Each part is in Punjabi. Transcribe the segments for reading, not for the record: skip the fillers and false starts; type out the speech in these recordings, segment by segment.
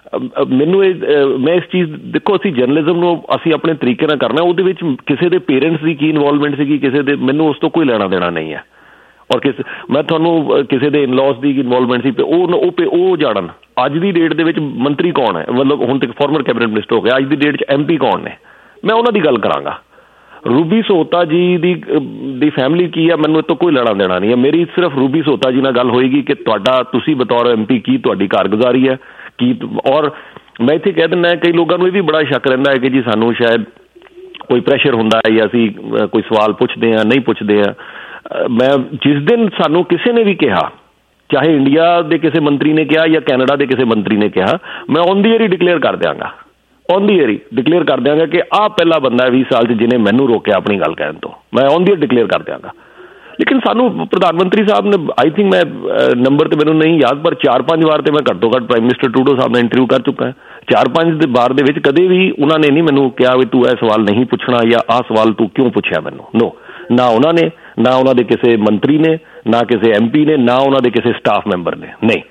ਮੈਨੂੰ ਮੈਂ ਇਸ ਚੀਜ਼ ਦੇਖੋ, ਅਸੀਂ ਜਰਨਲਿਜ਼ਮ ਨੂੰ ਅਸੀਂ ਆਪਣੇ ਤਰੀਕੇ ਨਾਲ ਕਰਨਾ, ਉਹਦੇ ਵਿੱਚ ਕਿਸੇ ਦੇ ਪੇਰੈਂਟਸ ਦੀ ਕੀ ਇਨਵੋਲਵਮੈਂਟ ਸੀਗੀ, ਕਿਸੇ ਦੇ, ਮੈਨੂੰ ਉਸ ਤੋਂ ਕੋਈ ਲੈਣਾ ਦੇਣਾ ਨਹੀਂ ਹੈ। ਔਰ ਮੈਂ ਤੁਹਾਨੂੰ ਕਿਸੇ ਦੇ ਇਨਲॉज ਦੀ ਇਨਵੋਲਵਮੈਂਟ ਸੀ ਉਹ ਜਾਣਨ। ਅੱਜ ਦੀ ਡੇਟ ਦੇ ਵਿੱਚ ਮੰਤਰੀ ਕੌਣ ਹੈ, ਮਤਲਬ ਹੁਣ ਤੱਕ ਫਾਰਮਰ ਕੈਬਨਿਟ ਮਿਨਿਸਟਰ ਹੋ ਗਿਆ, ਅੱਜ ਦੀ ਡੇਟ 'ਚ MP ਕੌਣ ਨੇ, ਮੈਂ ਉਹਨਾਂ ਦੀ ਗੱਲ ਕਰਾਂਗਾ। ਰੂਬੀ ਸੋਹਤਾ ਜੀ ਦੀ ਫੈਮਿਲੀ ਕੀ ਹੈ, ਮੈਨੂੰ ਇਹ ਤੋਂ ਕੋਈ ਲੈਣਾ ਦੇਣਾ ਨਹੀਂ ਹੈ। ਮੇਰੀ ਸਿਰਫ ਰੂਬੀ ਸੋਹਤਾ ਜੀ ਨਾਲ ਗੱਲ ਹੋਏਗੀ ਕਿ ਤੁਸੀਂ ਬਤੌਰ MP ਕੀ ਤੁਹਾਡੀ ਕਾਰਗੁਜ਼ਾਰੀ ਹੈ ਕੀ। ਔਰ ਮੈਂ ਇੱਥੇ ਕਹਿ ਦਿੰਦਾ, ਕਈ ਲੋਕਾਂ ਨੂੰ ਇਹ ਵੀ ਬੜਾ ਸ਼ੱਕ ਰਹਿੰਦਾ ਹੈ ਕਿ ਜੀ ਸਾਨੂੰ ਸ਼ਾਇਦ ਕੋਈ ਪ੍ਰੈਸ਼ਰ ਹੁੰਦਾ ਹੈ ਜਾਂ ਅਸੀਂ ਕੋਈ ਸਵਾਲ ਪੁੱਛਦੇ ਹਾਂ ਨਹੀਂ ਪੁੱਛਦੇ ਹਾਂ। ਮੈਂ ਜਿਸ ਦਿਨ ਸਾਨੂੰ ਕਿਸੇ ਨੇ ਵੀ ਕਿਹਾ, ਚਾਹੇ ਇੰਡੀਆ ਦੇ ਕਿਸੇ ਮੰਤਰੀ ਨੇ ਕਿਹਾ ਜਾਂ ਕੈਨੇਡਾ ਦੇ ਕਿਸੇ ਮੰਤਰੀ ਨੇ ਕਿਹਾ, ਮੈਂ ਔਨ ਦੀ ਏਅਰ ਹੀ ਡਿਕਲੇਅਰ ਕਰ ਦਿਆਂਗਾ, ਔਨ ਦੀ ਏਅਰ ਹੀ ਡਿਕਲੇਅਰ ਕਰ ਦਿਆਂਗਾ ਕਿ ਆਹ ਪਹਿਲਾ ਬੰਦਾ 20 ਸਾਲ 'ਚ ਜਿਹਨੇ ਮੈਨੂੰ ਰੋਕਿਆ ਆਪਣੀ ਗੱਲ ਕਹਿਣ ਤੋਂ, ਮੈਂ ਔਨ ਦੀ ਏਅਰ ਡਿਕਲੇਅਰ ਕਰ ਦਿਆਂਗਾ। ਲੇਕਿਨ ਸਾਨੂੰ ਪ੍ਰਧਾਨ ਮੰਤਰੀ ਸਾਹਿਬ ਨੇ, ਆਈ ਥਿੰਕ ਮੈਂ ਨੰਬਰ ਤਾਂ ਮੈਨੂੰ ਨਹੀਂ ਯਾਦ, ਪਰ 4-5 ਵਾਰ ਤਾਂ ਮੈਂ ਘੱਟੋ ਘੱਟ ਪ੍ਰਾਈਮ ਮਿਨਿਸਟਰ ਟਰੂਡੋ ਸਾਹਿਬ ਨਾਲ ਇੰਟਰਵਿਊ ਕਰ ਚੁੱਕਾ। 4-5 ਵਾਰ ਦੇ ਵਿੱਚ ਕਦੇ ਵੀ ਉਹਨਾਂ ਨੇ ਨਹੀਂ ਮੈਨੂੰ ਕਿਹਾ ਵੀ ਤੂੰ ਇਹ ਸਵਾਲ ਨਹੀਂ ਪੁੱਛਣਾ ਜਾਂ ਆਹ ਸਵਾਲ ਤੂੰ ਕਿਉਂ ਪੁੱਛਿਆ ਮੈਨੂੰ। ਨੋ, ਨਾ ਉਹਨਾਂ ਨੇ, ਨਾ ਉਹਨਾਂ ਦੇ ਕਿਸੇ ਮੰਤਰੀ ਨੇ, ਨਾ ਕਿਸੇ MP ਨੇ, ਨਾ ਉਹਨਾਂ ਦੇ ਕਿਸੇ ਸਟਾਫ ਮੈਂਬਰ ਨੇ। ਨਹੀਂ,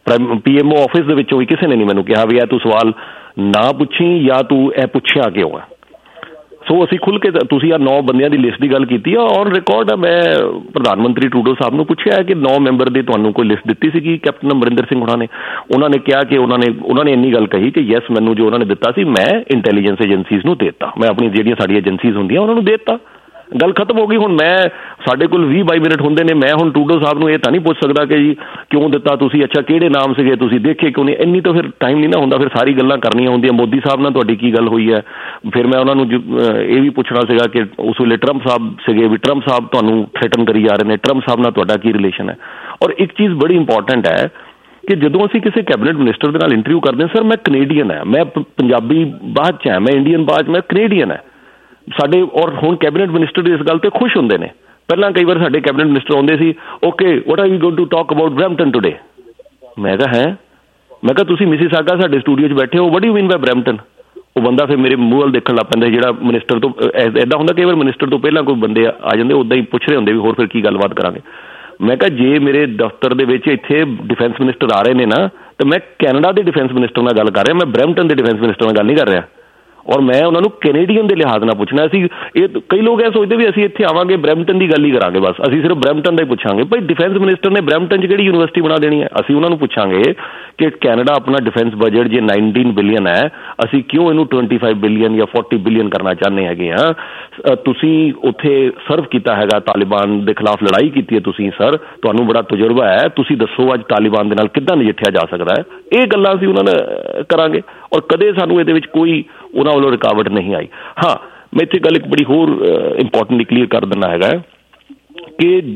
PMO ਆਫਿਸ ਦੇ ਵਿੱਚੋਂ ਵੀ ਕਿਸੇ ਨੇ ਨਹੀਂ ਮੈਨੂੰ ਕਿਹਾ ਵੀ ਇਹ ਤੂੰ ਸਵਾਲ ਨਾ ਪੁੱਛੀ ਜਾਂ ਤੂੰ ਇਹ ਪੁੱਛਿਆ ਕਿਉਂ ਹੈ। ਸੋ ਅਸੀਂ ਖੁੱਲ੍ਹ ਕੇ, ਤੁਸੀਂ ਆਹ 9 ਬੰਦਿਆਂ ਦੀ ਲਿਸਟ ਦੀ ਗੱਲ ਕੀਤੀ ਆ, ਔਨ ਰਿਕਾਰਡ ਆ, ਮੈਂ ਪ੍ਰਧਾਨ ਮੰਤਰੀ ਟਰੂਡੋ ਸਾਹਿਬ ਨੂੰ ਪੁੱਛਿਆ ਕਿ 9 ਮੈਂਬਰ ਦੀ ਤੁਹਾਨੂੰ ਕੋਈ ਲਿਸਟ ਦਿੱਤੀ ਸੀਗੀ ਕੈਪਟਨ ਅਮਰਿੰਦਰ ਸਿੰਘ ਹੋਣਾ ਨੇ। ਉਹਨਾਂ ਨੇ ਕਿਹਾ ਕਿ ਉਹਨਾਂ ਨੇ ਇੰਨੀ ਗੱਲ ਕਹੀ ਕਿ ਯੈਸ, ਮੈਨੂੰ ਜੋ ਉਹਨਾਂ ਨੇ ਦਿੱਤਾ ਸੀ ਮੈਂ ਇੰਟੈਲੀਜੈਂਸ ਏਜੰਸੀਜ਼ ਨੂੰ ਦੇ ਦਿੱਤਾ, ਮੈਂ ਆਪਣੀ ਜਿਹੜੀਆਂ ਸਾਡੀਆਂ ਏਜੰਸੀਜ਼ ਹੁੰਦੀਆਂ ਉਹਨਾਂ ਨੂੰ ਦੇ ਦਿੱਤਾ, ਗੱਲ ਖਤਮ ਹੋ ਗਈ। ਹੁਣ ਸਾਡੇ ਕੋਲ 20-22 ਮਿੰਟ ਹੁੰਦੇ ਨੇ, ਮੈਂ ਹੁਣ ਟਰੂਡੋ ਸਾਹਿਬ ਨੂੰ ਇਹ ਤਾਂ ਨਹੀਂ ਪੁੱਛ ਸਕਦਾ ਕਿ ਜੀ ਕਿਉਂ ਦਿੱਤਾ ਤੁਸੀਂ, ਅੱਛਾ ਕਿਹੜੇ ਨਾਮ ਸੀਗੇ, ਤੁਸੀਂ ਦੇਖੇ ਕਿਉਂ ਨਹੀਂ, ਇੰਨੀ ਤਾਂ ਫਿਰ ਟਾਈਮ ਨਹੀਂ ਨਾ ਹੁੰਦਾ, ਫਿਰ ਸਾਰੀ ਗੱਲਾਂ ਕਰਨੀਆਂ ਹੁੰਦੀਆਂ। ਮੋਦੀ ਸਾਹਿਬ ਨਾਲ ਤੁਹਾਡੀ ਕੀ ਗੱਲ ਹੋਈ ਹੈ, ਫਿਰ ਮੈਂ ਉਹਨਾਂ ਨੂੰ ਇਹ ਵੀ ਪੁੱਛਣਾ ਸੀਗਾ ਕਿ ਉਸ ਵੇਲੇ ਟਰੰਪ ਸਾਹਿਬ ਸੀਗੇ, ਵੀ ਟਰੰਪ ਸਾਹਿਬ ਤੁਹਾਨੂੰ ਥ੍ਰੈਟਨ ਕਰੀ ਜਾ ਰਹੇ ਨੇ, ਟਰੰਪ ਸਾਹਿਬ ਨਾਲ ਤੁਹਾਡਾ ਕੀ ਰਿਲੇਸ਼ਨ ਹੈ। ਔਰ ਇੱਕ ਚੀਜ਼ ਬੜੀ ਇੰਪੋਰਟੈਂਟ ਹੈ ਕਿ ਜਦੋਂ ਅਸੀਂ ਕਿਸੇ ਕੈਬਨਿਟ ਮਿਨਿਸਟਰ ਦੇ ਨਾਲ ਇੰਟਰਵਿਊ ਕਰਦੇ ਹਾਂ, ਸਰ ਮੈਂ ਕੈਨੇਡੀਅਨ ਹੈ, ਮੈਂ ਪੰਜਾਬੀ ਬਾਅਦ 'ਚ ਹੈ, ਮੈਂ ਇੰਡੀਅਨ ਬਾਅਦ 'ਚ, ਮੈਂ ਕੈਨੇਡੀਅਨ ਹੈ ਸਾਡੇ। ਔਰ ਹੁਣ ਕੈਬਨਿਟ ਮਿਨਿਸਟਰ ਇਸ ਗੱਲ 'ਤੇ ਖੁਸ਼ ਹੁੰਦੇ ਨੇ। ਪਹਿਲਾਂ ਕਈ ਵਾਰ ਸਾਡੇ ਕੈਬਨਿਟ ਮਿਨਿਸਟਰ ਆਉਂਦੇ ਸੀ, okay what are you going to talk about Brampton today. ਮੈਂ ਕਿਹਾ ਤੁਸੀਂ ਮਿਸੀਸਾਗਾ ਸਾਡੇ ਸਟੂਡੀਓ 'ਚ ਬੈਠੇ ਹੋ, what do you mean by Brampton. ਉਹ ਬੰਦਾ ਫਿਰ ਮੇਰੇ ਮੂੰਹ ਵੱਲ ਦੇਖਣ ਲੱਗ ਪੈਂਦਾ, ਜਿਹੜਾ ਮਿਨਿਸਟਰ ਤੋਂ ਇੱਦਾਂ ਹੁੰਦਾ ਕਈ ਵਾਰ ਮਿਨਿਸਟਰ ਤੋਂ ਪਹਿਲਾਂ ਕੋਈ ਬੰਦੇ ਆ ਜਾਂਦੇ, ਉੱਦਾਂ ਹੀ ਪੁੱਛ ਰਹੇ ਹੁੰਦੇ ਵੀ ਹੋਰ ਫਿਰ ਕੀ ਗੱਲਬਾਤ ਕਰਾਂਗੇ। ਮੈਂ ਕਿਹਾ ਜੇ ਮੇਰੇ ਦਫ਼ਤਰ ਦੇ ਵਿੱਚ ਇੱਥੇ ਡਿਫੈਂਸ ਮਿਨਿਸਟਰ ਆ ਰਹੇ ਨੇ ਨਾ, ਤਾਂ ਮੈਂ ਕੈਨੇਡਾ ਦੇ ਡਿਫੈਂਸ ਮਿਨਿਸਟਰ ਨਾਲ ਗੱਲ ਕਰ ਰਿਹਾ, ਮੈਂ ਬਰੈਂਪਟਨ ਦੇ ਡਿਫੈਂਸ ਮਿਨਿਸਟਰ ਨਾਲ ਗੱਲ ਨਹੀਂ ਕਰ ਰਿਹਾ। ਔਰ ਮੈਂ ਉਹਨਾਂ ਨੂੰ ਕੈਨੇਡੀਅਨ ਦੇ ਲਿਹਾਜ਼ ਨਾਲ ਪੁੱਛਣਾ ਸੀ। ਇਹ ਕਈ ਲੋਕ ਇਹ ਸੋਚਦੇ ਵੀ ਅਸੀਂ ਇੱਥੇ ਆਵਾਂਗੇ ਬਰੈਂਪਟਨ ਦੀ ਗੱਲ ਹੀ ਕਰਾਂਗੇ, ਬਸ ਅਸੀਂ ਸਿਰਫ ਬਰੈਂਪਟਨ ਦਾ ਹੀ ਪੁੱਛਾਂਗੇ। ਭਾਈ ਡਿਫੈਂਸ ਮਿਨਿਸਟਰ ਨੇ ਬਰੈਂਪਟਨ 'ਚ ਕਿਹੜੀ ਯੂਨੀਵਰਸਿਟੀ ਬਣਾ ਦੇਣੀ ਹੈ। ਅਸੀਂ ਉਹਨਾਂ ਨੂੰ ਪੁੱਛਾਂਗੇ ਕਿ ਕੈਨੇਡਾ ਆਪਣਾ ਡਿਫੈਂਸ ਬਜਟ ਜੇ 19 ਬਿਲੀਅਨ ਹੈ, ਅਸੀਂ ਕਿਉਂ ਇਹਨੂੰ 25 ਬਿਲੀਅਨ ਜਾਂ 40 ਬਿਲੀਅਨ ਕਰਨਾ ਚਾਹੁੰਦੇ ਹੈਗੇ ਹਾਂ। ਤੁਸੀਂ ਉੱਥੇ ਸਰਵ ਕੀਤਾ ਹੈਗਾ, ਤਾਲਿਬਾਨ ਦੇ ਖਿਲਾਫ ਲੜਾਈ ਕੀਤੀ ਹੈ ਤੁਸੀਂ, ਸਰ ਤੁਹਾਨੂੰ ਬੜਾ ਤਜਰਬਾ ਹੈ, ਤੁਸੀਂ ਦੱਸੋ ਅੱਜ ਤਾਲਿਬਾਨ ਦੇ ਨਾਲ ਕਿੱਦਾਂ ਨਜਿੱਠਿਆ ਜਾ ਸਕਦਾ ਹੈ। ਇਹ ਗੱਲਾਂ ਅਸੀਂ ਉਹਨਾਂ ਨਾਲ ਕਰਾਂਗੇ ਔਰ ਕਦੇ ਸਾਨੂੰ ਇਹਦੇ ਵਿੱਚ ਕੋਈ ਉਹਨਾਂ ਵੱਲੋਂ ਰੁਕਾਵਟ ਨਹੀਂ ਆਈ। ਹਾਂ, ਮੈਂ ਇੱਥੇ ਗੱਲ ਇੱਕ ਬੜੀ ਹੋਰ ਇੰਪੋਰਟੈਂਟਲੀ ਕਲੀਅਰ ਕਰ ਦਿੰਦਾ ਹੈਗਾ ਕਿ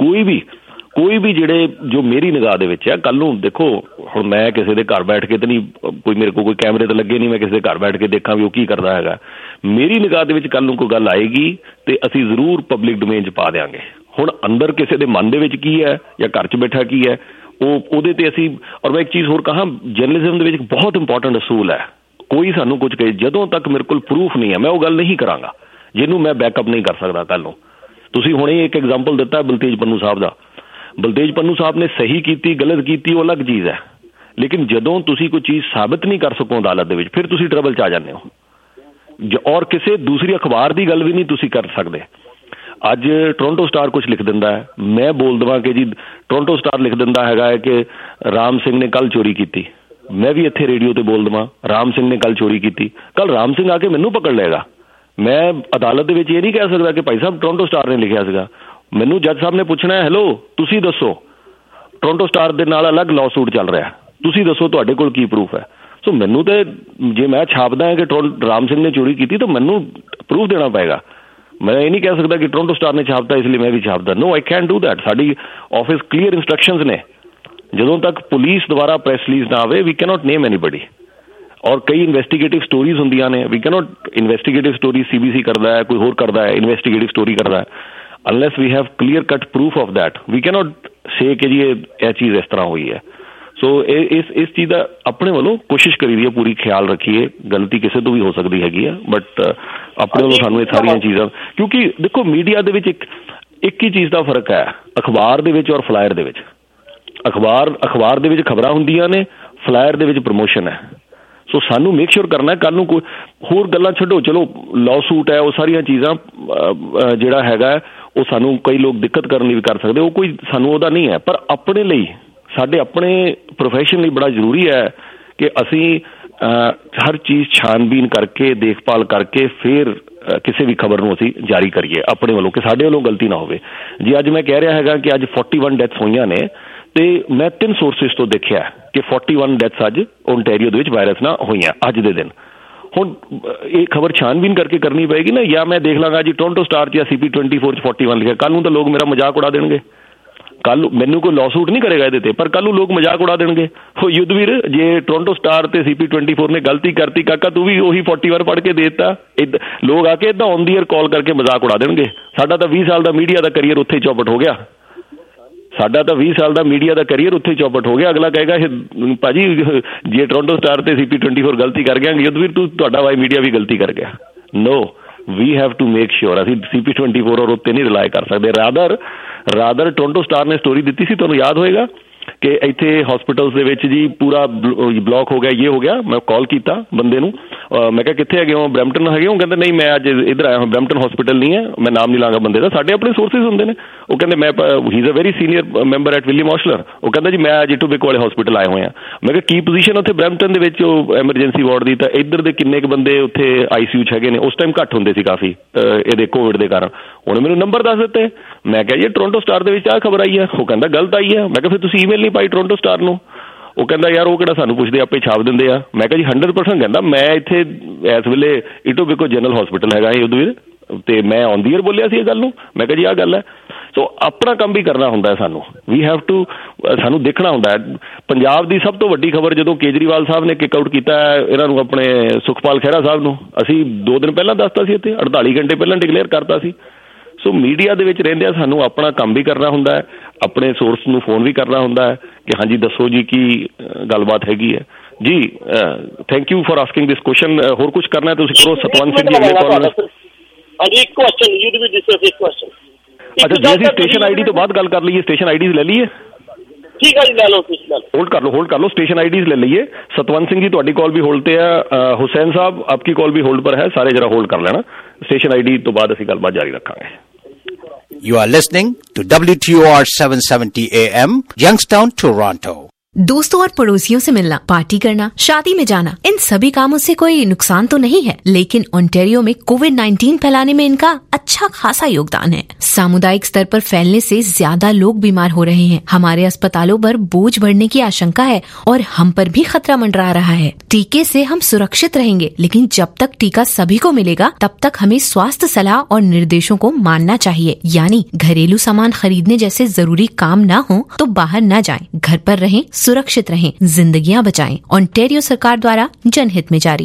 ਕੋਈ ਵੀ ਜਿਹੜੇ ਜੋ ਮੇਰੀ ਨਿਗਾਹ ਦੇ ਵਿੱਚ ਹੈ, ਕੱਲ੍ਹ ਨੂੰ ਦੇਖੋ ਹੁਣ ਮੈਂ ਕਿਸੇ ਦੇ ਘਰ ਬੈਠ ਕੇ ਤਾਂ ਨਹੀਂ, ਕੋਈ ਮੇਰੇ ਕੋਲ ਕੋਈ ਕੈਮਰੇ ਤਾਂ ਲੱਗੇ ਨਹੀਂ, ਮੈਂ ਕਿਸੇ ਦੇ ਘਰ ਬੈਠ ਕੇ ਦੇਖਾਂ ਵੀ ਉਹ ਕੀ ਕਰਦਾ ਹੈਗਾ। ਮੇਰੀ ਨਿਗਾਹ ਦੇ ਵਿੱਚ ਕੱਲ੍ਹ ਨੂੰ ਕੋਈ ਗੱਲ ਆਏਗੀ ਤੇ ਅਸੀਂ ਜ਼ਰੂਰ ਪਬਲਿਕ ਡੋਮੇਨ 'ਚ ਪਾ ਦਿਆਂਗੇ। ਹੁਣ ਅੰਦਰ ਕਿਸੇ ਦੇ ਮਨ ਦੇ ਵਿੱਚ ਕੀ ਹੈ ਜਾਂ ਘਰ 'ਚ ਬੈਠਾ ਕੀ ਹੈ, ਉਹਦੇ 'ਤੇ ਅਸੀਂ। ਔਰ ਮੈਂ ਇੱਕ ਚੀਜ਼ ਹੋਰ ਕਹਾਂ, ਜਰਨਲਿਜ਼ਮ ਦੇ ਵਿੱਚ ਬਹੁਤ ਇੰਪੋਰਟੈਂਟ ਅਸੂਲ ਹੈ, ਕੋਈ ਸਾਨੂੰ ਕੁਝ ਕਹੇ ਜਦੋਂ ਤੱਕ ਮੇਰੇ ਕੋਲ ਪ੍ਰੂਫ ਨਹੀਂ ਹੈ ਮੈਂ ਉਹ ਗੱਲ ਨਹੀਂ ਕਰਾਂਗਾ ਜਿਹਨੂੰ ਮੈਂ ਬੈਕਅਪ ਨਹੀਂ ਕਰ ਸਕਦਾ। ਕੱਲ੍ਹ ਨੂੰ ਤੁਸੀਂ ਹੁਣੇ ਇੱਕ ਐਗਜ਼ਾਮਪਲ ਦਿੱਤਾ ਬਲਤੇਜ ਪੰਨੂ ਸਾਹਿਬ ਦਾ, ਬਲਤੇਜ ਪੰਨੂ ਸਾਹਿਬ ਨੇ ਸਹੀ ਕੀਤੀ ਗਲਤ ਕੀਤੀ ਉਹ ਅਲੱਗ ਚੀਜ਼ ਹੈ, ਲੇਕਿਨ ਜਦੋਂ ਤੁਸੀਂ ਕੋਈ ਚੀਜ਼ ਸਾਬਿਤ ਨਹੀਂ ਕਰ ਸਕੋ ਅਦਾਲਤ ਦੇ ਵਿੱਚ, ਫਿਰ ਤੁਸੀਂ ਟਰਬਲ 'ਚ ਆ ਜਾਂਦੇ ਹੋ। ਔਰ ਕਿਸੇ ਦੂਸਰੀ ਅਖਬਾਰ ਦੀ ਗੱਲ ਵੀ ਨਹੀਂ ਤੁਸੀਂ ਕਰ ਸਕਦੇ। ਅੱਜ ਟੋਰਾਂਟੋ ਸਟਾਰ ਕੁਛ ਲਿਖ ਦਿੰਦਾ ਹੈ, ਮੈਂ ਬੋਲ ਦੇਵਾਂ ਕਿ ਜੀ ਟੋਰਾਂਟੋ ਸਟਾਰ ਲਿਖ ਦਿੰਦਾ ਹੈਗਾ ਹੈ ਕਿ ਰਾਮ ਸਿੰਘ ਨੇ ਕੱਲ੍ਹ ਚੋਰੀ ਕੀਤੀ, ਮੈਂ ਵੀ ਇੱਥੇ ਰੇਡੀਓ 'ਤੇ ਬੋਲ ਦੇਵਾਂ ਰਾਮ ਸਿੰਘ ਨੇ ਕੱਲ੍ਹ ਚੋਰੀ ਕੀਤੀ, ਕੱਲ੍ਹ ਰਾਮ ਸਿੰਘ ਆ ਕੇ ਮੈਨੂੰ ਪਕੜ ਲਏਗਾ। ਮੈਂ ਅਦਾਲਤ ਦੇ ਵਿੱਚ ਇਹ ਨਹੀਂ ਕਹਿ ਸਕਦਾ ਕਿ ਭਾਈ ਸਾਹਿਬ ਟੋਰਾਂਟੋ ਸਟਾਰ ਨੇ ਲਿਖਿਆ ਸੀਗਾ। ਮੈਨੂੰ ਜੱਜ ਸਾਹਿਬ ਨੇ ਪੁੱਛਣਾ ਹੈ, ਹੈਲੋ ਤੁਸੀਂ ਦੱਸੋ ਟੋਰਾਂਟੋ ਸਟਾਰ ਦੇ ਨਾਲ ਅਲੱਗ ਲਾਅ ਸੂਟ ਚੱਲ ਰਿਹਾ, ਤੁਸੀਂ ਦੱਸੋ ਤੁਹਾਡੇ ਕੋਲ ਕੀ ਪ੍ਰੂਫ ਹੈ। ਸੋ ਮੈਨੂੰ ਤਾਂ ਜੇ ਮੈਂ ਛਾਪਦਾ ਹੈ ਕਿ ਰਾਮ ਸਿੰਘ ਨੇ ਚੋਰੀ ਕੀਤੀ ਤਾਂ ਮੈਨੂੰ ਪ੍ਰੂਫ ਦੇਣਾ ਪਏਗਾ। ਮੈਂ ਇਹ ਨਹੀਂ ਕਹਿ ਸਕਦਾ ਕਿ ਟੋਰਾਂਟੋ ਸਟਾਰ ਨੇ ਛਾਪਤਾ ਇਸ ਲਈ ਮੈਂ ਵੀ ਛਾਪਦਾ। No, I can do that. ਸਾਡੀ ਆਫਿਸ ਕਲੀਅਰ ਇੰਸਟਰਕਸ਼ਨਸ ਨੇ, ਜਦੋਂ ਤੱਕ ਪੁਲਿਸ ਦੁਆਰਾ ਪ੍ਰੈਸ ਰਿਲੀਜ਼ ਨਾ ਆਵੇ ਵੀ ਕੈਨੋਟ ਨੇਮ ਐਨੀਬਡੀ। ਔਰ ਕਈ ਇਨਵੈਸਟੀਗੇਟਿਵ ਸਟੋਰੀਜ਼ ਹੁੰਦੀਆਂ ਨੇ, we cannot investigative story CBC ਕਰਦਾ ਹੈ, ਕੋਈ ਹੋਰ ਕਰਦਾ ਹੈ, ਇਨਵੈਸਟੀਗੇਟਿਵ ਸਟੋਰੀ ਕਰਦਾ ਹੈ। Unless we have clear cut proof of that we cannot say ਕਿ ਜੀ ਇਹ ਚੀਜ਼ ਇਸ ਤਰ੍ਹਾਂ ਹੋਈ ਹੈ। ਸੋ ਇਸ ਚੀਜ਼ ਦਾ ਆਪਣੇ ਵੱਲੋਂ ਕੋਸ਼ਿਸ਼ ਕਰੀ ਦੀ ਹੈ, ਪੂਰੀ ਖਿਆਲ ਰੱਖੀਏ। ਗਲਤੀ ਕਿਸੇ ਤੋਂ ਵੀ ਹੋ ਸਕਦੀ ਹੈਗੀ ਹੈ, ਬਟ ਆਪਣੇ ਵੱਲੋਂ ਸਾਨੂੰ ਇਹ ਸਾਰੀਆਂ ਚੀਜ਼ਾਂ, ਕਿਉਂਕਿ ਦੇਖੋ ਮੀਡੀਆ ਦੇ ਵਿੱਚ ਇੱਕ ਹੀ ਚੀਜ਼ ਦਾ ਫਰਕ ਹੈ, ਅਖਬਾਰ ਦੇ ਵਿੱਚ ਔਰ ਫਲਾਇਰ ਦੇ ਵਿੱਚ। ਅਖਬਾਰ ਦੇ ਵਿੱਚ ਖਬਰਾਂ ਹੁੰਦੀਆਂ ਨੇ, ਫਲਾਇਰ ਦੇ ਵਿੱਚ ਪ੍ਰਮੋਸ਼ਨ ਹੈ। ਸੋ ਸਾਨੂੰ ਮੇਕ ਸ਼ੋਰ ਕਰਨਾ ਕੱਲ੍ਹ ਨੂੰ ਕੋਈ ਹੋਰ ਗੱਲਾਂ ਛੱਡੋ, ਚਲੋ ਲਾਅ ਸੂਟ ਹੈ, ਉਹ ਸਾਰੀਆਂ ਚੀਜ਼ਾਂ ਜਿਹੜਾ ਹੈਗਾ ਉਹ ਸਾਨੂੰ ਕਈ ਲੋਕ ਦਿੱਕਤ ਕਰਨ ਲਈ ਵੀ ਕਰ ਸਕਦੇ, ਉਹ ਕੋਈ ਸਾਨੂੰ ਉਹਦਾ ਨਹੀਂ ਹੈ। ਪਰ ਆਪਣੇ ਲਈ, ਸਾਡੇ ਆਪਣੇ ਪ੍ਰੋਫੈਸ਼ਨ ਲਈ ਬੜਾ ਜ਼ਰੂਰੀ ਹੈ ਕਿ ਅਸੀਂ ਹਰ ਚੀਜ਼ ਛਾਨਬੀਨ ਕਰਕੇ, ਦੇਖਭਾਲ ਕਰਕੇ ਫਿਰ ਕਿਸੇ ਵੀ ਖਬਰ ਨੂੰ ਅਸੀਂ ਜਾਰੀ ਕਰੀਏ ਆਪਣੇ ਵੱਲੋਂ, ਕਿ ਸਾਡੇ ਵੱਲੋਂ ਗਲਤੀ ਨਾ ਹੋਵੇ। ਜੀ ਅੱਜ ਮੈਂ ਕਹਿ ਰਿਹਾ ਹੈਗਾ ਕਿ ਅੱਜ 41 ਡੈਥਸ ਹੋਈਆਂ ਨੇ, ਤੇ ਮੈਂ 3 ਸੋਰਸਿਸ ਤੋਂ ਦੇਖਿਆ ਕਿ 41 ਡੈਥਸ ਅੱਜ ਓਨਟਾਰੀਓ ਦੇ ਵਿੱਚ ਵਾਇਰਸ ਨਾਲ ਹੋਈਆਂ ਅੱਜ ਦੇ ਦਿਨ। ਹੁਣ ਇਹ ਖਬਰ ਛਾਨਬੀਨ ਕਰਕੇ ਕਰਨੀ ਪਏਗੀ ਨਾ, ਜਾਂ ਮੈਂ ਦੇਖ ਲਾਂਗਾ ਜੀ ਟੋਰਾਂਟੋ ਸਟਾਰ 'ਚ ਜਾਂ CP24 'ਚ 41 ਲਿਖਿਆ, ਕੱਲ੍ਹ ਨੂੰ ਤਾਂ ਲੋਕ ਮੇਰਾ ਮਜ਼ਾਕ ਉਡਾ ਦੇਣਗੇ। ਕੱਲ੍ਹ ਮੈਨੂੰ ਕੋਈ ਲਾਅ ਸੂਟ ਨਹੀਂ ਕਰੇਗਾ ਇਹਦੇ ਤੇ, ਪਰ ਕੱਲ੍ਹ ਨੂੰ ਲੋਕ ਮਜ਼ਾਕ ਉਡਾ ਦੇਣਗੇ। ਉਹ ਯੁੱਧਵੀਰ, ਜੇ ਟੋਰਾਂਟੋ ਸਟਾਰ ਤੇ CP24 ਨੇ ਗਲਤੀ ਕਰਤੀ, ਕਾਕਾ ਤੂੰ ਵੀ ਉਹੀ 41 ਪੜ੍ਹ ਕੇ ਦੇ ਦਿੱਤਾ। ਲੋਕ ਆ ਕੇ ਇੱਦਾਂ ਔਨ ਦੀ ਏਅਰ ਕਾਲ ਕਰਕੇ ਮਜ਼ਾਕ ਉਡਾ ਦੇਣਗੇ। ਸਾਡਾ ਤਾਂ 20 ਸਾਲ ਦਾ ਮੀਡੀਆ ਦਾ ਕਰੀਅਰ ਉੱਥੇ ਚੌਪਟ ਹੋ ਗਿਆ। ਸਾਡਾ ਤਾਂ 20 ਸਾਲ ਦਾ ਮੀਡੀਆ ਦਾ ਕਰੀਅਰ ਉੱਥੇ ਚੌਪਟ ਹੋ ਗਿਆ। ਅਗਲਾ ਕਹੇਗਾ ਭਾਜੀ ਜੇ ਟੋਰਾਂਟੋ ਸਟਾਰ ਤੇ CP24 ਗਲਤੀ ਕਰ ਗਿਆ, ਯੁੱਧਵੀਰ ਤੁਹਾਡਾ ਵਾਈ ਮੀਡੀਆ ਵੀ ਗਲਤੀ ਕਰ ਗਿਆ। No, we have to make sure. ਅਸੀਂ CP24 ਔਰ ਉੱਤੇ ਨਹੀਂ ਰਿਲਾਈ ਕਰ ਸਕਦੇ। ਰਾਦਰ ਟੋਰਾਂਟੋ ਸਟਾਰ ਨੇ ਸਟੋਰੀ ਦਿੱਤੀ ਸੀ, ਤੁਹਾਨੂੰ ਯਾਦ ਹੋਏਗਾ, ਕਿ ਇੱਥੇ ਹਸਪੀਟਲਸ ਦੇ ਵਿੱਚ ਜੀ ਪੂਰਾ ਬਲੌਕ ਹੋ ਗਿਆ, ਇਹ ਹੋ ਗਿਆ। ਮੈਂ ਕਾਲ ਕੀਤਾ ਬੰਦੇ ਨੂੰ, ਮੈਂ ਕਿਹਾ ਕਿੱਥੇ ਹੈਗੇ ਹੋ, ਬਰੈਂਪਟਨ ਹੈਗੇ ਹੋ? ਕਹਿੰਦੇ ਨਹੀਂ, ਮੈਂ ਅੱਜ ਇੱਧਰ ਆਇਆ ਹਾਂ, ਬਰੈਂਪਟਨ ਹਸਪੀਟਲ ਨਹੀਂ ਹੈ, ਮੈਂ ਨਾਮ ਨਹੀਂ ਲਾਂਗਾ ਬੰਦੇ ਦਾ, ਸਾਡੇ ਆਪਣੇ ਸੋਰਸਿਸ ਹੁੰਦੇ ਨੇ। ਉਹ ਕਹਿੰਦੇ ਮੈਂ he is a very senior member at William Osler. ਉਹ ਕਹਿੰਦਾ ਜੀ ਮੈਂ ਅੱਜ ਇਟੋਬਿਕੋ ਵਾਲੇ ਹਸਪੀਟਲ ਆਏ ਹੋਏ ਹਾਂ। ਮੈਂ ਕਿਹਾ ਕੀ ਪੋਜੀਸ਼ਨ ਉੱਥੇ ਬਰੈਂਪਟਨ ਦੇ ਵਿੱਚ ਉਹ ਐਮਰਜੈਂਸੀ ਵਾਰਡ ਦੀ? ਤਾਂ ਇੱਧਰ ਦੇ ਕਿੰਨੇ ਕੁ ਬੰਦੇ ਉੱਥੇ ICU 'ਚ ਹੈਗੇ ਨੇ? ਉਸ ਟਾਈਮ ਘੱਟ ਹੁੰਦੇ ਸੀ ਕਾਫੀ, ਇਹਦੇ ਕੋਵਿਡ ਦੇ ਕਾਰਨ। ਉਹਨੇ ਮੈਨੂੰ ਨੰਬਰ ਦੱਸ ਦਿੱਤੇ। ਮੈਂ ਕਿਹਾ ਜੀ ਟੋਰਾਂਟੋ ਸਟਾਰ ਦੇ ਵਿੱਚ ਆਹ ਖਬਰ ਆਈ ਹੈ। ਉਹ ਕਹਿੰਦਾ ਗਲਤ ਆਈ ਹੈ। ਮੈਂ ਕਿਹਾ ਫਿਰ ਤੁਸੀਂ ਈਮੇਲ ਨਹੀਂ ਪਾਈ ਟੋਰਾਂਟੋ ਸਟਾਰ ਨੂੰ? ਉਹ ਕਹਿੰਦਾ ਯਾਰ ਉਹ ਕਿਹੜਾ ਸਾਨੂੰ ਪੁੱਛਦੇ, ਆਪੇ ਛਾਪ ਦਿੰਦੇ ਆ। ਮੈਂ ਕਿਹਾ ਜੀ 100%। ਕਹਿੰਦਾ ਮੈਂ ਇੱਥੇ ਇਸ ਵੇਲੇ ਇਟੋਬਿਕੋ ਜਨਰਲ ਹਸਪੀਟਲ ਹੈਗਾ ਯੁੱਧਵੀਰ, ਤੇ ਮੈਂ ਔਨ ਦੀ ਏਅਰ ਬੋਲਿਆ ਸੀ ਇਹ ਗੱਲ ਨੂੰ। ਮੈਂ ਕਿਹਾ ਜੀ ਆਹ ਗੱਲ ਹੈ। ਸੋ ਆਪਣਾ ਕੰਮ ਵੀ ਕਰਨਾ ਹੁੰਦਾ ਸਾਨੂੰ, ਵੀ ਹੈਵ ਟੂ, ਸਾਨੂੰ ਦੇਖਣਾ ਹੁੰਦਾ। ਪੰਜਾਬ ਦੀ ਸਭ ਤੋਂ ਵੱਡੀ ਖਬਰ ਜਦੋਂ ਕੇਜਰੀਵਾਲ ਸਾਹਿਬ ਨੇ ਕਿਕ ਆਊਟ ਕੀਤਾ ਇਹਨਾਂ ਨੂੰ, ਆਪਣੇ ਸੁਖਪਾਲ ਖਹਿਰਾ ਸਾਹਿਬ ਨੂੰ, ਅਸੀਂ 2 ਦਿਨ ਪਹਿਲਾਂ ਦੱਸਤਾ ਸੀ, ਇੱਥੇ 48 ਘੰਟੇ ਪਹਿਲਾਂ ਡਿਕਲੇਅਰ ਕਰਤਾ ਸੀ। ਸੋ ਮੀਡੀਆ ਦੇ ਵਿੱਚ ਰਹਿੰਦਿਆਂ ਸਾਨੂੰ ਆਪਣਾ ਕੰਮ ਵੀ ਕਰਨਾ ਹੁੰਦਾ ਹੈ, ਆਪਣੇ ਸੋਰਸ ਨੂੰ ਫੋਨ ਵੀ ਕਰਨਾ ਹੁੰਦਾ ਹੈ ਕਿ ਹਾਂਜੀ ਦੱਸੋ ਜੀ ਕੀ ਗੱਲਬਾਤ ਹੈਗੀ ਹੈ ਜੀ। Thank you for asking this question. ਹੋਰ ਕੁਝ ਕਰਨਾ ਤੁਸੀਂ ਕਰੋ। ਸਤਵੰਤ ਸਿੰਘ ਜੀ ਅਗਲੇ ਕਾਲ। ਹਾਂਜੀ, ਇੱਕ ਕੁਐਸਚਨ ਯੂ ਵੀ ਡਿਸਕਸ ਇੱਕ ਕੁਐਸਚਨ। ਅੱਛਾ ਜੀ, ਅਸੀਂ ਸਟੇਸ਼ਨ ਆਈਡੀ ਤੋਂ ਬਾਅਦ ਗੱਲ ਕਰ ਲਈਏ। ਸਟੇਸ਼ਨ ਆਈਡੀਜ਼ ਲੈ ਲਈਏ? ਠੀਕ ਹੈ ਜੀ, ਲੈ ਲਓ ਤੁਸੀਂ, ਲੈ ਲਓ। ਹੋਲਡ ਕਰ ਲਓ ਸਟੇਸ਼ਨ ਆਈਡੀਜ਼ ਲੈ ਲਈਏ। ਸਤਵੰਤ ਸਿੰਘ ਜੀ ਤੁਹਾਡੀ ਕਾਲ ਵੀ ਹੋਲਡ ਤੇ ਹੈ, ਹੁਸੈਨ ਸਾਹਿਬ ਆਪਕੀ ਕਾਲ ਵੀ ਹੋਲਡ ਪਰ ਹੈ, ਸਾਰੇ ਜਰਾ ਹੋਲਡ ਕਰ ਲੈਣਾ। ਸਟੇਸ਼ਨ ਆਈਡੀ ਤੋਂ ਬਾਅਦ ਅਸੀਂ ਗੱਲਬਾਤ ਜਾਰੀ ਰੱਖਾਂਗੇ। You are listening to WTOR 770 AM, Youngstown, Toronto. दोस्तों और पड़ोसियों से मिलना, पार्टी करना, शादी में जाना, इन सभी कामों से कोई नुकसान तो नहीं है, लेकिन ओंटारियो में कोविड-19 फैलाने में इनका अच्छा खासा योगदान है। सामुदायिक स्तर पर फैलने से ज्यादा लोग बीमार हो रहे हैं। हमारे अस्पतालों पर बोझ बढ़ने की आशंका है और हम पर भी खतरा मंडरा रहा है। टीके से हम सुरक्षित रहेंगे, लेकिन जब तक टीका सभी को मिलेगा तब तक हमें स्वास्थ्य सलाह और निर्देशों को मानना चाहिए। यानी घरेलू सामान खरीदने जैसे जरूरी काम न हो तो बाहर न जाएं, घर पर रहें, सुरक्षित रहें, जिंदगियां बचाएं। ओंटारियो सरकार द्वारा जनहित में जारी।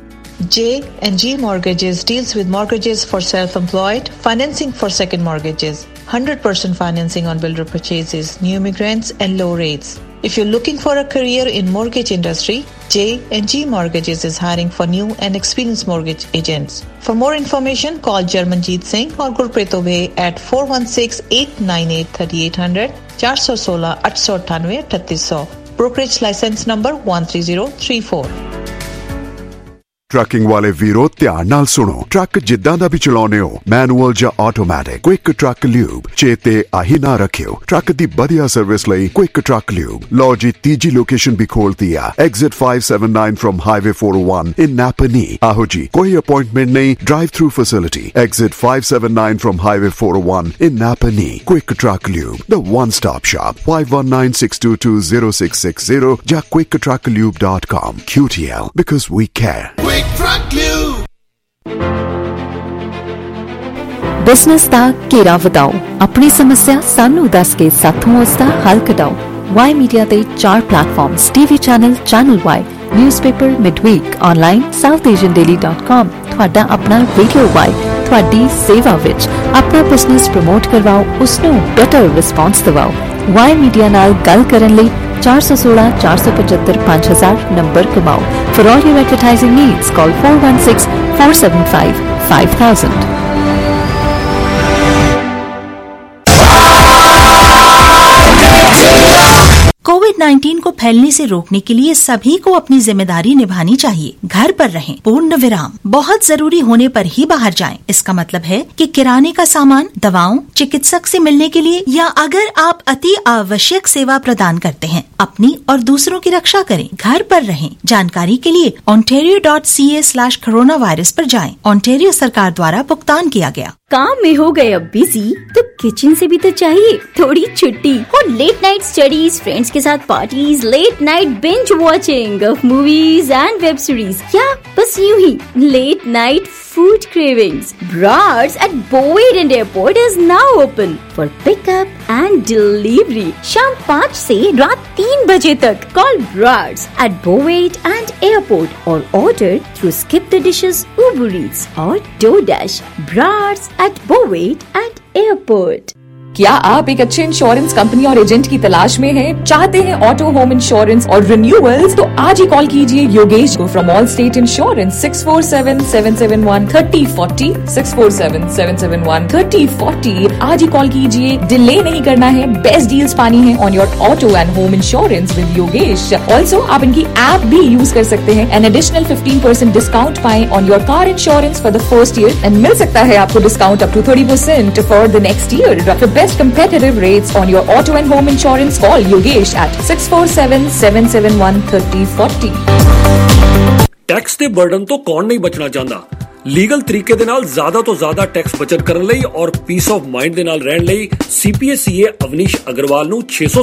J&G Mortgages deals with mortgages for self-employed, financing for second mortgages, 100% financing on builder purchases, new immigrants and low rates. If you're looking for a career in mortgage industry, J&G Mortgages is hiring for new and experienced mortgage agents. For more information, call Jarmanjeet Singh or Gurpreet Obey at 416-898-3800, 416 898 3800. Brokerage license number 13034. Trucking ਵਾਲੇ ਵੀਰੋ ਧਿਆਨ ਨਾਲ ਸੁਣੋ। ਟਰੱਕ ਜਿੱਦਾਂ ਦਾ ਵੀ ਚਲਾਉਨੇ ਹੋ, ਮੈਨੂਅਲ ਜਾਂ ਆਟੋਮੈਟਿਕ, ਕੁਇਕ ਟਰੱਕ ਲਿਊਬ ਚੇਤੇ ਆਹੀ ਨਾ ਰੱਖਿਓ। ਟਰੱਕ ਦੀ ਵਧੀਆ ਸਰਵਿਸ ਲਈ ਕੁਇਕ ਟਰੱਕ ਲਿਊਬ। ਲਓ ਜੀ, ਤੀਜੀ ਲੋਕੇਸ਼ਨ ਵੀ ਖੋਲਤੀ ਆ, exit 579 from highway 401 in Napanee. ਆਹੋ ਜੀ, ਕੋਈ ਅਪਾਇੰਟਮੈਂਟ ਨਹੀਂ, drive through facility. Exit 579 from highway 401 in Napanee. Quick truck lube, the one stop shop. 5196220660 ਜਾਂ quicktrucklube.com. QTL, because we care. Business ਦਾ ਘੇਰਾ ਵਧਾਓ, ਆਪਣੀ ਸਮੱਸਿਆ ਸਾਨੂੰ ਦੱਸ ਕੇ ਸਾਥੋਂ ਉਸ ਦਾ ਹੱਲ ਕਢਾਓ। ਵਾਈ ਮੀਡੀਆ ਦੇ 4 platforms, TV channel Y, newspaper Midweek, online southasiandaily.com। ਤੁਹਾਡਾ ਆਪਣਾ ਰੇਡੀਓ ਵਾਈ ਤੁਹਾਡੀ ਸੇਵਾ ਵਿੱਚ। ਆਪਣਾ ਬਿਜ਼ਨਸ ਪ੍ਰਮੋਟ ਕਰਵਾਓ, ਉਸ ਨੂੰ ਬੈਟਰ ਰਿਸਪਾਂਸ ਦਿਵਾਓ। ਵਾਈ ਮੀਡੀਆ ਨਾਲ ਗੱਲ ਕਰਨ ਲਈ 416 475 5000 ਨੰਬਰ ਕਮਾਓ। For all your advertising needs, call 416-475 5000. कोविड-19 को फैलने से रोकने के लिए सभी को अपनी जिम्मेदारी निभानी चाहिए। घर पर रहें, पूर्ण विराम। बहुत जरूरी होने पर ही बाहर जाएं। इसका मतलब है कि किराने का सामान, दवाओं, चिकित्सक से मिलने के लिए या अगर आप अति आवश्यक सेवा प्रदान करते हैं, अपनी और दूसरों की रक्षा करें। घर पर रहें। जानकारी के लिए ontario.ca/coronavirus पर जाएं। ऑन्टेरियो सरकार द्वारा भुगतान किया गया। काम में हो गए अब बिजी, तो किचन से भी तो चाहिए थोड़ी छुट्टी। और लेट नाइट स्टडीज, फ्रेंड्स के साथ parties, late night binge watching of movies and web series, या बस यूं ही late night food cravings. Brats at Boyd and Airport is now open for pickup and delivery. शाम 5 से रात 3 बजे तक. Call Brats at Boyd and Airport or order through Skip the Dishes, Uber Eats or DoorDash. Brats at Boyd and Airport. क्या आप एक अच्छे इंश्योरेंस कंपनी और एजेंट की तलाश में हैं? चाहते हैं ऑटो, होम इंश्योरेंस और रिन्यूअल्स? तो आज ही कॉल कीजिए योगेश को फ्रॉम ऑल स्टेट इंश्योरेंस 647-771-3040 647-771-3040। आज ही कॉल कीजिए, डिले नहीं करना है, बेस्ट डील्स पानी है on your auto and home insurance with Yogesh. Also आप इनकी ऐप भी यूज कर सकते हैं। एन एडिशनल 15% डिस्काउंट पाएं on your car insurance for the first year and मिल सकता है आपको discount up to 30% for the next year. Best competitive rates on your auto and home insurance, call Yogesh at 647-771-3040। Tax ਦੇ ਬਰਡਨ ਤੋਂ ਕੌਣ ਨਹੀਂ ਬਚਣਾ ਚਾਹੁੰਦਾ? ਲੀਗਲ ਤਰੀਕੇ ਦੇ ਨਾਲ ਜ਼ਿਆਦਾ ਤੋਂ ਜ਼ਿਆਦਾ ਟੈਕਸ ਬਚਤ ਕਰਨ ਲਈ ਔਰ ਪੀਸ ਆਫ ਮਾਈਂਡ ਦੇ ਨਾਲ ਰਹਿਣ ਲਈ CPA ਅਵਨੀਸ਼ ਅਗਰਵਾਲ ਨੂੰ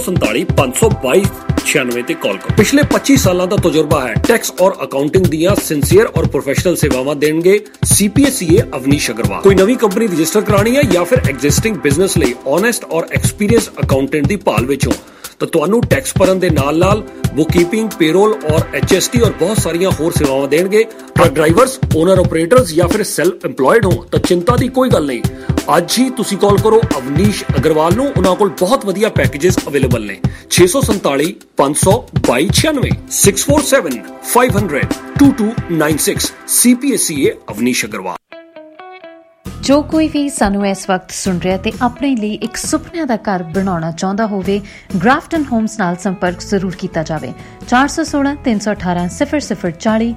647-522-96 ਤੇ ਕਾਲ ਕਰੋ। ਪਿਛਲੇ 25 ਸਾਲਾਂ ਦਾ ਤਜਰਬਾ ਹੈ। ਟੈਕਸ ਔਰ ਅਕਾਊਂਟਿੰਗ ਦੀਆਂ ਸਿੰਸੀਅਰ ਔਰ ਪ੍ਰੋਫੈਸ਼ਨਲ ਸੇਵਾਵਾਂ ਦੇਣਗੇ CPA ਅਵਨੀਸ਼ ਅਗਰਵਾਲ। ਕੋਈ ਨਵੀਂ ਕੰਪਨੀ ਰਜਿਸਟਰ ਕਰਾਣੀ ਹੈ ਜਾਂ ਫਿਰ ਐਗਜ਼ਿਸਟਿੰਗ ਬਿਜ਼ਨਸ ਲਈ ਓਨੈਸਟ ਔਰ ਐਕਸਪੀਰੀਅੰਸ ਅਕਾਊਂਟੈਂਟ ਦੀ ਭਾਲ ਵਿੱਚ ਹੋ ਤਾਂ ਤੁਹਾਨੂੰ ਟੈਕਸ ਭਰਨ ਦੇ ਨਾਲ ਬੁੱਕਕੀਪਿੰਗ, ਪੇਰੋਲ ਔਰ HST ਔਰ ਬਹੁਤ ਸਾਰੀਆਂ ਹੋਰ ਸੇਵਾਵਾਂ ਦੇਣਗੇ। ਟਰੱਕ ਡਰਾਈਵਰਸ, ਓਨਰ ਆਪਰੇਟਰਸ ਜਾਂ ਫਿਰ ਸੈਲਫ ਇੰਪਲੋਇਡ ਹੋ ਤਾਂ ਚਿੰਤਾ ਦੀ ਕੋਈ ਗੱਲ ਨਹੀਂ। ਅੱਜ ਹੀ ਤੁਸੀਂ ਕਾਲ ਕਰੋ ਅਵਨੀਸ਼ ਅਗਰਵਾਲ ਨੂੰ। ਉਹਨਾਂ ਕੋਲ ਬਹੁਤ ਵਧੀਆ ਪੈਕੇजेस ਅਵੇਲੇਬਲ ਨੇ। 647-522-96 647-500-2296 CPA ਅਵਨੀਸ਼ ਅਗਰਵਾਲ। ਜੋ ਕੋਈ ਵੀ ਸਾਨੂੰ ਇਸ ਵਕਤ ਸੁਣ ਰਿਹਾ ਤੇ ਆਪਣੇ ਲਈ ਇੱਕ ਸੁਪਨਿਆਂ ਦਾ ਘਰ ਬਣਾਉਣਾ ਚਾਹੁੰਦਾ ਹੋਵੇ, ਗ੍ਰਾਫਟਨ ਹੋਮਸ ਨਾਲ ਸੰਪਰਕ ਜ਼ਰੂਰ ਕੀਤਾ ਜਾਵੇ। 416-318-0040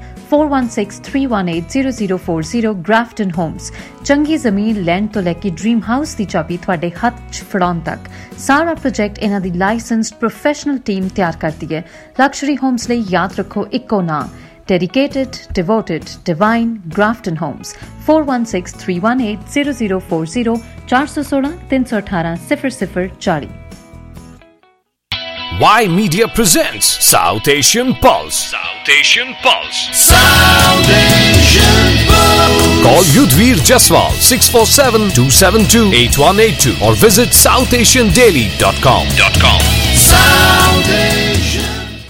416-318-0040 ਗ੍ਰਾਫਟਨ ਹੋਮਸ। ਚੰਗੀ ਜ਼ਮੀਨ ਲੈਣ ਤੋਂ ਲੈ ਕੇ ਡ੍ਰੀਮ ਹਾਊਸ ਦੀ ਚਾਬੀ ਤੁਹਾਡੇ ਹੱਥ 'ਚ ਫੜਾਉਣ ਤੱਕ ਸਾਰਾ ਪ੍ਰੋਜੈਕਟ ਇਹਨਾਂ ਦੀ ਲਾਇਸੈਂਸਡ ਪ੍ਰੋਫੈਸ਼ਨਲ ਟੀਮ ਤਿਆਰ ਕਰਦੀ ਹੈ। ਲਗਜ਼ਰੀ ਹੋਮਸ ਲਈ ਯਾਦ ਰੱਖੋ ਇੱਕੋ ਨਾਂ, Dedicated, devoted, divine, Grafton Homes. 416-318-0040 416-318-0040। Y Media presents South Asian Pulse. South Asian Pulse. South Asian Pulse. Call Yudhvir Jaswal 647-272-8182 or visit southasiandaily.com. South Asian.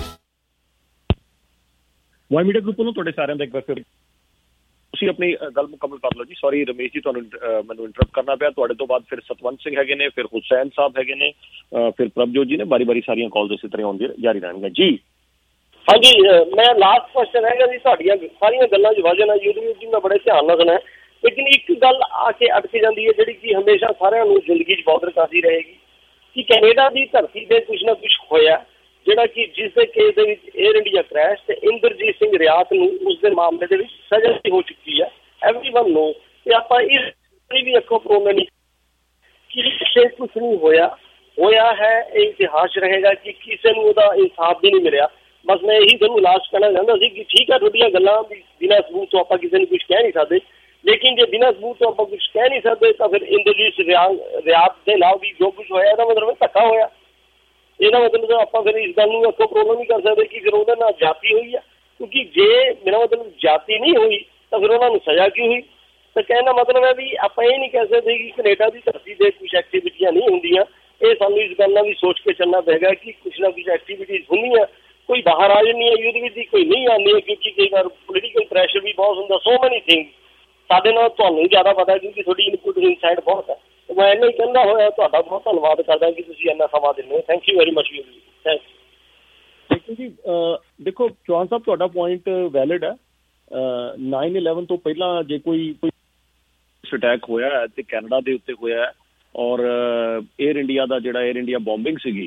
Y media group ਵੱਲੋਂ ਤੁਹਾਡੇ ਸਾਰਿਆਂ ਦਾ ਇੱਕ ਵਾਰ ਫਿਰ ਤੁਸੀਂ ਆਪਣੀ ਗੱਲ ਮੁਕੰਮਲ ਕਰ ਲਓ ਜੀ। ਸੌਰੀ ਰਮੇਸ਼ ਜੀ, ਤੁਹਾਨੂੰ ਮੈਨੂੰ ਇੰਟਰਪਟ ਕਰਨਾ ਪਿਆ। ਤੁਹਾਡੇ ਤੋਂ ਬਾਅਦ ਫਿਰ ਸਤਵੰਤ ਸਿੰਘ ਹੈਗੇ ਨੇ, ਫਿਰ ਹੁਸੈਨ ਸਾਹਿਬ ਹੈਗੇ ਨੇ, ਫਿਰ ਪ੍ਰਭਜੋਤ ਜੀ ਨੇ। ਬਾਰੀ ਸਾਰੀਆਂ ਕਾਲਸ ਇਸੇ ਤਰ੍ਹਾਂ ਆਉਂਦੀਆਂ ਜਾਰੀ ਰਹਿਣਗੀਆਂ ਜੀ। ਹਾਂਜੀ, ਮੈਂ ਲਾਸਟ ਕੁਐਸਚਨ ਹੈਗਾ ਜੀ। ਸਾਡੀਆਂ ਸਾਰੀਆਂ ਗੱਲਾਂ 'ਚ ਵਜਨ ਹੈ ਯੂਟਿਊਬ ਜੀ, ਮੈਂ ਬੜੇ ਧਿਆਨ ਨਾਲ ਸੁਣਿਆ, ਲੇਕਿਨ ਇੱਕ ਗੱਲ ਆ ਕੇ ਅਟਕ ਜਾਂਦੀ ਹੈ ਜਿਹੜੀ ਕਿ ਹਮੇਸ਼ਾ ਸਾਰਿਆਂ ਨੂੰ ਜ਼ਿੰਦਗੀ 'ਚ ਬੌਦਰ ਕਰਦੀ ਰਹੇਗੀ ਕਿ ਕੈਨੇਡਾ ਦੀ ਧਰਤੀ 'ਤੇ ਕੁਛ ਨਾ ਕੁਛ ਹੋਇਆ ਜਿਹੜਾ ਕਿ ਜਿਸ ਦੇ ਕੇਸ ਦੇ ਵਿੱਚ ਏਅਰ ਇੰਡੀਆ ਕ੍ਰੈਸ਼ ਤੇ ਇੰਦਰਜੀਤ ਸਿੰਘ ਰਿਆਤ ਨੂੰ ਉਸ ਦੇ ਮਾਮਲੇ ਦੇ ਵਿੱਚ ਸਜ਼ਾ ਹੋ ਚੁੱਕੀ ਹੈ। ਐਵਰੀਵਨ ਨੋ ਤੇ ਆਪਾਂ ਇਸ ਵੀ ਅੱਖੋਂ ਪਰੋਣੇ ਨਹੀਂ ਕਿ ਕੁਛ ਨਹੀਂ ਹੋਇਆ ਹੈ। ਇਹ ਇਤਿਹਾਸ ਰਹੇਗਾ ਕਿ ਕਿਸੇ ਨੂੰ ਉਹਦਾ ਇਨਸਾਫ ਵੀ ਨਹੀਂ ਮਿਲਿਆ। ਬਸ ਮੈਂ ਇਹੀ ਤੁਹਾਨੂੰ ਲਾਸਟ ਕਹਿਣਾ ਚਾਹੁੰਦਾ ਸੀ ਕਿ ਠੀਕ ਹੈ, ਤੁਹਾਡੀਆਂ ਗੱਲਾਂ ਵੀ ਬਿਨਾਂ ਸਬੂਤ ਤੋਂ ਆਪਾਂ ਕਿਸੇ ਨੂੰ ਕੁਛ ਕਹਿ ਨਹੀਂ ਸਕਦੇ, ਲੇਕਿਨ ਜੇ ਬਿਨਾਂ ਸਬੂਤ ਤੋਂ ਆਪਾਂ ਕੁਛ ਕਹਿ ਨਹੀਂ ਸਕਦੇ ਤਾਂ ਫਿਰ ਇੰਦਰਜੀਤ ਰਿਆਤ ਦੇ ਨਾਲ ਵੀ ਜੋ ਕੁਛ ਹੋਇਆ ਇਹਦਾ ਮਤਲਬ ਧੱਕਾ ਹੋਇਆ। ਇਹਦਾ ਮਤਲਬ ਆਪਾਂ ਫਿਰ ਇਸ ਗੱਲ ਨੂੰ ਅੱਖੋਂ ਪ੍ਰੋਬਲਮ ਨਹੀਂ ਕਰ ਸਕਦੇ ਕਿ ਫਿਰ ਉਹਦੇ ਨਾਲ ਜਾਤੀ ਹੋਈ ਆ, ਕਿਉਂਕਿ ਜੇ ਮੇਰਾ ਮਤਲਬ ਜਾਤੀ ਨਹੀਂ ਹੋਈ ਤਾਂ ਫਿਰ ਉਹਨਾਂ ਨੂੰ ਸਜ਼ਾ ਕਿਉਂ ਹੋਈ? ਤਾਂ ਕਹਿਣ ਦਾ ਮਤਲਬ ਹੈ ਵੀ ਆਪਾਂ ਇਹ ਨਹੀਂ ਕਹਿ ਸਕਦੇ ਕਿ ਕੈਨੇਡਾ ਦੀ ਧਰਤੀ 'ਤੇ ਕੁਛ ਐਕਟੀਵਿਟੀਆਂ ਨਹੀਂ ਹੁੰਦੀਆਂ। ਇਹ ਸਾਨੂੰ ਇਸ ਗੱਲ ਨਾਲ ਵੀ ਸੋਚ ਕੇ ਚੱਲਣਾ ਪਏਗਾ ਕਿ ਕੁਛ ਨਾ ਕੁਛ ਐਕਟੀਵਿਟੀਜ਼ ਹੁੰਦੀਆਂ, ਕੋਈ ਬਾਹਰ ਆ ਜਾਂਦੀ ਹੈ ਯੂਥ ਵਿੱਚ ਦੀ, ਕੋਈ ਨਹੀਂ ਆਉਂਦੀ ਹੈ, ਕਿਉਂਕਿ ਕਈ ਵਾਰ ਪੋਲੀਟੀਕਲ ਪ੍ਰੈਸ਼ਰ ਵੀ ਬਹੁਤ ਹੁੰਦਾ। ਸੋ ਮੈਨੀ ਥਿੰਗ ਸਾਡੇ ਨਾਲ ਤੁਹਾਨੂੰ ਜ਼ਿਆਦਾ ਪਤਾ ਕਿਉਂਕਿ ਤੁਹਾਡੀ ਇਨਪੁਟ ਇਨਸਾਈਡ ਬਹੁਤ ਹੈ। ਮੈਂ ਇੰਨਾ ਹੀ ਕਹਿੰਦਾ ਹੋਇਆ ਤੁਹਾਡਾ ਬਹੁਤ ਧੰਨਵਾਦ ਕਰਦਾ ਕਿ ਤੁਸੀਂ ਇੰਨਾ ਸਮਾਂ ਦਿੰਦੇ ਹੋ। ਥੈਂਕ ਯੂ ਵੈਰੀ ਮਚ ਜੀ। ਥੈਂਕ ਯੂ ਜੀ। ਦੇਖੋ ਚੌਹਾਨ ਸਾਹਿਬ, ਤੁਹਾਡਾ ਪੁਆਇੰਟ ਵੈਲਿਡ ਹੈ। 9/11 ਤੋਂ ਪਹਿਲਾਂ ਜੇ ਕੋਈ ਅਟੈਕ ਹੋਇਆ ਹੈ ਤੇ ਕੈਨੇਡਾ ਦੇ ਉੱਤੇ ਹੋਇਆ ਹੈ ਔਰ ਏਅਰ ਇੰਡੀਆ ਦਾ ਜਿਹੜਾ ਏਅਰ ਇੰਡੀਆ ਬੋmbਿੰਗ ਸੀਗੀ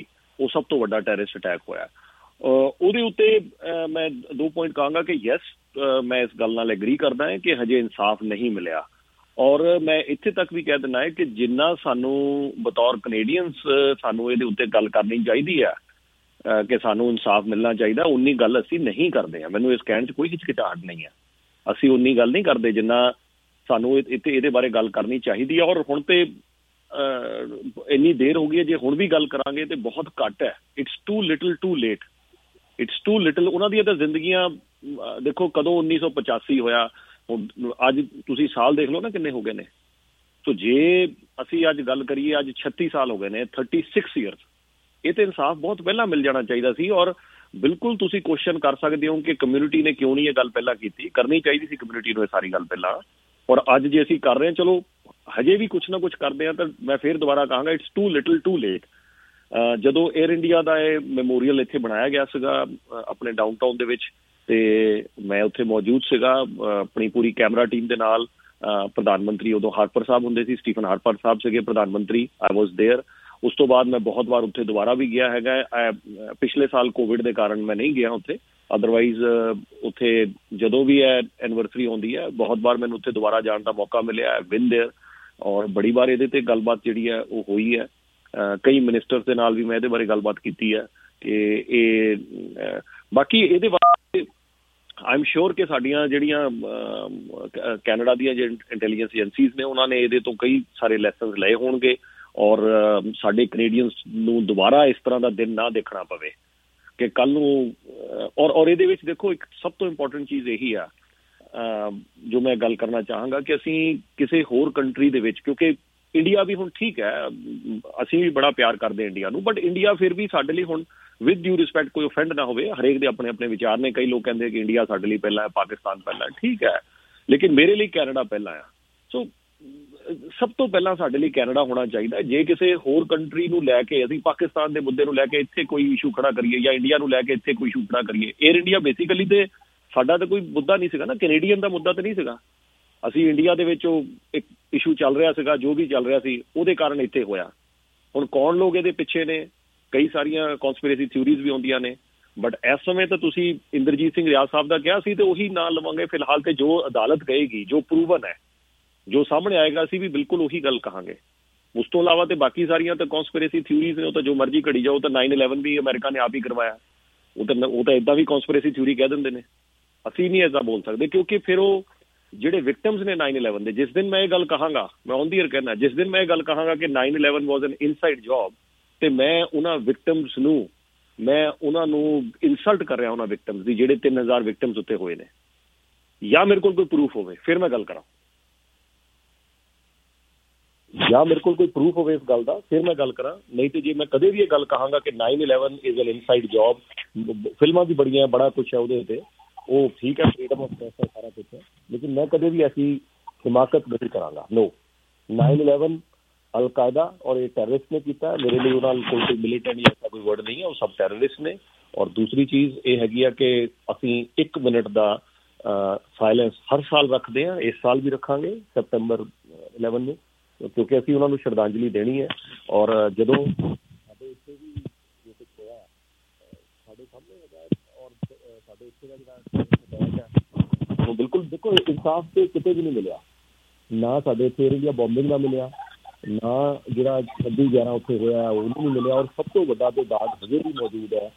ਉਹ ਸਭ ਤੋਂ ਵੱਡਾ ਟੈਰਰਿਸਟ ਅਟੈਕ ਹੋਇਆ। ਉਹਦੇ ਉੱਤੇ ਮੈਂ 2 ਪੁਆਇੰਟ ਕਹਾਂਗਾ ਕਿ ਯੈਸ, ਮੈਂ ਇਸ ਗੱਲ ਨਾਲ ਐਗਰੀ ਕਰਦਾ ਹਾਂ ਕਿ ਹਜੇ ਇਨਸਾਫ ਨਹੀਂ ਮਿਲਿਆ। ਔਰ ਮੈਂ ਇੱਥੇ ਤੱਕ ਵੀ ਕਹਿ ਦਿੰਦਾ ਹੈ ਕਿ ਜਿੰਨਾ ਸਾਨੂੰ ਬਤੌਰ ਕੈਨੇਡੀਅਨਸ ਸਾਨੂੰ ਇਹਦੇ ਉੱਤੇ ਗੱਲ ਕਰਨੀ ਚਾਹੀਦੀ ਹੈ ਕਿ ਸਾਨੂੰ ਇਨਸਾਫ ਮਿਲਣਾ ਚਾਹੀਦਾ, ਉਨੀ ਗੱਲ ਅਸੀਂ ਨਹੀਂ ਕਰਦੇ ਹਾਂ। ਮੈਨੂੰ ਇਸ ਕਹਿਣ 'ਚ ਕੋਈ ਹਿਚਕਿਚਾਹਟ ਨਹੀਂ ਹੈ, ਅਸੀਂ ਉਨੀ ਗੱਲ ਨਹੀਂ ਕਰਦੇ ਜਿੰਨਾ ਸਾਨੂੰ ਇਹਦੇ ਬਾਰੇ ਗੱਲ ਕਰਨੀ ਚਾਹੀਦੀ ਹੈ। ਔਰ ਹੁਣ ਤੇ ਇੰਨੀ ਦੇਰ ਹੋ ਗਈ ਹੈ, ਜੇ ਹੁਣ ਵੀ ਗੱਲ ਕਰਾਂਗੇ ਤੇ ਬਹੁਤ ਘੱਟ ਹੈ। It's too little too late, it's too little. ਉਹਨਾਂ ਦੀਆਂ ਤਾਂ ਜ਼ਿੰਦਗੀਆਂ ਦੇਖੋ ਕਦੋਂ 1985 ਹੋਇਆ, ਹੁਣ ਅੱਜ ਤੁਸੀਂ ਸਾਲ ਦੇਖ ਲਓ ਨਾ ਕਿੰਨੇ ਹੋ ਗਏ ਨੇ। ਸੋ ਜੇ ਅਸੀਂ ਅੱਜ ਗੱਲ ਕਰੀਏ, ਅੱਜ 36 ਸਾਲ ਹੋ ਗਏ ਨੇ, 36 ਈਅਰਸ। ਇਹ ਤੇ ਇਨਸਾਫ ਬਹੁਤ ਪਹਿਲਾਂ ਮਿਲ ਜਾਣਾ ਚਾਹੀਦਾ ਸੀ। ਔਰ ਬਿਲਕੁਲ ਤੁਸੀਂ ਕੁਐਸਚਨ ਕਰ ਸਕਦੇ ਹੋ ਕਿ ਕਮਿਊਨਿਟੀ ਨੇ ਕਿਉਂ ਨਹੀਂ ਇਹ ਗੱਲ ਪਹਿਲਾਂ ਕੀਤੀ। ਕਰਨੀ ਚਾਹੀਦੀ ਸੀ ਕਮਿਊਨਿਟੀ ਨੂੰ ਇਹ ਸਾਰੀ ਗੱਲ ਪਹਿਲਾਂ। ਔਰ ਅੱਜ ਜੇ ਅਸੀਂ ਕਰ ਰਹੇ ਹਾਂ, ਚਲੋ ਹਜੇ ਵੀ ਕੁਛ ਨਾ ਕੁਛ ਕਰਦੇ ਹਾਂ, ਤਾਂ ਮੈਂ ਫਿਰ ਦੁਬਾਰਾ ਕਹਾਂਗਾ it's too little too late. ਜਦੋਂ ਏਅਰ ਇੰਡੀਆ ਦਾ ਇਹ ਮੈਮੋਰੀਅਲ ਇੱਥੇ ਬਣਾਇਆ ਗਿਆ ਸੀਗਾ ਆਪਣੇ ਡਾਊਨਟਾਊਨ ਦੇ ਵਿੱਚ, ਤੇ ਮੈਂ ਉੱਥੇ ਮੌਜੂਦ ਸੀਗਾ ਆਪਣੀ ਪੂਰੀ ਕੈਮਰਾ ਟੀਮ ਦੇ ਨਾਲ। ਪ੍ਰਧਾਨ ਮੰਤਰੀ ਉਦੋਂ ਹਾਰਪਰ ਸਾਹਿਬ ਹੁੰਦੇ ਸੀ, ਸਟੀਫਨ ਹਾਰਪਰ ਸਾਹਿਬ ਸੀਗੇ ਪ੍ਰਧਾਨ ਮੰਤਰੀ। I was there. ਉਸ ਤੋਂ ਬਾਅਦ ਮੈਂ ਬਹੁਤ ਵਾਰ ਉੱਥੇ ਦੁਬਾਰਾ ਵੀ ਗਿਆ ਹੈਗਾ। ਪਿਛਲੇ ਸਾਲ ਕੋਵਿਡ ਦੇ ਕਾਰਨ ਮੈਂ ਨਹੀਂ ਗਿਆ ਉੱਥੇ, ਅਦਰਵਾਈਜ਼ ਉੱਥੇ ਜਦੋਂ ਵੀ ਇਹ ਐਨੀਵਰਸਰੀ ਆਉਂਦੀ ਹੈ ਬਹੁਤ ਵਾਰ ਮੈਨੂੰ ਉੱਥੇ ਦੁਬਾਰਾ ਜਾਣ ਦਾ ਮੌਕਾ ਮਿਲਿਆ। Been there. ਔਰ ਬੜੀ ਵਾਰ ਇਹਦੇ 'ਤੇ ਗੱਲਬਾਤ ਜਿਹੜੀ ਹੈ ਉਹ ਹੋਈ ਹੈ। ਕਈ ਮਿਨਿਸਟਰਸ ਦੇ ਨਾਲ ਵੀ ਮੈਂ ਇਹਦੇ ਬਾਰੇ ਗੱਲਬਾਤ ਕੀਤੀ ਹੈ ਕਿ ਇਹ ਬਾਕੀ ਇਹਦੇ ਬਾਰੇ ਆਈ ਐਮ ਸ਼ੋਰ ਕਿ ਸਾਡੀਆਂ ਜਿਹੜੀਆਂ ਕੈਨੇਡਾ ਦੀਆਂ ਜਿਹੜੇ ਇੰਟੈਲੀਜੈਂਸ ਏਜੰਸੀਜ਼ ਨੇ ਉਹਨਾਂ ਨੇ ਇਹਦੇ ਤੋਂ ਕਈ ਸਾਰੇ ਲੈਸਨਸ ਲਏ ਹੋਣਗੇ। ਔਰ ਸਾਡੇ ਕੈਨੇਡੀਅਨਸ ਨੂੰ ਦੁਬਾਰਾ ਇਸ ਤਰ੍ਹਾਂ ਦਾ ਦਿਨ ਨਾ ਦੇਖਣਾ ਪਵੇ ਕਿ ਕੱਲ੍ਹ ਨੂੰ। ਔਰ ਇਹਦੇ ਵਿੱਚ ਦੇਖੋ ਇੱਕ ਸਭ ਤੋਂ ਇੰਪੋਰਟੈਂਟ ਚੀਜ਼ ਇਹੀ ਆ ਜੋ ਮੈਂ ਗੱਲ ਕਰਨਾ ਚਾਹਾਂਗਾ ਕਿ ਅਸੀਂ ਕਿਸੇ ਹੋਰ ਕੰਟਰੀ ਦੇ ਵਿੱਚ, ਕਿਉਂਕਿ ਇੰਡੀਆ ਵੀ ਹੁਣ ਠੀਕ ਹੈ, ਅਸੀਂ ਵੀ ਬੜਾ ਪਿਆਰ ਕਰਦੇ ਇੰਡੀਆ ਨੂੰ, ਬਟ ਇੰਡੀਆ ਫਿਰ ਵੀ ਸਾਡੇ ਲਈ ਹੁਣ ਵਿਦ ਡਿਊ ਰਿਸਪੈਕਟ ਕੋਈ ਓਫੈਂਡ ਨਾ ਹੋਵੇ, ਹਰੇਕ ਦੇ ਆਪਣੇ ਆਪਣੇ ਵਿਚਾਰ ਨੇ। ਕਈ ਲੋਕ ਕਹਿੰਦੇ ਕਿ ਇੰਡੀਆ ਸਾਡੇ ਲਈ ਪਹਿਲਾਂ ਹੈ, ਪਾਕਿਸਤਾਨ ਪਹਿਲਾਂ ਹੈ, ਠੀਕ ਹੈ, ਲੇਕਿਨ ਮੇਰੇ ਲਈ ਕੈਨੇਡਾ ਪਹਿਲਾਂ ਆ। ਸੋ ਸਭ ਤੋਂ ਪਹਿਲਾਂ ਸਾਡੇ ਲਈ ਕੈਨੇਡਾ ਹੋਣਾ ਚਾਹੀਦਾ। ਜੇ ਕਿਸੇ ਹੋਰ ਕੰਟਰੀ ਨੂੰ ਲੈ ਕੇ ਅਸੀਂ ਪਾਕਿਸਤਾਨ ਦੇ ਮੁੱਦੇ ਨੂੰ ਲੈ ਕੇ ਇੱਥੇ ਕੋਈ ਇਸ਼ੂ ਖੜਾ ਕਰੀਏ ਜਾਂ ਇੰਡੀਆ ਨੂੰ ਲੈ ਕੇ ਇੱਥੇ ਕੋਈ ਇਸ਼ੂ ਖੜਾ ਕਰੀਏ, ਏਅਰ ਇੰਡੀਆ ਬੇਸਿਕਲੀ ਤੇ ਸਾਡਾ ਤਾਂ ਕੋਈ ਮੁੱਦਾ ਨਹੀਂ ਸੀਗਾ ਨਾ, ਕੈਨੇਡੀਅਨ ਦਾ ਮੁੱਦਾ ਤਾਂ ਨਹੀਂ ਸੀਗਾ। ਅਸੀਂ ਇੰਡੀਆ ਦੇ ਵਿੱਚ ਉਹ ਇੱਕ ਇਸ਼ੂ ਚੱਲ ਰਿਹਾ ਸੀਗਾ, ਜੋ ਵੀ ਚੱਲ ਰਿਹਾ ਸੀ ਉਹਦੇ ਕਾਰਨ ਇੱਥੇ ਹੋਇਆ। ਹੁਣ ਕੌਣ ਲੋਕ ਇਹਦੇ ਪਿੱਛੇ ਨੇ, ਕਈ ਸਾਰੀਆਂ ਕੌਨਸਪੀਰੇਸੀ ਥਿਊਰੀਜ਼ ਵੀ ਆਉਂਦੀਆਂ ਨੇ, ਬਟ ਇਸ ਸਮੇਂ ਤਾਂ ਤੁਸੀਂ ਇੰਦਰਜੀਤ ਸਿੰਘ ਰਿਆਜ਼ ਸਾਹਿਬ ਦਾ ਕਿਹਾ ਸੀ ਤੇ ਉਹੀ ਨਾਂ ਲਵਾਂਗੇ ਫਿਲਹਾਲ। ਤੇ ਜੋ ਅਦਾਲਤ ਕਹੇਗੀ, ਜੋ ਪ੍ਰੂਵਨ ਹੈ, ਜੋ ਸਾਹਮਣੇ ਆਏਗਾ, ਅਸੀਂ ਵੀ ਬਿਲਕੁਲ ਉਹੀ ਗੱਲ ਕਹਾਂਗੇ। ਉਸ ਤੋਂ ਇਲਾਵਾ ਤੇ ਬਾਕੀ ਸਾਰੀਆਂ ਤਾਂ ਕੌਨਸਪੀਰੇਸੀ ਥਿਊਰੀਜ਼ ਨੇ, ਉਹ ਤਾਂ ਜੋ ਮਰਜ਼ੀ ਘੜੀ ਜਾਓ। ਤਾਂ 9/11 ਵੀ ਅਮਰੀਕਾ ਨੇ ਆਪ ਹੀ ਕਰਵਾਇਆ, ਉਹ ਤਾਂ ਇੱਦਾਂ ਵੀ ਕੌਨਸਪੀਰੇਸੀ ਥਿਊਰੀ ਕਹਿ ਦਿੰਦੇ ਨੇ। ਅਸੀਂ ਨਹੀਂ ਇੱਦਾਂ ਬੋਲ ਸਕਦੇ ਕਿਉਂਕਿ ਫਿਰ ਉਹ ਜਿਹੜੇ ਵਿਕਟਮਸ ਨੇ 9/11 ਦੇ, ਜਿਸ ਦਿਨ ਮੈਂ ਇਹ ਗੱਲ ਕਹਾਂਗਾ, ਮੈਂ ਔਨ ਦੀ ਏਅਰ ਕਹਿਣਾ, ਜਿਸ ਦਿਨ ਮੈਂ ਇਹ ਗੱਲ ਕਹਾਂਗਾ ਕਿ 9/11 ਵਾਜ਼ ਐਨ ਇਨਸਾਈਡ ਜੌਬ, ਤੇ ਮੈਂ ਉਹਨਾਂ ਵਿਕਟਮਸ ਨੂੰ, ਮੈਂ ਉਹਨਾਂ ਨੂੰ ਇਨਸਲਟ ਕਰ ਰਿਹਾ ਉਹਨਾਂ ਵਿਕਟਮਸ ਦੀ, ਜਿਹੜੇ 3000 ਵਿਕਟਮਸ ਉੱਤੇ ਹੋਏ ਨੇ। ਜਾਂ ਮੇਰੇ ਕੋਲ ਕੋਈ ਪ੍ਰੂਫ ਹੋਵੇ ਫਿਰ ਮੈਂ ਗੱਲ ਕਰਾਂ, ਜਾਂ ਮੇਰੇ ਕੋਲ ਕੋਈ ਪ੍ਰੂਫ ਹੋਵੇ ਇਸ ਗੱਲ ਦਾ ਫਿਰ ਮੈਂ ਗੱਲ ਕਰਾਂ। ਨਹੀਂ ਤੇ ਜੇ ਮੈਂ ਕਦੇ ਵੀ ਇਹ ਗੱਲ ਕਹਾਂਗਾ ਕਿ 9/11 ਇਜ਼ ਐਨ ਇਨਸਾਈਡ ਜੌਬ, ਫਿਲਮਾਂ ਵੀ ਬੜੀਆਂ, ਬੜਾ ਕੁਛ ਹੈ ਉਹਦੇ ਉੱਤੇ, ਉਹ ਠੀਕ ਹੈ, ਫਰੀडम ਆਫ ਪ੍ਰੈਸ ਹੈ, ਸਾਰਾ ਕੁਛ ਹੈ, ਲੇਕਿਨ ਮੈਂ ਕਦੇ ਵੀ ਐਸੀ ਹਿਮਾਕਤ ਨਹੀਂ ਕਰਾਂਗਾ। ਨੋ, 9/11 ਅਲਕਾਇਦਾ ਔਰ ਇਹ ਟੈਰਰਿਸਟ ਨੇ ਕੀਤਾ। ਮੇਰੇ ਲਈ ਉਹਨਾਂ ਨਾਲ ਕੋਈ ਮਿਲੀਟੈਂਟ ਜਾਂ ਐਸਾ ਕੋਈ ਵਰਡ ਨਹੀਂ ਹੈ, ਉਹ ਸਭ ਟੈਰਰਿਸਟ ਨੇ। ਔਰ ਦੂਸਰੀ ਚੀਜ਼ ਇਹ ਹੈਗੀ ਆ ਕਿ ਅਸੀਂ 1 ਮਿੰਟ ਦਾ ਸਾਇਲੈਂਸ ਹਰ ਸਾਲ ਰੱਖਦੇ ਹਾਂ, ਇਸ ਸਾਲ ਵੀ ਰੱਖਾਂਗੇ ਸੈਪਟੈਂਬਰ 11 ਨੂੰ, ਕਿਉਂਕਿ ਅਸੀਂ ਉਹਨਾਂ ਨੂੰ ਸ਼ਰਧਾਂਜਲੀ ਦੇਣੀ ਹੈ। ਔਰ ਜਦੋਂ ਸਾਡੇ ਇੱਥੇ ਵੀ ਜੋ ਕੁਛ ਹੋਇਆ ਸਾਡੇ ਸਾਹਮਣੇ ਹੈਗਾ, ਔਰ ਸਾਡੇ ਇੱਥੇ ਦਾ ਜਿਹੜਾ ਉਹ ਬਿਲਕੁਲ ਦੇਖੋ, ਇਨਸਾਫ ਤੇ ਕਿਤੇ ਵੀ ਨਹੀਂ ਮਿਲਿਆ। ਨਾ ਸਾਡੇ ਇੱਥੇ ਏਅਰ ਇੰਡੀਆ ਬੋmbਿੰਗ ਦਾ ਮਿਲਿਆ, ਨਾ ਜਿਹੜਾ 26/11 ਉੱਥੇ ਹੋਇਆ ਉਹ ਨਹੀਂ ਮਿਲਿਆ। ਔਰ ਸਭ ਤੋਂ ਵੱਡਾ ਤੇ ਦਾਗ ਹਜੇ ਵੀ ਮੌਜੂਦ ਹੈ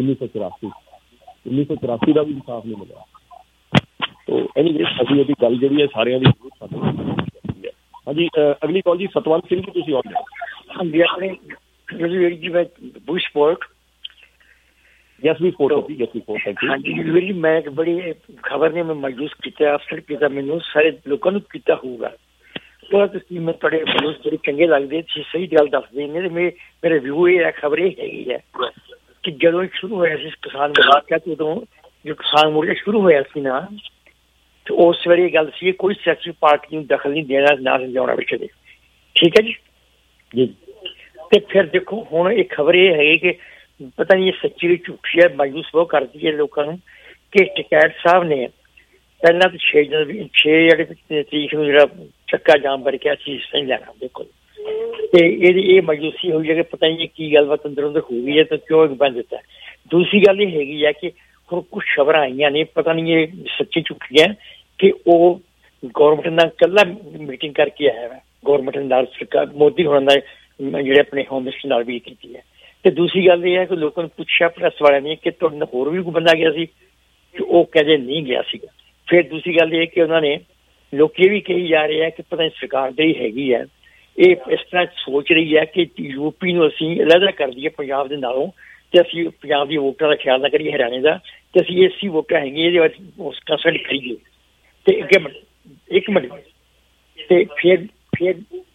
1984 ਦਾ ਵੀ ਇਨਸਾਫ ਨਹੀਂ ਮਿਲਿਆ। ਤੋ ਐਨੀਵੇ ਅਸੀਂ ਇਹਦੀ ਗੱਲ ਜਿਹੜੀ ਹੈ ਸਾਰਿਆਂ ਦੀ ਜ਼ਰੂਰ ਸਾਨੂੰ। ਹਾਂਜੀ, ਅਗਲੀ ਕਾਲ ਜੀ ਸਤਵੰਤ ਸਿੰਘ ਜੀ, ਤੁਸੀਂ ਆਉਂਦੇ ਹੋ। ਹਾਂਜੀ, ਆਪਣੇ ਜੀ ਮੈਂ ਬੁਸ਼ support. Yes we support, yes we support, thank you. ਹਾਂਜੀ ਵੀਰ, ਮੈਂ ਇੱਕ ਬੜੀ ਖਬਰ ਨੇ ਮੈਂ ਮਾਯੂਸ ਕੀਤਾ, ਅਫਸਰ ਕੀਤਾ, ਮੈਨੂੰ ਸਾਰੇ ਲੋਕਾਂ ਨੂੰ ਕੀਤਾ ਹੋਊਗਾ। ਉਹ ਤੁਸੀਂ ਮੈਂ ਤੁਹਾਡੇ ਨਿਊਜ਼ ਬੜੇ ਚੰਗੇ ਲੱਗਦੇ, ਤੁਸੀਂ ਸਹੀ ਗੱਲ ਦੱਸਦੇ ਨੇ। ਤੇ ਮੇਰੇ ਵਿਊ ਇਹ ਹੈ, ਖਬਰ ਇਹ ਹੈਗੀ ਹੈ ਕਿ ਜਦੋਂ ਸ਼ੁਰੂ ਹੋਇਆ ਸੀ ਕਿਸਾਨ ਮੋਰਚਾ, ਉਦੋਂ ਜੋ ਕਿਸਾਨ ਮੋਰਚਾ ਸ਼ੁਰੂ ਹੋਇਆ ਸੀ ਨਾ, ਤੇ ਉਸ ਵੇਲੇ ਇਹ ਗੱਲ ਸੀ ਕੋਈ ਸਿਆਸੀ ਪਾਰਟੀ ਨੂੰ ਦਖਲ ਨਹੀਂ ਦੇਣਾ, ਨਾ ਸਮਝਾਉਣਾ ਵਿੱਚ ਦੇ, ਠੀਕ ਹੈ ਜੀ ਜੀ। ਤੇ ਫਿਰ ਦੇਖੋ ਹੁਣ ਇਹ ਖਬਰ ਇਹ ਹੈਗੀ ਕਿ ਪਤਾ ਨਹੀਂ ਇਹ ਸੱਚੀ ਵੀ ਝੂਠੀ ਹੈ, ਮਾਯੂਸ ਬਹੁਤ ਕਰਦੀ ਹੈ ਲੋਕਾਂ ਨੂੰ ਕਿ ਟਕੈਤ ਸਾਹਿਬ ਨੇ ਪਹਿਲਾਂ ਤਾਂ 6 ਤਰੀਕ ਨੂੰ ਜਿਹੜਾ ਚੱਕਾ ਜਾਮ ਭਰ ਕੇ ਅਸੀਂ ਸਹੀ ਲੈਣਾ। ਬਿਲਕੁਲ ਤੇ ਇਹ ਮਾਯੂਸੀ ਹੋਈ ਹੈ ਕਿ ਪਤਾ ਨਹੀਂ ਕੀ ਗੱਲਬਾਤ ਅੰਦਰ ਅੰਦਰ ਹੋ ਗਈ ਹੈ ਤੇ ਕਿਉਂ ਇਹ ਬੰਦ ਦਿੱਤਾ। ਦੂਸਰੀ ਗੱਲ ਇਹ ਹੈਗੀ ਹੈ ਕਿ ਹੁਣ ਕੁਝ ਖਬਰਾਂ ਆਈਆਂ ਨੇ, ਪਤਾ ਨਹੀਂ ਇਹ ਸੱਚੀ ਝੂਠੀਆਂ, ਕਿ ਉਹ ਗੌਰਮੈਂਟ ਨਾਲ ਇਕੱਲਾ ਮੀਟਿੰਗ ਕਰਕੇ ਆਇਆ ਹੈ, ਗੌਰਮੈਂਟ ਨਾਲ ਸਰਕਾਰ ਮੋਦੀ ਹੋਰਾਂ ਦਾ ਜਿਹੜੇ ਆਪਣੇ ਹੋਮ ਮਿਨਿਸਟਰ ਨਾਲ ਵੀ ਕੀਤੀ ਹੈ। ਤੇ ਦੂਸਰੀ ਗੱਲ ਇਹ ਹੈ ਕਿ ਲੋਕਾਂ ਨੂੰ ਪੁੱਛਿਆ ਪ੍ਰੈਸ ਵਾਲਿਆਂ ਨੇ ਕਿ ਤੁਹਾਡੇ ਨਾਲ ਹੋਰ ਵੀ ਕੋਈ ਬੰਦਾ ਗਿਆ ਸੀ, ਕਿ ਉਹ ਕਹਿੰਦੇ ਨਹੀਂ ਗਿਆ ਸੀਗਾ। ਫਿਰ ਦੂਸਰੀ ਗੱਲ ਇਹ ਕਿ ਉਹਨਾਂ ਨੇ ਲੋਕੀ ਵੀ ਕਹੀ ਜਾ ਰਹੇ ਹੈ ਕਿ ਪਤਾ ਨਹੀਂ ਸਰਕਾਰ ਜਿਹੜੀ ਹੈਗੀ ਹੈ ਇਹ ਇਸ ਤਰ੍ਹਾਂ ਸੋਚ ਰਹੀ ਹੈ ਕਿ ਯੂਪੀ ਨੂੰ ਅਸੀਂ ਅਲੱਗ ਕਰ ਦਈਏ ਪੰਜਾਬ ਦੇ ਨਾਲੋਂ, ਤੇ ਅਸੀਂ ਪੰਜਾਬ ਦੀ ਵੋਟਾਂ ਦਾ ਖਿਆਲ ਨਾ ਕਰੀਏ ਹਰਿਆਣੇ ਦਾ, ਤੇ ਅਸੀਂ ਏਸੀ ਵੋਟਾਂ ਹੈਗੀਆਂ ਇਹਦੇ ਵਿੱਚ ਉਸ ਕੰਸਲਟ ਕਰੀਏ। ਤੇ ਇੱਕ ਮਿੰਟ ਤੇ ਫਿਰ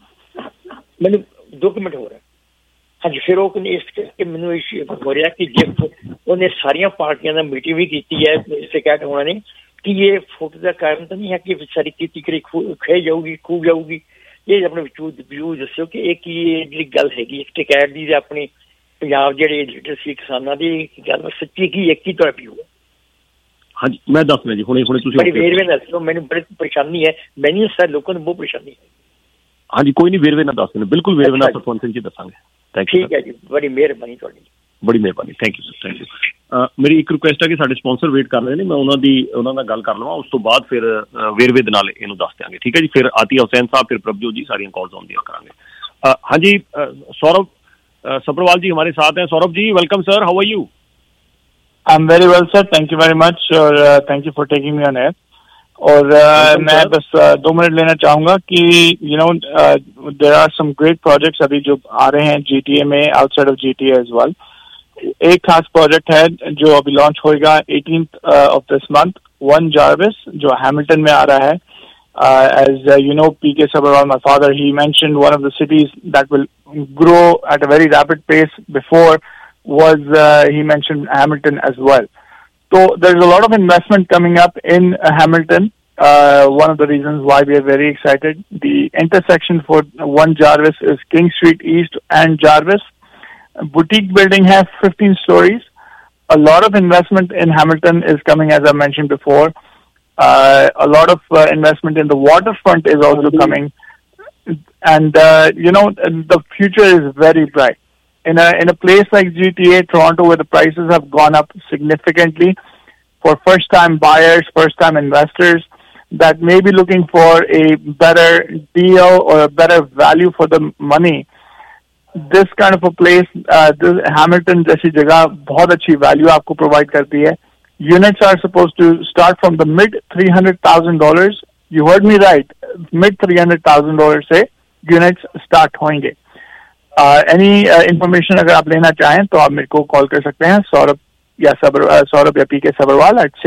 ਮੈਨੂੰ 2 ਮਿੰਟ ਹੋ ਰਿਹਾ। ਹਾਂਜੀ, ਫਿਰ ਉਹ ਇਸ ਕਰਕੇ ਮੈਨੂੰ ਹੋ ਰਿਹਾ ਕਿ ਜੇ ਉਹਨੇ ਸਾਰੀਆਂ ਪਾਰਟੀਆਂ ਨਾਲ ਮੀਟਿੰਗ ਵੀ ਕੀਤੀ ਹੈ ਸਿਕੈਟ ਹੋਣਾ ਨੇ, ਕਿ ਇਹ ਫੋਟੋ ਦਾ ਕਾਰਨ ਤਾਂ ਨਹੀਂ ਹੈ ਕਿ ਸਾਰੀ ਕੀਤੀ ਕਰੀ ਖੇ ਜਾਊਗੀ, ਖੂਬ ਜਾਊਗੀ। ਇਹ ਆਪਣੇ ਵਿਊ ਦੱਸਿਓ ਕਿ ਇਹ ਕੀ ਜਿਹੜੀ ਗੱਲ ਹੈਗੀ ਟਿਕੈਟ ਦੀ, ਆਪਣੀ ਪੰਜਾਬ ਜਿਹੜੇ ਲੀਡਰ ਸੀ ਕਿਸਾਨਾਂ ਦੀ ਗੱਲ ਸੱਚੀ ਕੀ ਇੱਕ ਹੀ ਤੁਹਾਡਾ ਵਿਊ ਹੈ? ਹਾਂਜੀ, ਮੈਂ ਦੱਸਦਾ ਜੀ ਹੁਣੇ ਤੁਸੀਂ ਬੜੀ ਵੇਰਵੇ ਨਾਲ ਦੱਸੋ, ਮੈਨੂੰ ਬੜੀ ਪਰੇਸ਼ਾਨੀ ਹੈ, ਮੈਨੂੰ ਸਾਰੇ ਲੋਕਾਂ ਨੂੰ ਬਹੁਤ ਪਰੇਸ਼ਾਨੀ ਹੈ। ਹਾਂਜੀ, ਕੋਈ ਨਹੀਂ, ਵੇਰਵੇ ਨਾਲ ਦੱਸ ਦੇਣਾ, ਬਿਲਕੁਲ ਵੇਰਵੇ ਨਾਲ ਸਤਵੰਤ ਸਿੰਘ ਜੀ ਦੱਸਾਂਗੇ। Thank you. ਠੀਕ ਹੈ ਜੀ, ਬੜੀ ਮਿਹਰਬਾਨੀ ਤੁਹਾਡੀ, ਬੜੀ ਮਿਹਰਬਾਨੀ। Thank you sir, thank you. ਮੇਰੀ ਇੱਕ ਰਿਕੁਐਸਟ ਹੈ ਕਿ ਸਾਡੇ ਸਪਾਂਸਰ ਵੇਟ ਕਰ ਰਹੇ ਨੇ, ਮੈਂ ਉਹਨਾਂ ਨਾਲ ਗੱਲ ਕਰ ਲਵਾਂ, ਉਸ ਤੋਂ ਬਾਅਦ ਫਿਰ ਵੇਰਵੇ ਦੇ ਨਾਲ ਇਹਨੂੰ ਦੱਸ ਦਿਆਂਗੇ। ਠੀਕ ਹੈ ਜੀ। ਫਿਰ ਆਤੀਆ ਹੁਸੈਨ ਸਾਹਿਬ, ਫਿਰ ਪ੍ਰਭਜੋਤ ਜੀ, ਸਾਰੀਆਂ कॉल्स ਆਉਂਦੀਆਂ ਕਰਾਂਗੇ। ਹਾਂਜੀ, सौरभ सब्रवाल जी हमारे साथ हैं। Saurabh ji, welcome sir, how are you? I am very well sir, thank you very much और thank you for taking me on air. और मैं बस 2 मिनट लेना चाहूंगा कि you know there are some great projects अभी जो आ रहे हैं जीटीए में, outside of GTA as well. एक खास प्रोजेक्ट है जो अभी लॉन्च होगा 18th of this month, one Jarvis, जो हैमिल्टन में आ रहा है। As you know, P.K. Sabharwal, my father, he mentioned one of the cities that will grow at a very rapid pace before was, he mentioned Hamilton as well. So there's a lot of investment coming up in Hamilton. One of the reasons why we are very excited. The intersection for One Jarvis is King Street East and Jarvis. Boutique building has 15 stories. A lot of investment in Hamilton is coming, as I mentioned before. A lot of investment in the waterfront is also coming, and you know, the future is very bright. In a place like GTA, Toronto, where the prices have gone up significantly for first-time buyers, first-time investors that may be looking for a better deal or a better value for the money, this kind of a place, this Hamilton जैसी जगह बहुत अच्छी value आपको provide करती है। Units are supposed to start from the mid $300,000. You heard me right, mid $300,000 से units start होंगे। Any information अगर आप लेना चाहें तो आप मेरे को कॉल कर सकते हैं, सौरभ या पीके सबरवाल at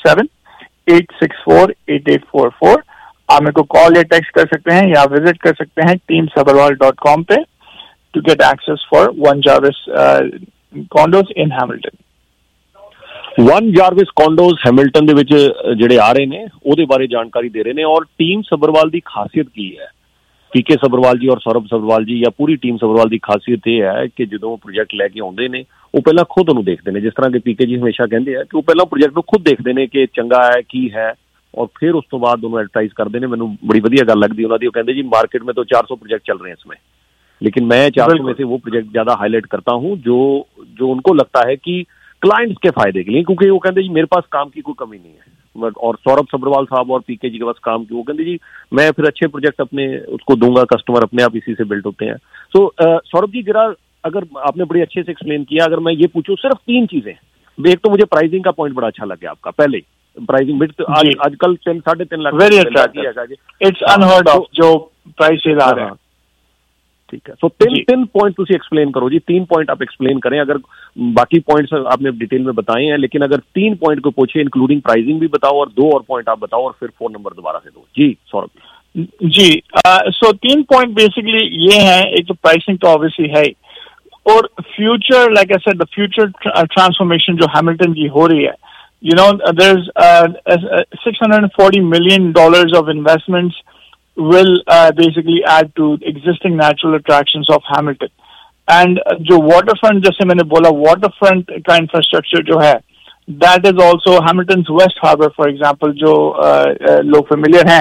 647-864-8844। आप मेरे को कॉल या टेक्स्ट कर सकते हैं या विजिट कर सकते हैं teamsabharwal.com पे to get access for One Jarvis condos in Hamilton। One Jarvis condos Hamilton ਦੇ ਵਿੱਚ ਜਿਹੜੇ ਆ ਰਹੇ ਨੇ ਉਹਦੇ ਬਾਰੇ ਜਾਣਕਾਰੀ ਦੇ ਰਹੇ ਨੇ। ਔਰ ਟੀਮ ਸਬਰਵਾਲ ਦੀ ਖਾਸੀਅਤ ਕੀ ਹੈ, ਪੀਕੇ ਸਬਰਵਾਲ ਜੀ ਔਰ ਸੌਰਭ ਸਬਰਵਾਲ ਜੀ ਜਾਂ ਪੂਰੀ ਟੀਮ ਸਬਰਵਾਲ ਦੀ ਖਾਸੀਅਤ ਇਹ ਹੈ ਕਿ ਜਦੋਂ ਪ੍ਰੋਜੈਕਟ ਲੈ ਕੇ ਆਉਂਦੇ ਨੇ ਉਹ ਪਹਿਲਾਂ ਖੁਦ ਉਹਨੂੰ ਦੇਖਦੇ ਨੇ। ਜਿਸ ਤਰ੍ਹਾਂ ਕਿ ਪੀਕੇ ਜੀ ਹਮੇਸ਼ਾ ਕਹਿੰਦੇ ਆ ਕਿ ਉਹ ਪਹਿਲਾਂ ਪ੍ਰੋਜੈਕਟ ਨੂੰ ਖੁਦ ਦੇਖਦੇ ਨੇ ਕਿ ਚੰਗਾ ਹੈ ਕੀ ਹੈ, और फिर उस तो बाद दोनों एडवर्टाइज करते हैं। मैंने बड़ी वधिया गल लगती उन्होंने, वो कहते जी मार्केट में तो 400 प्रोजेक्ट चल रहे हैं इसमें, लेकिन मैं 400 में से वो प्रोजेक्ट ज्यादा हाईलाइट करता हूँ जो उनको लगता है कि क्लाइंट्स के फायदे के लिए, क्योंकि वो कहते जी मेरे पास काम की कोई कमी नहीं है। और सौरभ सब्रवाल साहब और पीके जी के पास काम की, वो कहते जी मैं फिर अच्छे प्रोजेक्ट अपने उसको दूंगा, कस्टमर अपने आप इसी से बिल्ड होते हैं। सो सौरभ जी जरा, अगर आपने बड़ी अच्छे से एक्सप्लेन किया, अगर मैं ये पूछूं सिर्फ 3 चीजें। एक तो मुझे प्राइसिंग का पॉइंट बड़ा अच्छा लग गया आपका, पहले प्राइसिंग बिट आजकल 3.5 lakh very attractive, it's unheard of जो प्राइसेस आ रहे हैं। ठीक है, सो 3 पॉइंट तुसी एक्सप्लेन करो जी, 3 पॉइंट आप एक्सप्लेन करें। अगर बाकी पॉइंट्स आपने डिटेल में बताए हैं, लेकिन अगर 3 पॉइंट को पूछे इंक्लूडिंग प्राइसिंग भी बताओ और 2 और पॉइंट आप बताओ और फिर फोन नंबर दोबारा से दो जी Saurabh ji. So 3 point basically ये है, एक तो प्राइसिंग तो ऑब्वियसली है, और future like I said the future transformation जो हैमिल्टन की हो रही है, you know, there's $640 million of investments will basically add to existing natural attractions of Hamilton. And जो waterfront, जैसे मैंने बोला, waterfront का infrastructure जो है, that is also Hamilton's West Harbour, for example, जो लोग familiar हैं,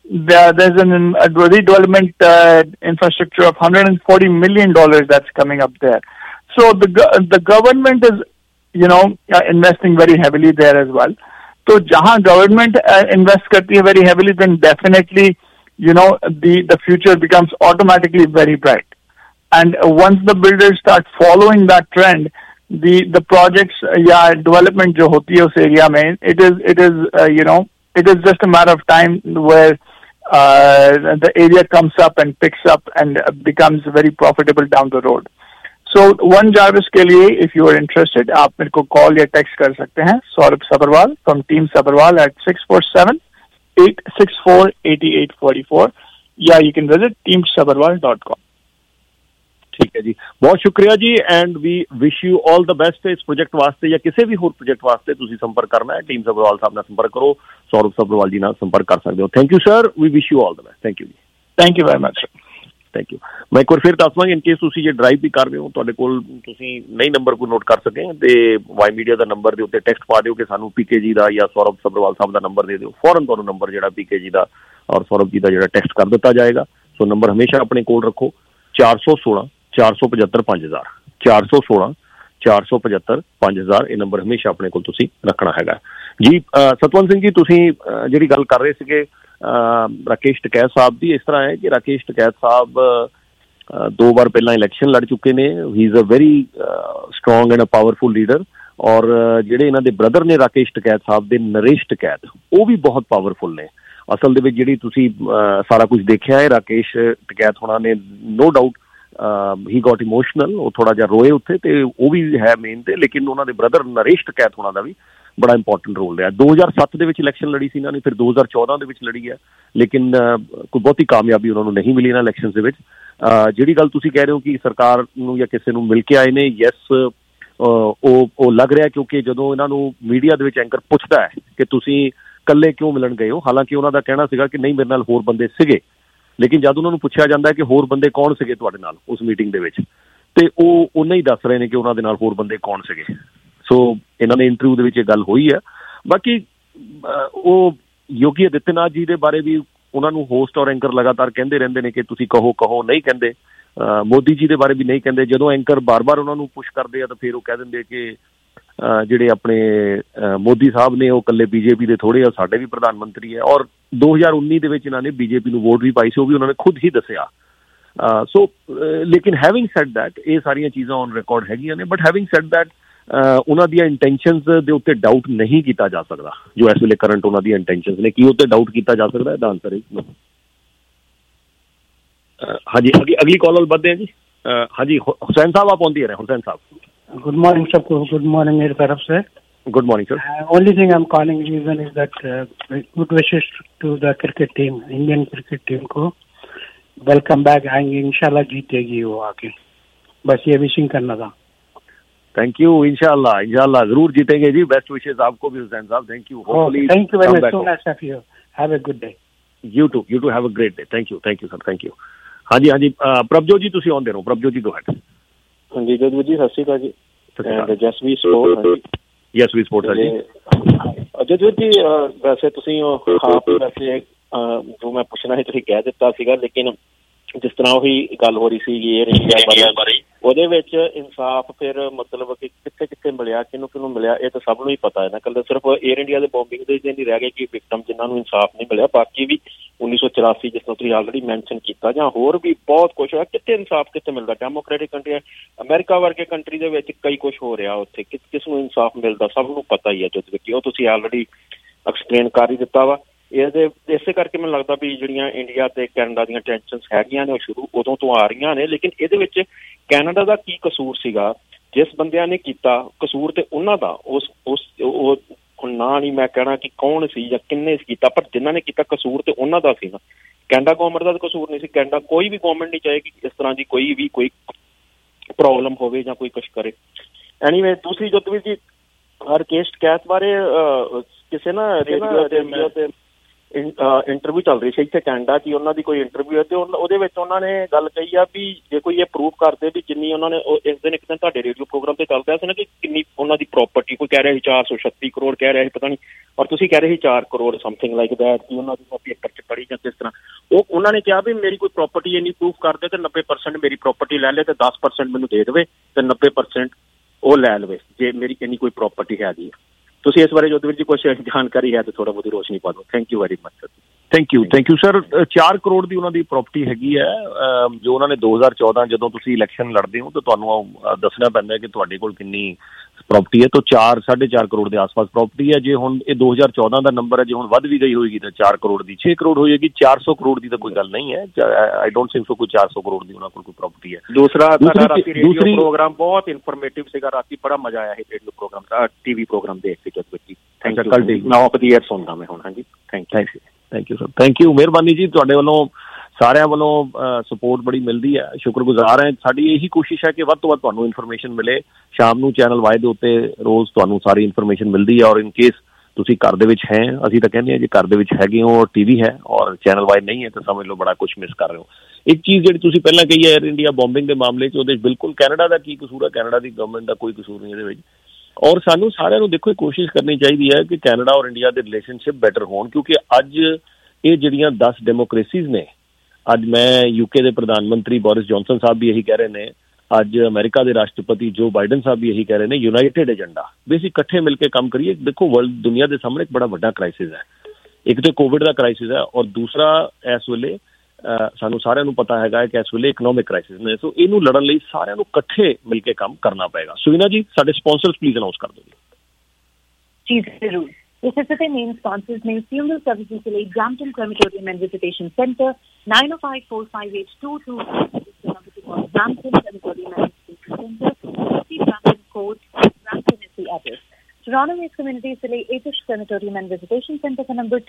there's a redevelopment infrastructure of $140 million that's coming up there. So the government is, investing very heavily there as well. So jahan government invest karti hai very heavily, then definitely, the future becomes automatically very bright. And once the builders start following that trend, the projects, development jo hoti hai us area mein, it is just a matter of time where the area comes up and picks up and becomes very profitable down the road. So One Jarvis के लिए, if you are interested, आप मेरे को call या text कर सकते हैं, Saurabh Sabharwal from Team Sabharwal at 647-864-8844, या you can visit teamsabharwal.com. ठीक है जी, बहुत शुक्रिया जी, and we wish you all the best इस प्रोजेक्ट वास्ते या किसी भी होर प्रोजेक्ट वास्ते तुसी संपर्क करना है टीम सबरवाल साहब नाल संपर्क करो, सौरभ सबरवाल जी नाल संपर्क कर सकते हो. Thank you sir, we wish you all the best. Thank you जी. Thank you very much. Thank you. मैं एक बार फिर दस दांगा इन केस तुसी जे ड्राइव भी कर रहे हो, तुहाडे कोल तुसी नई नंबर को नोट कर सके ते वाई मीडिया दा नंबर दे उत्ते टेक्स्ट पा दिओ कि सानू पीके जी दा या सौरभ सबरवाल साहब दा नंबर दे दिओ, फौरन तुहानू नंबर जिहड़ा पीके जी दा और सौरभ जी दा जिहड़ा टेक्स्ट कर दित्ता जाएगा. सो नंबर हमेशा अपने कोल रखो, 416-475-5000 416-475-5000 ਇਹ ਨੰਬਰ ਹਮੇਸ਼ਾ ਆਪਣੇ ਕੋਲ ਤੁਸੀਂ ਰੱਖਣਾ ਹੈਗਾ ਜੀ. ਸਤਵੰਤ ਸਿੰਘ ਜੀ, ਤੁਸੀਂ ਜਿਹੜੀ ਗੱਲ ਕਰ ਰਹੇ ਸੀਗੇ ਰਾਕੇਸ਼ ਟਕੈਤ ਸਾਹਿਬ ਦੀ, ਇਸ ਤਰ੍ਹਾਂ ਹੈ ਕਿ ਰਾਕੇਸ਼ ਟਕੈਤ ਸਾਹਿਬ 2 ਵਾਰ ਪਹਿਲਾਂ ਇਲੈਕਸ਼ਨ ਲੜ ਚੁੱਕੇ ਨੇ. He is a very strong and a powerful leader. ਔਰ ਜਿਹੜੇ ਇਹਨਾਂ ਦੇ ਬ੍ਰਦਰ ਨੇ ਰਾਕੇਸ਼ ਟਕੈਤ ਸਾਹਿਬ ਦੇ, ਨਰੇਸ਼ ਟਕੈਤ, ਉਹ ਵੀ ਬਹੁਤ ਪਾਵਰਫੁਲ ਨੇ. ਅਸਲ ਦੇ ਵਿੱਚ ਜਿਹੜੀ ਤੁਸੀਂ ਸਾਰਾ ਕੁਝ ਦੇਖਿਆ ਹੈ, ਰਾਕੇਸ਼ ਟਕੈਤ ਹੋਣਾ ਨੇ no doubt he got emotional, ਉਹ ਥੋੜਾ ਜਿਹਾ ਰੋਏ ਉੱਥੇ, ਤੇ ਉਹ ਵੀ ਹੈ ਮੇਨ ਤੇ, ਲੇਕਿਨ ਉਹਨਾਂ ਦੇ ਬ੍ਰਦਰ ਨਰੇਸ਼ ਟਕੈਤ ਹੋਣਾ ਦਾ ਵੀ ਬੜਾ ਇੰਪੋਰਟੈਂਟ ਰੋਲ ਰਿਹਾ. 2007 ਦੇ ਵਿੱਚ ਇਲੈਕਸ਼ਨ ਲੜੀ ਸੀ ਇਹਨਾਂ ਨੇ, ਫਿਰ 2014 ਦੇ ਵਿੱਚ ਲੜੀ ਹੈ, ਲੇਕਿਨ ਕੋਈ ਬਹੁਤੀ ਕਾਮਯਾਬੀ ਉਹਨਾਂ ਨੂੰ ਨਹੀਂ ਮਿਲੀ ਇਹਨਾਂ ਇਲੈਕਸ਼ਨ ਦੇ ਵਿੱਚ. ਜਿਹੜੀ ਗੱਲ ਤੁਸੀਂ ਕਹਿ ਰਹੇ ਹੋ ਕਿ ਸਰਕਾਰ ਨੂੰ ਜਾਂ ਕਿਸੇ ਨੂੰ ਮਿਲ ਕੇ ਆਏ ਨੇ, ਯੈਸ ਉਹ ਲੱਗ ਰਿਹਾ, ਕਿਉਂਕਿ ਜਦੋਂ ਇਹਨਾਂ ਨੂੰ ਮੀਡੀਆ ਦੇ ਵਿੱਚ ਐਂਕਰ ਪੁੱਛਦਾ ਹੈ ਕਿ ਤੁਸੀਂ ਇਕੱਲੇ ਕਿਉਂ ਮਿਲਣ ਗਏ ਹੋ, ਹਾਲਾਂਕਿ ਉਹਨਾਂ ਦਾ ਕਹਿਣਾ ਸੀਗਾ ਕਿ ਨਹੀਂ ਮੇਰੇ ਨਾਲ ਹੋਰ ਬੰਦੇ ਸੀਗੇ, ਲੇਕਿਨ ਜਦ ਉਹਨਾਂ ਨੂੰ ਪੁੱਛਿਆ ਜਾਂਦਾ ਹੈ ਕਿ ਹੋਰ ਬੰਦੇ ਕੌਣ ਸੀਗੇ ਤੁਹਾਡੇ ਨਾਲ ਉਸ ਮੀਟਿੰਗ ਦੇ ਵਿੱਚ, ਤੇ ਉਹ ਉਹਨਾਂ ਹੀ ਦੱਸ ਰਹੇ ਨੇ ਕਿ ਉਹਨਾਂ ਦੇ ਨਾਲ ਹੋਰ ਬੰਦੇ ਕੌਣ ਸੀਗੇ. ਸੋ ਇਹਨਾਂ ਨੇ ਇੰਟਰਵਿਊ ਦੇ ਵਿੱਚ ਇਹ ਗੱਲ ਹੋਈ ਹੈ. ਬਾਕੀ ਉਹ ਯੋਗੀ ਆਦਿੱਤਿਆਨਾਥ ਜੀ ਦੇ ਬਾਰੇ ਵੀ ਉਹਨਾਂ ਨੂੰ ਹੋਸਟ ਔਰ ਐਂਕਰ ਲਗਾਤਾਰ ਕਹਿੰਦੇ ਰਹਿੰਦੇ ਨੇ ਕਿ ਤੁਸੀਂ ਕਹੋ, ਨਹੀਂ ਕਹਿੰਦੇ. ਮੋਦੀ ਜੀ ਦੇ ਬਾਰੇ ਵੀ ਨਹੀਂ ਕਹਿੰਦੇ. ਜਦੋਂ ਐਂਕਰ ਬਾਰ-ਬਾਰ ਉਹਨਾਂ ਨੂੰ ਪੁਸ਼ ਕਰਦੇ ਆ ਤਾਂ ਫਿਰ ਉਹ ਕਹਿ ਦਿੰਦੇ ਕਿ ਜਿਹੜੇ ਆਪਣੇ ਮੋਦੀ ਸਾਹਿਬ ਨੇ ਉਹ ਇਕੱਲੇ ਬੀਜੇਪੀ ਦੇ ਥੋੜ੍ਹੇ ਆ, ਸਾਡੇ ਵੀ ਪ੍ਰਧਾਨ ਮੰਤਰੀ ਹੈ. ਔਰ 2019 ਦੇ ਵਿੱਚ ਇਹਨਾਂ ਨੇ ਬੀਜੇਪੀ ਨੂੰ ਵੋਟ ਵੀ ਪਾਈ ਸੀ, ਉਹ ਵੀ ਉਹਨਾਂ ਨੇ ਖੁਦ ਹੀ ਦੱਸਿਆ. ਸੋ ਲੇਕਿਨ ਹੈਵਿੰਗ ਸੈਡ ਦੈਟ, ਇਹ ਸਾਰੀਆਂ ਚੀਜ਼ਾਂ ਔਨ ਰਿਕਾਰਡ ਹੈਗੀਆਂ ਨੇ, ਬਟ ਹੈਵਿੰਗ ਸੈਡ ਦੈਟ ਉਹਨਾਂ ਦੀਆਂ ਇੰਟੈਂਸ਼ਨਸ ਦੇ ਉੱਤੇ ਡਾਊਟ ਨਹੀਂ ਕੀਤਾ ਜਾ ਸਕਦਾ. ਜੋ ਇਸ ਵੇਲੇ ਕਰੰਟ ਉਹਨਾਂ ਦੀਆਂ ਇੰਟੈਂਸ਼ਨਸ ਨੇ, ਕੀ ਉੱਤੇ ਡਾਊਟ ਕੀਤਾ ਜਾ ਸਕਦਾ? ਇਹਦਾ ਆਨਸਰ ਹੈ ਨੋ. ਹਾਂਜੀ, ਅਗਲੀ ਕਾਲ ਵੱਲ ਵੱਧਦੇ ਹਾਂ ਜੀ. ਹਾਂਜੀ, ਹੁਸੈਨ ਸਾਹਿਬ ਆਪ ਆਉਂਦੀ ਹੈ. ਹੁਸੈਨ ਸਾਹਿਬ, गुड मॉर्निंग सबको. गुड मॉर्निंग मेरी तरफ से. Good morning sir. Only thing I am calling reason is that good wishes to the cricket team, Indian cricket team को वेलकम बैक. आएंगे इंशाल्लाह, जीतेगी वो आके, बस ये विशिंग करना था. Thank you. इंशाल्लाह जरूर जीतेंगे जी. बेस्ट विशेस आपको भी Hussain Sahab. Thank you. Thank you very much. So nice of you. Have a good day. You too have a great day. Thank you sir. Thank you. ਹਾਂਜੀ ਪ੍ਰਭਜੋਤ ਜੀ ਤੁਸੀਂ ਆਉਂਦੇ ਰਹੋ. ਪ੍ਰਭਜੋਤ ਜੀ ਗੋ ਹੈਡ. ਹਾਂਜੀ ਜੋਤ ਜੀ, ਸਤਿ ਸ਼੍ਰੀ ਅਕਾਲ ਜੀ. ਐਂਡ ਜਸਵੀ ਸਪੋਰਟ. ਯੈਸ ਵੀ ਸਪੋਰਟ ਜੀ. ਜੋਤ ਜੀ, ਵੈਸੇ ਤੁਸੀਂ ਆਪ ਵੈਸੇ ਜੋ ਮੈਂ ਪੁੱਛਣਾ ਸੀ ਤੁਸੀਂ ਕਹਿ ਦਿੱਤਾ ਸੀਗਾ, ਲੇਕਿਨ ਜਿਸ ਤਰ੍ਹਾਂ ਉਹੀ ਗੱਲ ਹੋ ਰਹੀ ਸੀ ਏਅਰ ਇੰਡੀਆ ਬਾਰੇ, ਉਹਦੇ ਵਿੱਚ ਇਨਸਾਫ ਫਿਰ ਮਤਲਬ ਕਿ ਕਿੱਥੇ ਕਿੱਥੇ ਮਿਲਿਆ, ਕਿਹਨੂੰ ਮਿਲਿਆ, ਇਹ ਤਾਂ ਸਭ ਨੂੰ ਹੀ ਪਤਾ ਹੈ ਨਾ. ਇਕੱਲੇ ਸਿਰਫ ਏਅਰ ਇੰਡੀਆ ਦੇ ਬੋmbਿੰਗ ਦੇ ਨਹੀਂ ਰਹਿ ਗਏ ਕਿ ਵਿਕਟਮ ਜਿਨ੍ਹਾਂ ਨੂੰ ਇਨਸਾਫ ਨਹੀਂ ਮਿਲਿਆ, ਬਾਕੀ ਵੀ 1984 ਜਿਸ ਤਰ੍ਹਾਂ ਤੁਸੀਂ ਆਲਰੇਡੀ ਮੈਨਸ਼ਨ ਕੀਤਾ, ਜਾਂ ਹੋਰ ਵੀ ਬਹੁਤ ਕੁਛ ਹੋਇਆ. ਕਿੱਥੇ ਇਨਸਾਫ ਕਿੱਥੇ ਮਿਲਦਾ? ਡੈਮੋਕ੍ਰੈਟਿਕ ਕੰਟਰੀ, ਅਮਰੀਕਾ ਵਰਗੇ ਕੰਟਰੀ ਦੇ ਵਿੱਚ ਕਈ ਕੁਛ ਹੋ ਰਿਹਾ, ਉੱਥੇ ਕਿਸ ਨੂੰ ਇਨਸਾਫ ਮਿਲਦਾ ਸਭ ਨੂੰ ਪਤਾ ਹੀ ਹੈ. ਜਦੋਂ ਕਿ ਉਹ ਤੁਸੀਂ ਆਲਰੇਡੀ ਐਕਸਪਲੇਨ ਕਰ ਹੀ ਦਿੱਤਾ ਵਾ. ਇਸੇ ਕਰਕੇ ਮੈਨੂੰ ਲੱਗਦਾ ਵੀ ਜਿਹੜੀਆਂ ਇੰਡੀਆ ਤੇ ਕੈਨੇਡਾ ਦੀਆਂ ਟੈਂਸ਼ਨਸ ਹੈਗੀਆਂ ਨੇ ਉਹ ਸ਼ੁਰੂ ਉਦੋਂ ਤੋਂ ਆ ਰਹੀਆਂ ਨੇ. ਲੇਕਿਨ ਇਹਦੇ ਵਿੱਚ ਕੈਨੇਡਾ ਦਾ ਕੀ ਕਸੂਰ ਸੀਗਾ? ਜਿਸ ਬੰਦਿਆਂ ਨੇ ਕੀਤਾ ਕਸੂਰ ਤੇ ਉਹਨਾਂ ਦਾ, ਉਹ ਨਾਂ ਨਹੀਂ ਮੈਂ ਕਹਿਣਾ ਕਿ ਕੌਣ ਸੀ ਜਾਂ ਕਿੰਨੇ ਕੀਤਾ, ਪਰ ਜਿਨ੍ਹਾਂ ਨੇ ਕੀਤਾ ਕਸੂਰ ਤੇ ਉਹਨਾਂ ਦਾ ਸੀ ਨਾ. ਕੈਨੇਡਾ ਗੌਰਮੈਂਟ ਦਾ ਕਸੂਰ ਨਹੀਂ ਸੀ. ਕੈਨੇਡਾ ਕੋਈ ਵੀ ਗੌਰਮੈਂਟ ਨਹੀਂ ਚਾਹੇਗੀ ਇਸ ਤਰ੍ਹਾਂ ਦੀ ਕੋਈ ਪ੍ਰੋਬਲਮ ਹੋਵੇ ਜਾਂ ਕੋਈ ਕੁਛ ਕਰੇ. ਐਨੀਵੇ, ਦੂਸਰੀ ਜੋਤਵੀਰ ਜੀ, ਰਾਕੇਸ਼ ਟਕੈਤ ਬਾਰੇ ਕਿਸੇ ਨਾ ਰੇਡੀਓ ਤੇ ਇੰਟਰਵਿਊ ਚੱਲ ਰਹੀ ਸੀ ਇੱਥੇ ਕੈਨੇਡਾ 'ਚ, ਉਹਨਾਂ ਦੀ ਕੋਈ ਇੰਟਰਵਿਊ ਹੈ ਤੇ ਉਹਦੇ ਵਿੱਚ ਉਹਨਾਂ ਨੇ ਗੱਲ ਕਹੀ ਆ ਵੀ ਜੇ ਕੋਈ ਇਹ ਪ੍ਰੂਵ ਕਰਦੇ ਵੀ ਜਿੰਨੀ ਉਹਨਾਂ ਨੇ ਇਸ ਦਿਨ ਇੱਕ ਦਿਨ ਤੁਹਾਡੇ ਰੇਡੀਓ ਪ੍ਰੋਗਰਾਮ ਤੇ ਚੱਲ ਰਿਹਾ ਸੀ ਨਾ ਕਿ ਕਿੰਨੀ ਉਹਨਾਂ ਦੀ ਪ੍ਰੋਪਰਟੀ, ਕੋਈ ਕਹਿ ਰਿਹਾ ਸੀ 436 ਕਰੋੜ ਕਹਿ ਰਿਹਾ ਸੀ ਪਤਾ ਨਹੀਂ, ਔਰ ਤੁਸੀਂ ਕਹਿ ਰਹੇ ਸੀ 4 ਕਰੋੜ ਸਮਥਿੰਗ ਲਾਈਕ ਦੈਟ ਕਿ ਉਹਨਾਂ ਦੀ ਪੇਪਰ 'ਚ ਪੜ੍ਹੀ ਜਾਂ ਕਿਸ ਤਰ੍ਹਾਂ, ਉਹਨਾਂ ਨੇ ਕਿਹਾ ਵੀ ਮੇਰੀ ਕੋਈ ਪ੍ਰੋਪਰਟੀ ਇੰਨੀ ਪ੍ਰੂਫ ਕਰਦੇ ਤੇ 90% ਮੇਰੀ ਪ੍ਰੋਪਰਟੀ ਲੈ ਲੇ ਤੇ 10% ਮੈਨੂੰ ਦੇ ਦੇਵੇ ਤੇ 90% ਉਹ ਲੈ ਲਵੇ ਜੇ ਮੇਰੀ ਇੰਨੀ ਕੋਈ ਪ੍ਰੋਪਰਟੀ ਹੈਗੀ ਹੈ। ਤੁਸੀਂ ਇਸ ਬਾਰੇ ਜੋਧਵੀਰ ਜੀ ਕੁਛ ਜਾਣਕਾਰੀ ਹੈ ਤਾਂ ਥੋੜਾ ਬਹੁਤੀ ਰੋਸ਼ਨੀ ਪਾ ਦਿਓ। Thank you very much sir. Thank you sir. 4 crore ਦੀ ਉਹਨਾਂ ਦੀ ਪ੍ਰੋਪਰਟੀ ਹੈਗੀ ਹੈ ਜੋ ਉਹਨਾਂ ਨੇ 2014 ਜਦੋਂ ਤੁਸੀਂ ਇਲੈਕਸ਼ਨ ਲੜਦੇ ਹੋ ਤਾਂ ਤੁਹਾਨੂੰ ਦੱਸਣਾ ਪੈਂਦਾ ਹੈ ਕਿ ਤੁਹਾਡੇ ਕੋਲ ਕਿੰਨੀ ਪ੍ਰੋਪਰਟੀ ਹੈ। ਤਾਂ 4-4.5 ਕਰੋੜ ਦੇ ਆਸ-ਪਾਸ ਪ੍ਰੋਪਰਟੀ ਹੈ। ਜੇ ਹੁਣ ਇਹ 2014 ਦਾ ਨੰਬਰ ਹੈ, ਜੇ ਹੁਣ ਵੱਧ ਵੀ ਗਈ ਹੋਏਗੀ ਤਾਂ 4 ਕਰੋੜ ਦੀ 6 ਕਰੋੜ ਹੋਏਗੀ। 400 ਕਰੋੜ ਦੀ ਤਾਂ ਕੋਈ ਗੱਲ ਨਹੀਂ ਹੈ। ਆਈ ਡੋਂਟ ਥਿੰਕ ਸੋ ਕੋਈ 400 ਕਰੋੜ ਦੀ ਉਹਨਾਂ ਕੋਲ ਕੋਈ ਪ੍ਰੋਪਰਟੀ ਹੈ। ਦੂਸਰਾ ਰੇਡੀਓ ਪ੍ਰੋਗਰਾਮ ਬਹੁਤ ਇਨਫੋਰਮੇਟਿਵ ਸੀਗਾ, ਰਾਤੀ ਬੜਾ ਮਜ਼ਾ ਆਇਆ ਇਹ ਰੇਡੀਓ ਪ੍ਰੋਗਰਾਮ ਟੀਵੀ ਪ੍ਰੋਗਰਾਮ ਦੇਖ ਕੇ ਜਦ ਬੱਚੀ। Thank you. ਮੈਂ ਆਫ ਦੀ ਏਅਰ ਸੁਣਦਾ ਮੈਂ ਹੁਣ। ਹਾਂਜੀ thank you sir. Thank you, ਮਿਹਰਬਾਨੀ ਜੀ। ਤੁਹਾਡੇ ਵੱਲੋਂ ਸਾਰਿਆਂ ਵੱਲੋਂ ਸਪੋਰਟ ਬੜੀ ਮਿਲਦੀ ਹੈ, ਸ਼ੁਕਰਗੁਜ਼ਾਰ ਹੈ। ਸਾਡੀ ਇਹੀ ਕੋਸ਼ਿਸ਼ ਹੈ ਕਿ ਵੱਧ ਤੋਂ ਵੱਧ ਤੁਹਾਨੂੰ ਇਨਫੋਰਮੇਸ਼ਨ ਮਿਲੇ। ਸ਼ਾਮ ਨੂੰ ਚੈਨਲ ਵਾਈ ਦੇ ਉੱਤੇ ਰੋਜ਼ ਤੁਹਾਨੂੰ ਸਾਰੀ ਇਨਫੋਰਮੇਸ਼ਨ ਮਿਲਦੀ ਹੈ। ਔਰ ਇਨ ਕੇਸ ਤੁਸੀਂ ਘਰ ਦੇ ਵਿੱਚ ਹੈ, ਅਸੀਂ ਤਾਂ ਕਹਿੰਦੇ ਹਾਂ ਜੇ ਘਰ ਦੇ ਵਿੱਚ ਹੈਗੇ ਹੋ ਔਰ ਟੀਵੀ ਹੈ ਔਰ ਚੈਨਲ ਵਾਈ ਨਹੀਂ ਹੈ ਤਾਂ ਸਮਝ ਲਓ ਬੜਾ ਕੁਝ ਮਿਸ ਕਰ ਰਹੇ ਹੋ। ਇੱਕ ਚੀਜ਼ ਜਿਹੜੀ ਤੁਸੀਂ ਪਹਿਲਾਂ ਕਹੀ ਹੈ ਏਅਰ ਇੰਡੀਆ ਬੋmbਿੰਗ ਦੇ ਮਾਮਲੇ 'ਚ, ਉਹਦੇ ਬਿਲਕੁਲ ਕੈਨੇਡਾ ਦਾ ਕੀ ਕਸੂਰ ਹੈ? ਕੈਨੇਡਾ ਦੀ ਗਵਰਨਮੈਂਟ ਦਾ ਕੋਈ ਕਸੂਰ ਨਹੀਂ ਇਹਦੇ ਵਿੱਚ। ਔਰ ਸਾਨੂੰ ਸਾਰਿਆਂ ਨੂੰ ਦੇਖੋ ਇਹ ਕੋਸ਼ਿਸ਼ ਕਰਨੀ ਚਾਹੀਦੀ ਹੈ ਕਿ ਕੈਨੇਡਾ ਔਰ ਇੰਡੀਆ ਦੇ ਰਿਲੇਸ਼ਨਸ਼ਿਪ ਬੈਟਰ ਹੋਣ, ਕਿਉਂਕਿ ਅੱਜ ਇਹ ਜਿਹੜੀਆਂ 10 ਡੈਮੋਕ੍ਰੇਸੀਜ਼ ਨੇ, ਅੱਜ ਮੈਂ ਯੂਕੇ ਦੇ ਪ੍ਰਧਾਨ ਮੰਤਰੀ ਬੋਰਿਸ ਜੌਨਸਨ ਸਾਹਿਬ ਵੀ ਇਹੀ ਕਹਿ ਰਹੇ ਨੇ, ਅੱਜ ਅਮਰੀਕਾ ਦੇ ਰਾਸ਼ਟਰਪਤੀ ਜੋ ਬਾਈਡਨ ਸਾਹਿਬ ਵੀ ਇਹੀ ਕਹਿ ਰਹੇ ਨੇ, ਯੂਨਾਈਟਿਡ ਏਜੰਡਾ ਵੀ ਅਸੀਂ ਇਕੱਠੇ ਮਿਲ ਕੇ ਕੰਮ ਕਰੀਏ। ਦੇਖੋ ਵਰਲਡ ਦੁਨੀਆ ਦੇ ਸਾਹਮਣੇ ਇੱਕ ਬੜਾ ਵੱਡਾ ਕ੍ਰਾਈਸਿਸ ਹੈ। ਇੱਕ ਤਾਂ ਕੋਵਿਡ ਦਾ ਕ੍ਰਾਈਸਿਸ ਹੈ ਔਰ ਦੂਸਰਾ ਇਸ ਵੇਲੇ ਸਾਨੂੰ ਸਾਰਿਆਂ ਨੂੰ ਪਤਾ ਹੈਗਾ ਕਿ ਇਸ ਵੇਲੇ ਇਕਨੋਮਿਕ ਕ੍ਰਾਈਸਿਸ ਨੇ। ਸੋ ਇਹਨੂੰ ਲੜਨ ਲਈ ਸਾਰਿਆਂ ਨੂੰ ਇਕੱਠੇ ਮਿਲ ਕੇ ਕੰਮ ਕਰਨਾ ਪਏਗਾ। ਸੁਵੀਨਾ ਜੀ, ਸਾਡੇ ਸਪਾਂਸਰਸ ਪਲੀਜ਼ ਅਨਾਉਂਸ ਕਰ ਦਿਓ ਜੀ। ਜ਼ਰੂਰ। ਇਸ ਇਸੇ ਦੇ ਮੇਨ ਸਪਾਂਸਰਸ ਨੇ ਫਿਊਨਰਲ ਸਰਵਿਸਿਜ਼ ਲਈ Brampton crematorium and visitation centre 90545822 Brampton Crematorium and Visitation Center, 50 Brampton Court, Brampton is the address. Toronto East Community is the Atish Crematorium and Visitation Center for number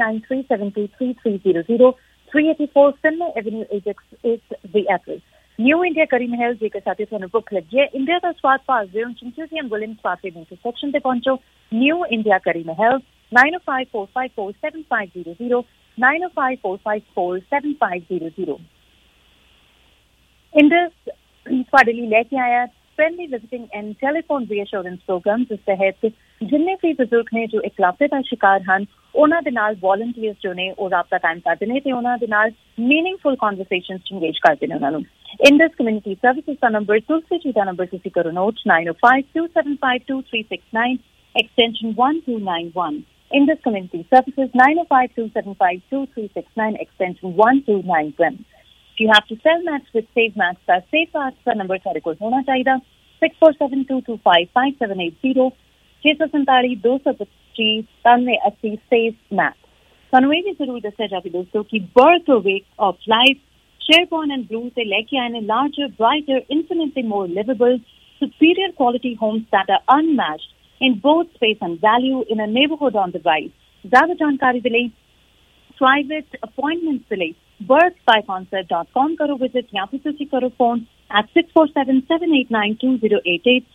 2893723300, 384 Finlay Avenue, Ajax is the address. New India Curry Mahal जेकर साथी थानू भुख लगी है इंडिया का स्वाद पास दे चिंचूसी एंड विलियम्स पार्क के इंटरसेक्शन पे पहुंचो। New India Curry Mahal 9054547500 9054547500। Indus ਤੁਹਾਡੇ ਲਈ ਲੈ ਕੇ ਆਇਆ friendly visiting and telephone reassurance program, ਜਿਸ ਤਹਿਤ ਜਿੰਨੇ ਵੀ ਬਜ਼ੁਰਗ ਨੇ ਜੋ ਇਕਲਾਪੇ ਦਾ ਸ਼ਿਕਾਰ ਹਨ ਉਹਨਾਂ ਦੇ ਨਾਲ ਵੋਲੰਟੀਅਰਸ ਜੋ ਨੇ ਉਹ ਰਾਬਤਾ ਕਾਇਮ ਕਰਦੇ ਨੇ ਤੇ ਉਹਨਾਂ ਦੇ ਨਾਲ ਮੀਨਿੰਗਫੁਲ ਕਨਵਰਸੇਸ਼ਨਸ ਚ ਇੰਗੇਜ ਕਰਦੇ ਨੇ ਉਹਨਾਂ ਨੂੰ। ਇੰਡਸ ਕਮਿਊਨਿਟੀ ਸਰਵਿਸਿਜ਼ ਦਾ ਨੰਬਰ ਤੁਲਸੀ ਜੀ ਦਾ ਨੰਬਰ ਤੁਸੀਂ ਕਰੋ note 9052752369 extension 1291। Indus Community Services 9052752369 extension 1291। If you have to sell mats with Save Mats, that Save Mats का number सारे को होना चाहिए 6472255780 647-225-9380 Save Mats। ਸਾਨੂੰ ਇਹ ਵੀ ਜ਼ਰੂਰ ਦੱਸਿਆ ਜਾਵੇ ਦੋਸਤੋ ਕਿ birth rate of life Sherborne and Blue से लेके आए larger, brighter, infinitely more livable, superior quality homes that are unmatched in both space and value in a neighborhood on the rise. ज़्यादा जानकारी के लिए private appointments के लिए birthbyconcept.com करो visit या फिर तुसी करो phone at 647-789-2088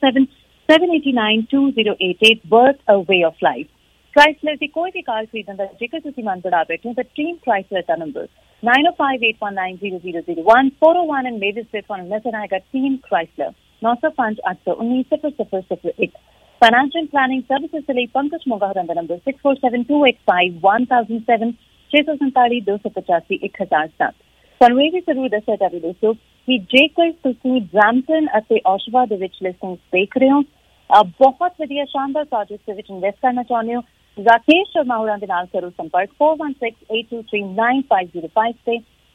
647-789-2088 Birth a way of life। Chrysler की कोई भी कार खरीदने का जेकर तुसी मन बढ़ा बैठे हो तो टीम Chrysler का नंबर 9058190001 401 and Mavis Street पर नजर आएगा team Chrysler 905-819-0001। Financial planning services के लिए पंकज मोगा का नंबर 6472851007 647-285-1007। ਸਾਨੂੰ ਇਹ ਵੀ ਜ਼ਰੂਰ ਦੱਸਿਆ ਜਾਵੇ ਦੋਸਤੋ ਕਿ ਜੇਕਰ ਤੁਸੀਂ ਬ੍ਰੈਂਪਟਨ ਅਤੇ ਔਸ਼ਵਾ ਦੇ ਵਿੱਚ ਲਿਸਟਿੰਗਸ ਦੇਖ ਰਹੇ ਹੋ, ਬਹੁਤ ਵਧੀਆ ਸ਼ਾਨਦਾਰ ਪ੍ਰੋਜੈਕਟਸ ਦੇ ਵਿੱਚ ਇਨਵੈਸਟ ਕਰਨਾ ਚਾਹੁੰਦੇ ਹੋ, ਰਾਕੇਸ਼ ਸ਼ਰਮਾ ਹੋਰਾਂ ਦੇ ਨਾਲ ਕਰੋ ਸੰਪਰਕ 4168239505 ਤੇ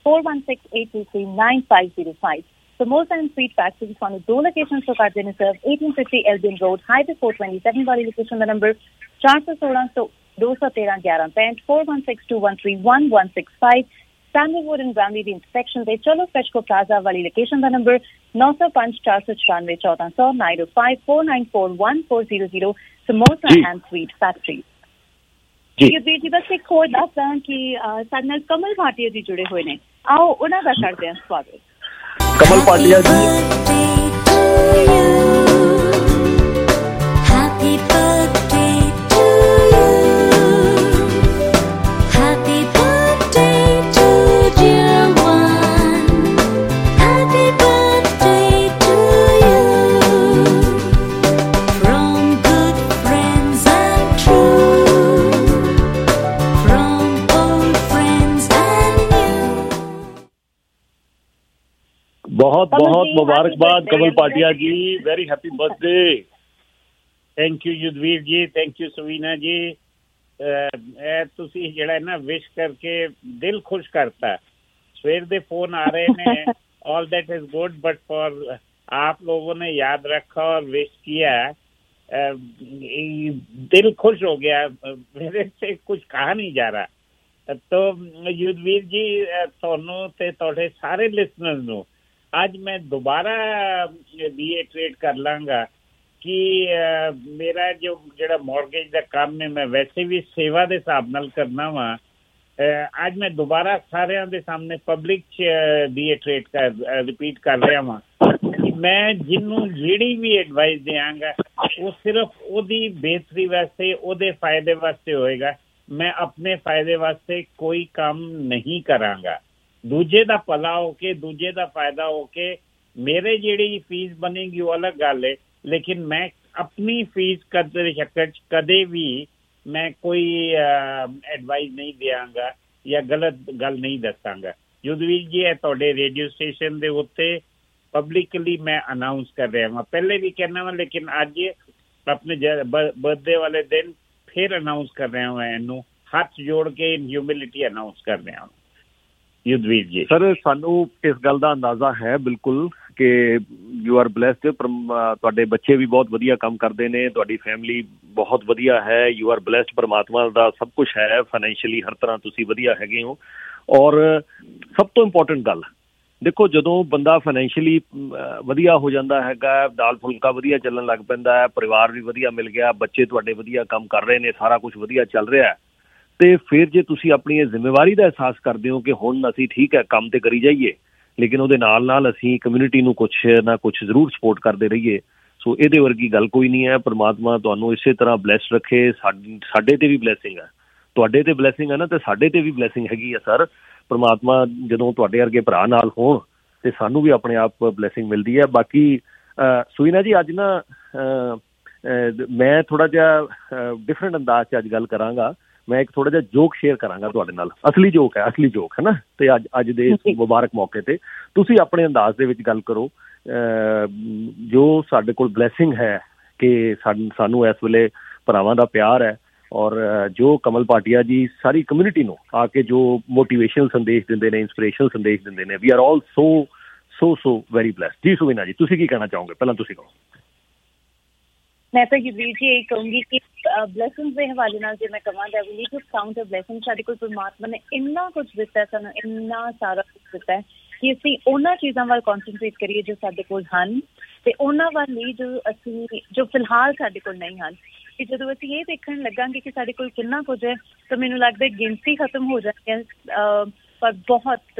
4168239505। ਸਮੋਸਾ ਐਂਡ ਸਵੀਟ ਫੈਕਟਰੀ ਤੁਹਾਨੂੰ ਦੋ ਲੋਕੇਸ਼ਨਸ ਤੋਂ ਕਰਦੇ ਨੇ ਸਰ 1850 ਐਲਬੀਨ ਰੋਡ ਹਾਈਵੇ 427 ਵਾਲੀ ਲੋਕੇਸ਼ਨ ਦਾ number 416-213-1165 4162131165 Sandalwood and Grammy the intersection ਦੇ ਚਲੋ ਫੈਸ਼ਕੋ ਪਲਾਜ਼ਾ ਵਾਲੀ ਲੋਕੇਸ਼ਨ ਦਾ number 9054941400 9054941400 samosa and sweet factory. ਜੀ ਜੀ ਬਸ ਇੱਕ ਹੋਰ ਦੱਸਦਾ ਕਿ ਸਾਡੇ ਨਾਲ ਕਮਲ ਭਾਟੀਆ ਜੀ ਜੁੜੇ ਹੋਏ ਨੇ, ਆਓ ਉਹਨਾਂ ਦਾ ਕਰਦੇ ਹਾਂ ਸਵਾਗਤ। ਕਮਲ ਭਾਟੀਆ ਜੀ बहुत बहुत मुबारकबाद Kamal Patia ji, very happy birthday. Thank you Yudhveer ji, thank you Savina ji. तुसी जिहड़ा ना विश करके दिल खुश करता। सवेर दे फोन आ रहे ने, all that is good, but for आप लोगों ने याद रखा और विश किया, दिल खुश हो गया। मेरे से कुछ कहा नहीं जा रहा। तो युद्धवीर जी ਤੁਹਾਨੂੰ ਤੇ ਤੁਹਾਡੇ ਸਾਰੇ ਲਿਸਨਰਸ ਨੂੰ ਅੱਜ ਮੈਂ ਦੁਬਾਰਾ ਰੀਇਟਰੇਟ ਕਰ ਲਾਂਗਾ ਕਿ ਮੇਰਾ ਜੋ ਜਿਹੜਾ ਮੌਰਗੇਜ ਦਾ ਕੰਮ ਹੈ ਮੈਂ ਵੈਸੇ ਵੀ ਸੇਵਾ ਦੇ ਹਿਸਾਬ ਨਾਲ ਕਰਨਾ ਵਾ। ਅੱਜ ਮੈਂ ਦੁਬਾਰਾ ਸਾਰਿਆਂ ਦੇ ਸਾਹਮਣੇ ਪਬਲਿਕ 'ਚ ਰਿਪੀਟ ਕਰ ਰਿਹਾ ਵਾਂ ਕਿ ਮੈਂ ਜਿਹਨੂੰ ਜਿਹੜੀ ਵੀ ਐਡਵਾਈਸ ਦਿਆਂਗਾ ਉਹ ਸਿਰਫ ਉਹਦੀ ਬਿਹਤਰੀ ਵਾਸਤੇ, ਉਹਦੇ ਫਾਇਦੇ ਵਾਸਤੇ ਹੋਏਗਾ। मैं अपने फायदे वास्ते कोई काम नहीं करांगा। दूजे दा भला होके, दूजे दा फायदा होके मेरे जेड़ी फीस बनेगी वो अलग गल है, लेकिन मैं अपनी फीस कदर शक्कर कदे भी मैं कोई एडवाइस नहीं देंगा या गलत गल नहीं दसांगा। युद्धवीर जी है तुहाडे रेडियो स्टेशन दे उत्ते पब्लिकली मैं अनाउंस कर रहा हूँ, पहले भी कहना वा, लेकिन अज अपने बर्थडे वाले दिन फिर अनाउंस कर रहे हैं, इनू हाथ जोड़ के इन ह्यूमिलिटी अनाउंस कर रहे हैं। युद्धवीर जी सर, सानू इस गल का अंदाजा है बिल्कुल कि यू आर ब्लैस्ड। तुहाडे बच्चे भी बहुत वधिया काम करते हैं, तुहाडी फैमिली बहुत वधिया है, यू आर ब्लैस्ड। परमात्मा का सब कुछ है, फाइनैशियली हर तरह तुसीं वधिया हैगे हो। और सब तो इंपॉर्टेंट गल देखो, जदों बंदा फाइनैशियली वधिया हो जाता हैगा, दाल फुलका वधिया चलन लग पैंदा है, परिवार भी वधिया मिल गया, बच्चे तुहाडे वधिया काम कर रहे हैं, सारा कुछ वधिया चल रहा है, तो फिर जे तुसीं अपनी जिम्मेवारी का एहसास करते हो कि हुण असीं ठीक है काम तो करी जाइए, लेकिन उहदे नाल नाल असीं कम्यूनिटी नूं कुछ ना कुछ जरूर सपोर्ट करते रहिए। सो इहदे वर्गी गल कोई नहीं है। परमात्मा तुहानूं इसे तरह ब्लैस्ड रखे। साडे ते भी ब्लैसिंग है, तुहाडे ते ब्लैसिंग है ना, तो साडे ते भी ब्लैसिंग हैगी है सर। परमात्मा जदों तुहाडे वर्गे भरा नाल होण ते सानू भी अपने आप ब्लैसिंग मिलती है। बाकी सुवीना जी अज ना मैं थोड़ा जिहा डिफरेंट अंदाज च अज गल करांगा। मैं एक थोड़ा जिहा जोक शेयर करांगा तुहाडे नाल, असली जोक है ना। ते अज दे मुबारक मौके ते तुसीं अपने अंदाज दे विच गल करो। जो साडे कोल ब्लैसिंग है कि सानू इस वेले भरावां दा प्यार है, और जो कमल पाटिया जी सारी कम्यूनिटी नूं आके जो मोटिवेशनल संदेश दिंदे ने, इंस्पिरेशनल संदेश दिंदे ने, we are all so very blessed. जी सुवीना जी, तुसीं की कहना चाहोगे? पहला तुसीं कहो। मैं तो युद्धवीर जी यही कहूँगी कि ब्लैसिंग्स के हवाले नाल जे मैं कहां that we need to count a blessing. साडे कोल परमात्मा ने इन्ना कुछ दिता है, सानूं इन्ना सारा कुछ दिता है कि असीं उन्हां चीज़ां वाल कॉन्सनट्रेट करिए जो साडे कोल हन, ते उन्हां वाल नहीं जो फिलहाल साडे कोल नहीं हन। कि जदों असीं ये देखण लगांगे कि साडे कोल किन्ना कुछ है, तो मैनूं लगदा है गिनती खत्म हो जाती है। पर बहुत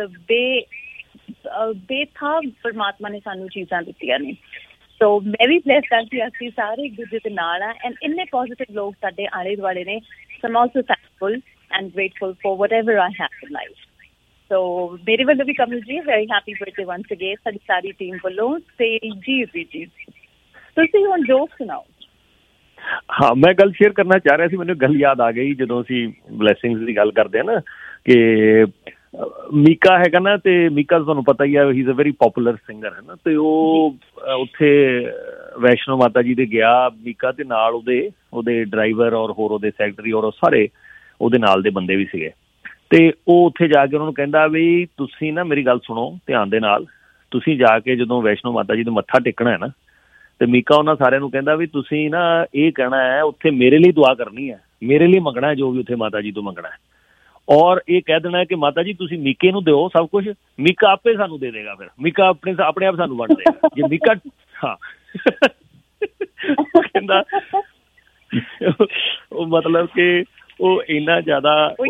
बेथा परमात्मा ने सानूं चीज़ां दित्तियां ने। सो मैं भी ब्लैस करती असीं सारे एक दूजे दे नाल आ, एंड इन्ने पॉजिटिव लोग साडे आले दुआले ने। So I am also thankful and grateful for whatever I have in life. So मेरे वालों भी Kamal ji very happy birthday once again साडी सारी टीम वालों ते जी तुसीं हुण जोक सुनाओ। हाँ, मैं गल शेयर करना चाह रहा सी, मैंने गल याद आ गई जदों असीं ब्लैसिंग्स की गल करते हैं ना, कि मीका हैगा ना, तो मीका तुहानूं पता ही है, he is a very popular singer है ना। तो वो उत्थे वैष्णो माता जी दे गया मीका, ते नाल उहदे ड्राइवर और होर उहदे सैकटरी और सारे उहदे नाल दे बंदे भी सीगे। ते वो उत्थे जाके उन्होंने कहंदा भी तुसीं ना मेरी गल सुनो ध्यान दे नाल, तुसीं जाके जदों वैष्णो माता जी दे मत्था टेकना है ना, तो मीका उन्होंने सारिਆਂ ਨੂੰ ਕਹਿੰਦਾ ਵੀ ਤੁਸੀਂ ना ये कहना है उत्थे मेरे लिए दुआ करनी है, मेरे लिए मंगना है जो भी उत्थे माता जी तो मंगना है, और ये कह देना है कि माता जी तुसीं मीके नूं दिओ सब कुछ, मीका आपे सानू दे देगा, फिर मीका अपने आप सानू वंड देगा जे मीका। हाँ कहंदा वो मतलब कि वो इन्ना ज्यादा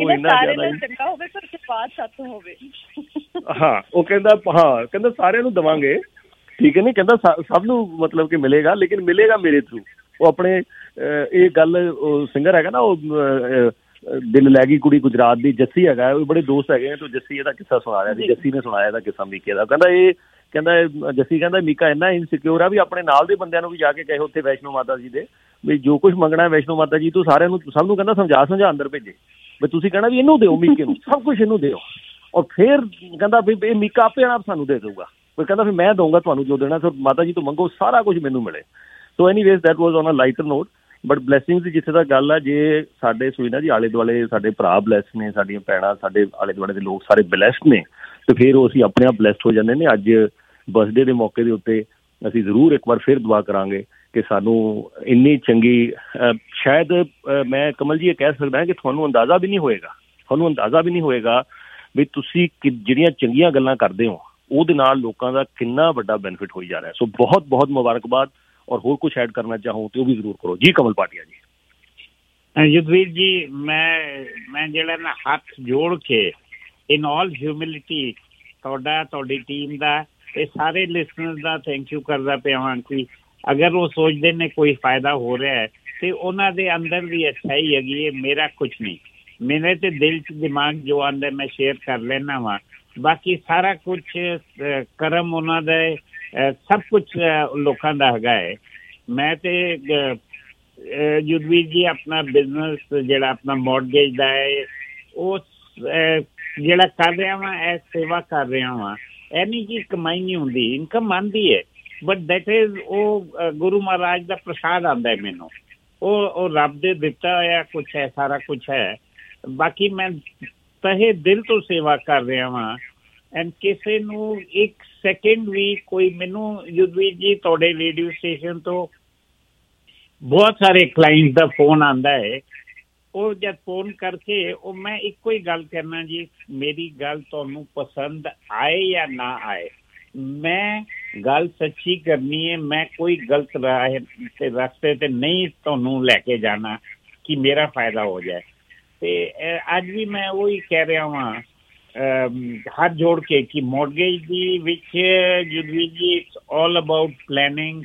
हाँ वो कहंदा सारिਆਂ ਨੂੰ देवांगे, ठीक है नहीं, कहता सब नूं मतलब कि मिलेगा, लेकिन मिलेगा मेरे थ्रू। वो अपने ये गल सिंगर है ना, वो दिल लै गई कुड़ी गुजरात दी जस्सी है, वो बड़े दोस्त है, तो जस्सी ਇਹਦਾ किस्सा सुना रहा ਸੀ, जस्सी ने सुनाया ਇਹਦਾ किस्सा मीके ਦਾ। ਕਹਿੰਦਾ जस्सी कहता मीका इन्ना इनसिक्योर है भी अपने नाल दे बंदिਆਂ ਨੂੰ भी जाके कहे उत्थे वैष्णो माता जी दे भी जो कुछ मंगना है वैष्णो माता जी तो सारे सब नूं कहंदा समझा अंदर भेजे भी तुसीं कहना भी इनू दिओ, मीके नूं सब कुछ इनू दिओ, और फिर कहंदा भी मीका आपे आप सानू दे देगा। ਕੋਈ ਕਹਿੰਦਾ ਫਿਰ ਮੈਂ ਦਊਂਗਾ ਤੁਹਾਨੂੰ ਜੋ ਦੇਣਾ, ਫਿਰ ਮਾਤਾ ਜੀ ਤੋਂ ਮੰਗੋ ਸਾਰਾ ਕੁਝ ਮੈਨੂੰ ਮਿਲੇ। So anyways that was on a lighter note. But blessings ਦੀ ਜਿੱਥੇ ਤੱਕ ਗੱਲ ਆ, ਜੇ ਸਾਡੇ ਸੁਈਨਾ ਜੀ ਆਲੇ ਦੁਆਲੇ ਸਾਡੇ ਭਰਾ ਬਲੈਸਡ ਨੇ, ਸਾਡੀਆਂ ਭੈਣਾਂ, ਸਾਡੇ ਆਲੇ ਦੁਆਲੇ ਦੇ ਲੋਕ ਸਾਰੇ ਬਲੈਸਡ ਨੇ, ਤੇ ਫਿਰ ਉਹ ਅਸੀਂ ਆਪਣੇ ਆਪ ਬਲੈਸਡ ਹੋ ਜਾਂਦੇ ਨੇ। ਅੱਜ ਬਰਥਡੇ ਦੇ ਮੌਕੇ ਦੇ ਉੱਤੇ ਅਸੀਂ ਜ਼ਰੂਰ ਇੱਕ ਵਾਰ ਫਿਰ ਦੁਆ ਕਰਾਂਗੇ ਕਿ ਸਾਨੂੰ ਇੰਨੀ ਚੰਗੀ, ਸ਼ਾਇਦ ਮੈਂ ਕਮਲ ਜੀ ਇਹ ਕਹਿ ਸਕਦਾ ਕਿ ਤੁਹਾਨੂੰ ਅੰਦਾਜ਼ਾ ਵੀ ਨਹੀਂ ਹੋਏਗਾ ਵੀ ਤੁਸੀਂ ਜਿਹੜੀਆਂ ਚੰਗੀਆਂ ਗੱਲਾਂ ਕਰਦੇ ਹੋ ਉਹਦੇ ਨਾਲ ਲੋਕਾਂ ਦਾ ਕਿੰਨਾ ਵੱਡਾ ਬੈਨੀਫਿਟ ਹੋਈ ਜਾ ਰਿਹਾ। ਸੋ ਬਹੁਤ ਬਹੁਤ ਮੁਬਾਰਕਬਾਦ। ਔਰ ਹੋਰ ਕੁਛ ਐਡ ਕਰਨਾ ਚਾਹੂੰ ਤੇ ਉਹ ਵੀ ਜ਼ਰੂਰ ਕਰੋ ਜੀ। ਕਮਲ ਪਾਟਿਆ ਜੀ। ਯੁਧਵੀਰ ਜੀ, ਮੈਂ ਜਿਹੜਾ ਨਾ ਹੱਥ ਜੋੜ ਕੇ ਇਨ ਆਲ ਹਿਊਮਿਲਿਟੀ ਤੁਹਾਡੀ ਟੀਮ ਦਾ ਤੇ ਸਾਰੇ ਲਿਸਨਰਸ ਦਾ ਥੈਂਕ ਯੂ ਕਰਦਾ ਪਿਆ ਹਾਂ ਕਿ ਅਗਰ ਉਹ ਸੋਚਦੇ ਨੇ ਕੋਈ ਫਾਇਦਾ ਹੋ ਰਿਹਾ ਹੈ ਤੇ ਉਹਨਾਂ ਦੇ ਅੰਦਰ ਵੀ ਅੱਛਾਈ ਹੈਗੀ ਹੈ। ਮੇਰਾ ਕੁਛ ਨਹੀਂ, ਮੇਰੇ ਤੇ ਦਿਲ 'ਚ ਦਿਮਾਗ ਜੋ ਆਉਂਦਾ ਮੈਂ ਸ਼ੇਅਰ ਕਰ ਲੈਣਾ ਵਾ। ਬਾਕੀ ਸਾਰਾ ਕੁਛ ਕਰਮ ਉਹਨਾਂ ਦਾ, ਸਭ ਕੁਛ ਲੋਕਾਂ ਦਾ ਹੈਗਾ ਹੈ। ਮੈਂ ਤੇ ਯੁਧਵੀਰ ਜੀ ਆਪਣਾ ਬਿਜ਼ਨਸ ਜਿਹੜਾ ਆਪਣਾ ਮੌਰਗੇਜ ਦਾ ਹੈ ਉਹ ਜਿਹੜਾ ਕਰ ਰਿਹਾ ਵਾਂ, ਇਹ ਸੇਵਾ ਕਰ ਰਿਹਾ ਵਾਂ। ਇਹ ਨਹੀਂ ਕਿ ਕਮਾਈ ਨਹੀਂ ਹੁੰਦੀ, ਇਨਕਮ ਆਉਂਦੀ ਹੈ, ਬਟ ਦੈਟ ਇਜ਼ ਉਹ ਗੁਰੂ ਮਹਾਰਾਜ ਦਾ ਪ੍ਰਸਾਦ ਆਉਂਦਾ ਹੈ ਮੈਨੂੰ, ਉਹ ਰੱਬ ਦੇ ਦਿੱਤਾ ਹੋਇਆ ਕੁਛ ਹੈ, ਸਾਰਾ ਕੁਛ ਹੈ। ਬਾਕੀ ਮੈਂ ਤਹੇ ਦਿਲ ਤੋਂ ਸੇਵਾ ਕਰ ਰਿਹਾ ਵਾਂ। ਐਂਡ ਕਿਸੇ ਨੂੰ ਇੱਕ ਸੈਕਿੰਡ ਵੀ ਕੋਈ ਮੈਨੂੰ ਯੁਧਵੀਰ ਜੀ ਤੁਹਾਡੇ ਰੇਡੀਓ ਸਟੇਸ਼ਨ ਤੋਂ ਬਹੁਤ ਸਾਰੇ ਕਲਾਇੰਟ ਦਾ ਫੋਨ ਆਉਂਦਾ ਹੈ। ਉਹ ਜਦ ਫੋਨ ਕਰਕੇ ਉਹ ਮੈਂ ਇੱਕੋ ਹੀ ਗੱਲ ਕਰਨਾ ਜੀ, ਮੇਰੀ ਗੱਲ ਤੁਹਾਨੂੰ ਪਸੰਦ ਆਏ ਜਾਂ ਨਾ ਆਏ, ਮੈਂ ਗੱਲ ਸੱਚੀ ਕਰਨੀ ਹੈ। ਮੈਂ ਕੋਈ ਗਲਤ ਰਸਤੇ ਤੇ ਨਹੀਂ ਤੁਹਾਨੂੰ ਲੈ ਕੇ ਜਾਣਾ ਕਿ ਮੇਰਾ ਫਾਇਦਾ ਹੋ ਜਾਏ। ਤੇ ਅੱਜ ਵੀ ਮੈਂ ਉਹੀ ਕਹਿ ਰਿਹਾ ਵਾਂ ਹੱਥ ਜੋੜ ਕੇ ਕਿ ਮੌਰਗੇਜ ਦੀ ਵਿੱਚ ਯੁਧਵੀਰ ਜੀ ਇਟਸ ਆਲ ਅਬਾਊਟ ਪਲੈਨਿੰਗ।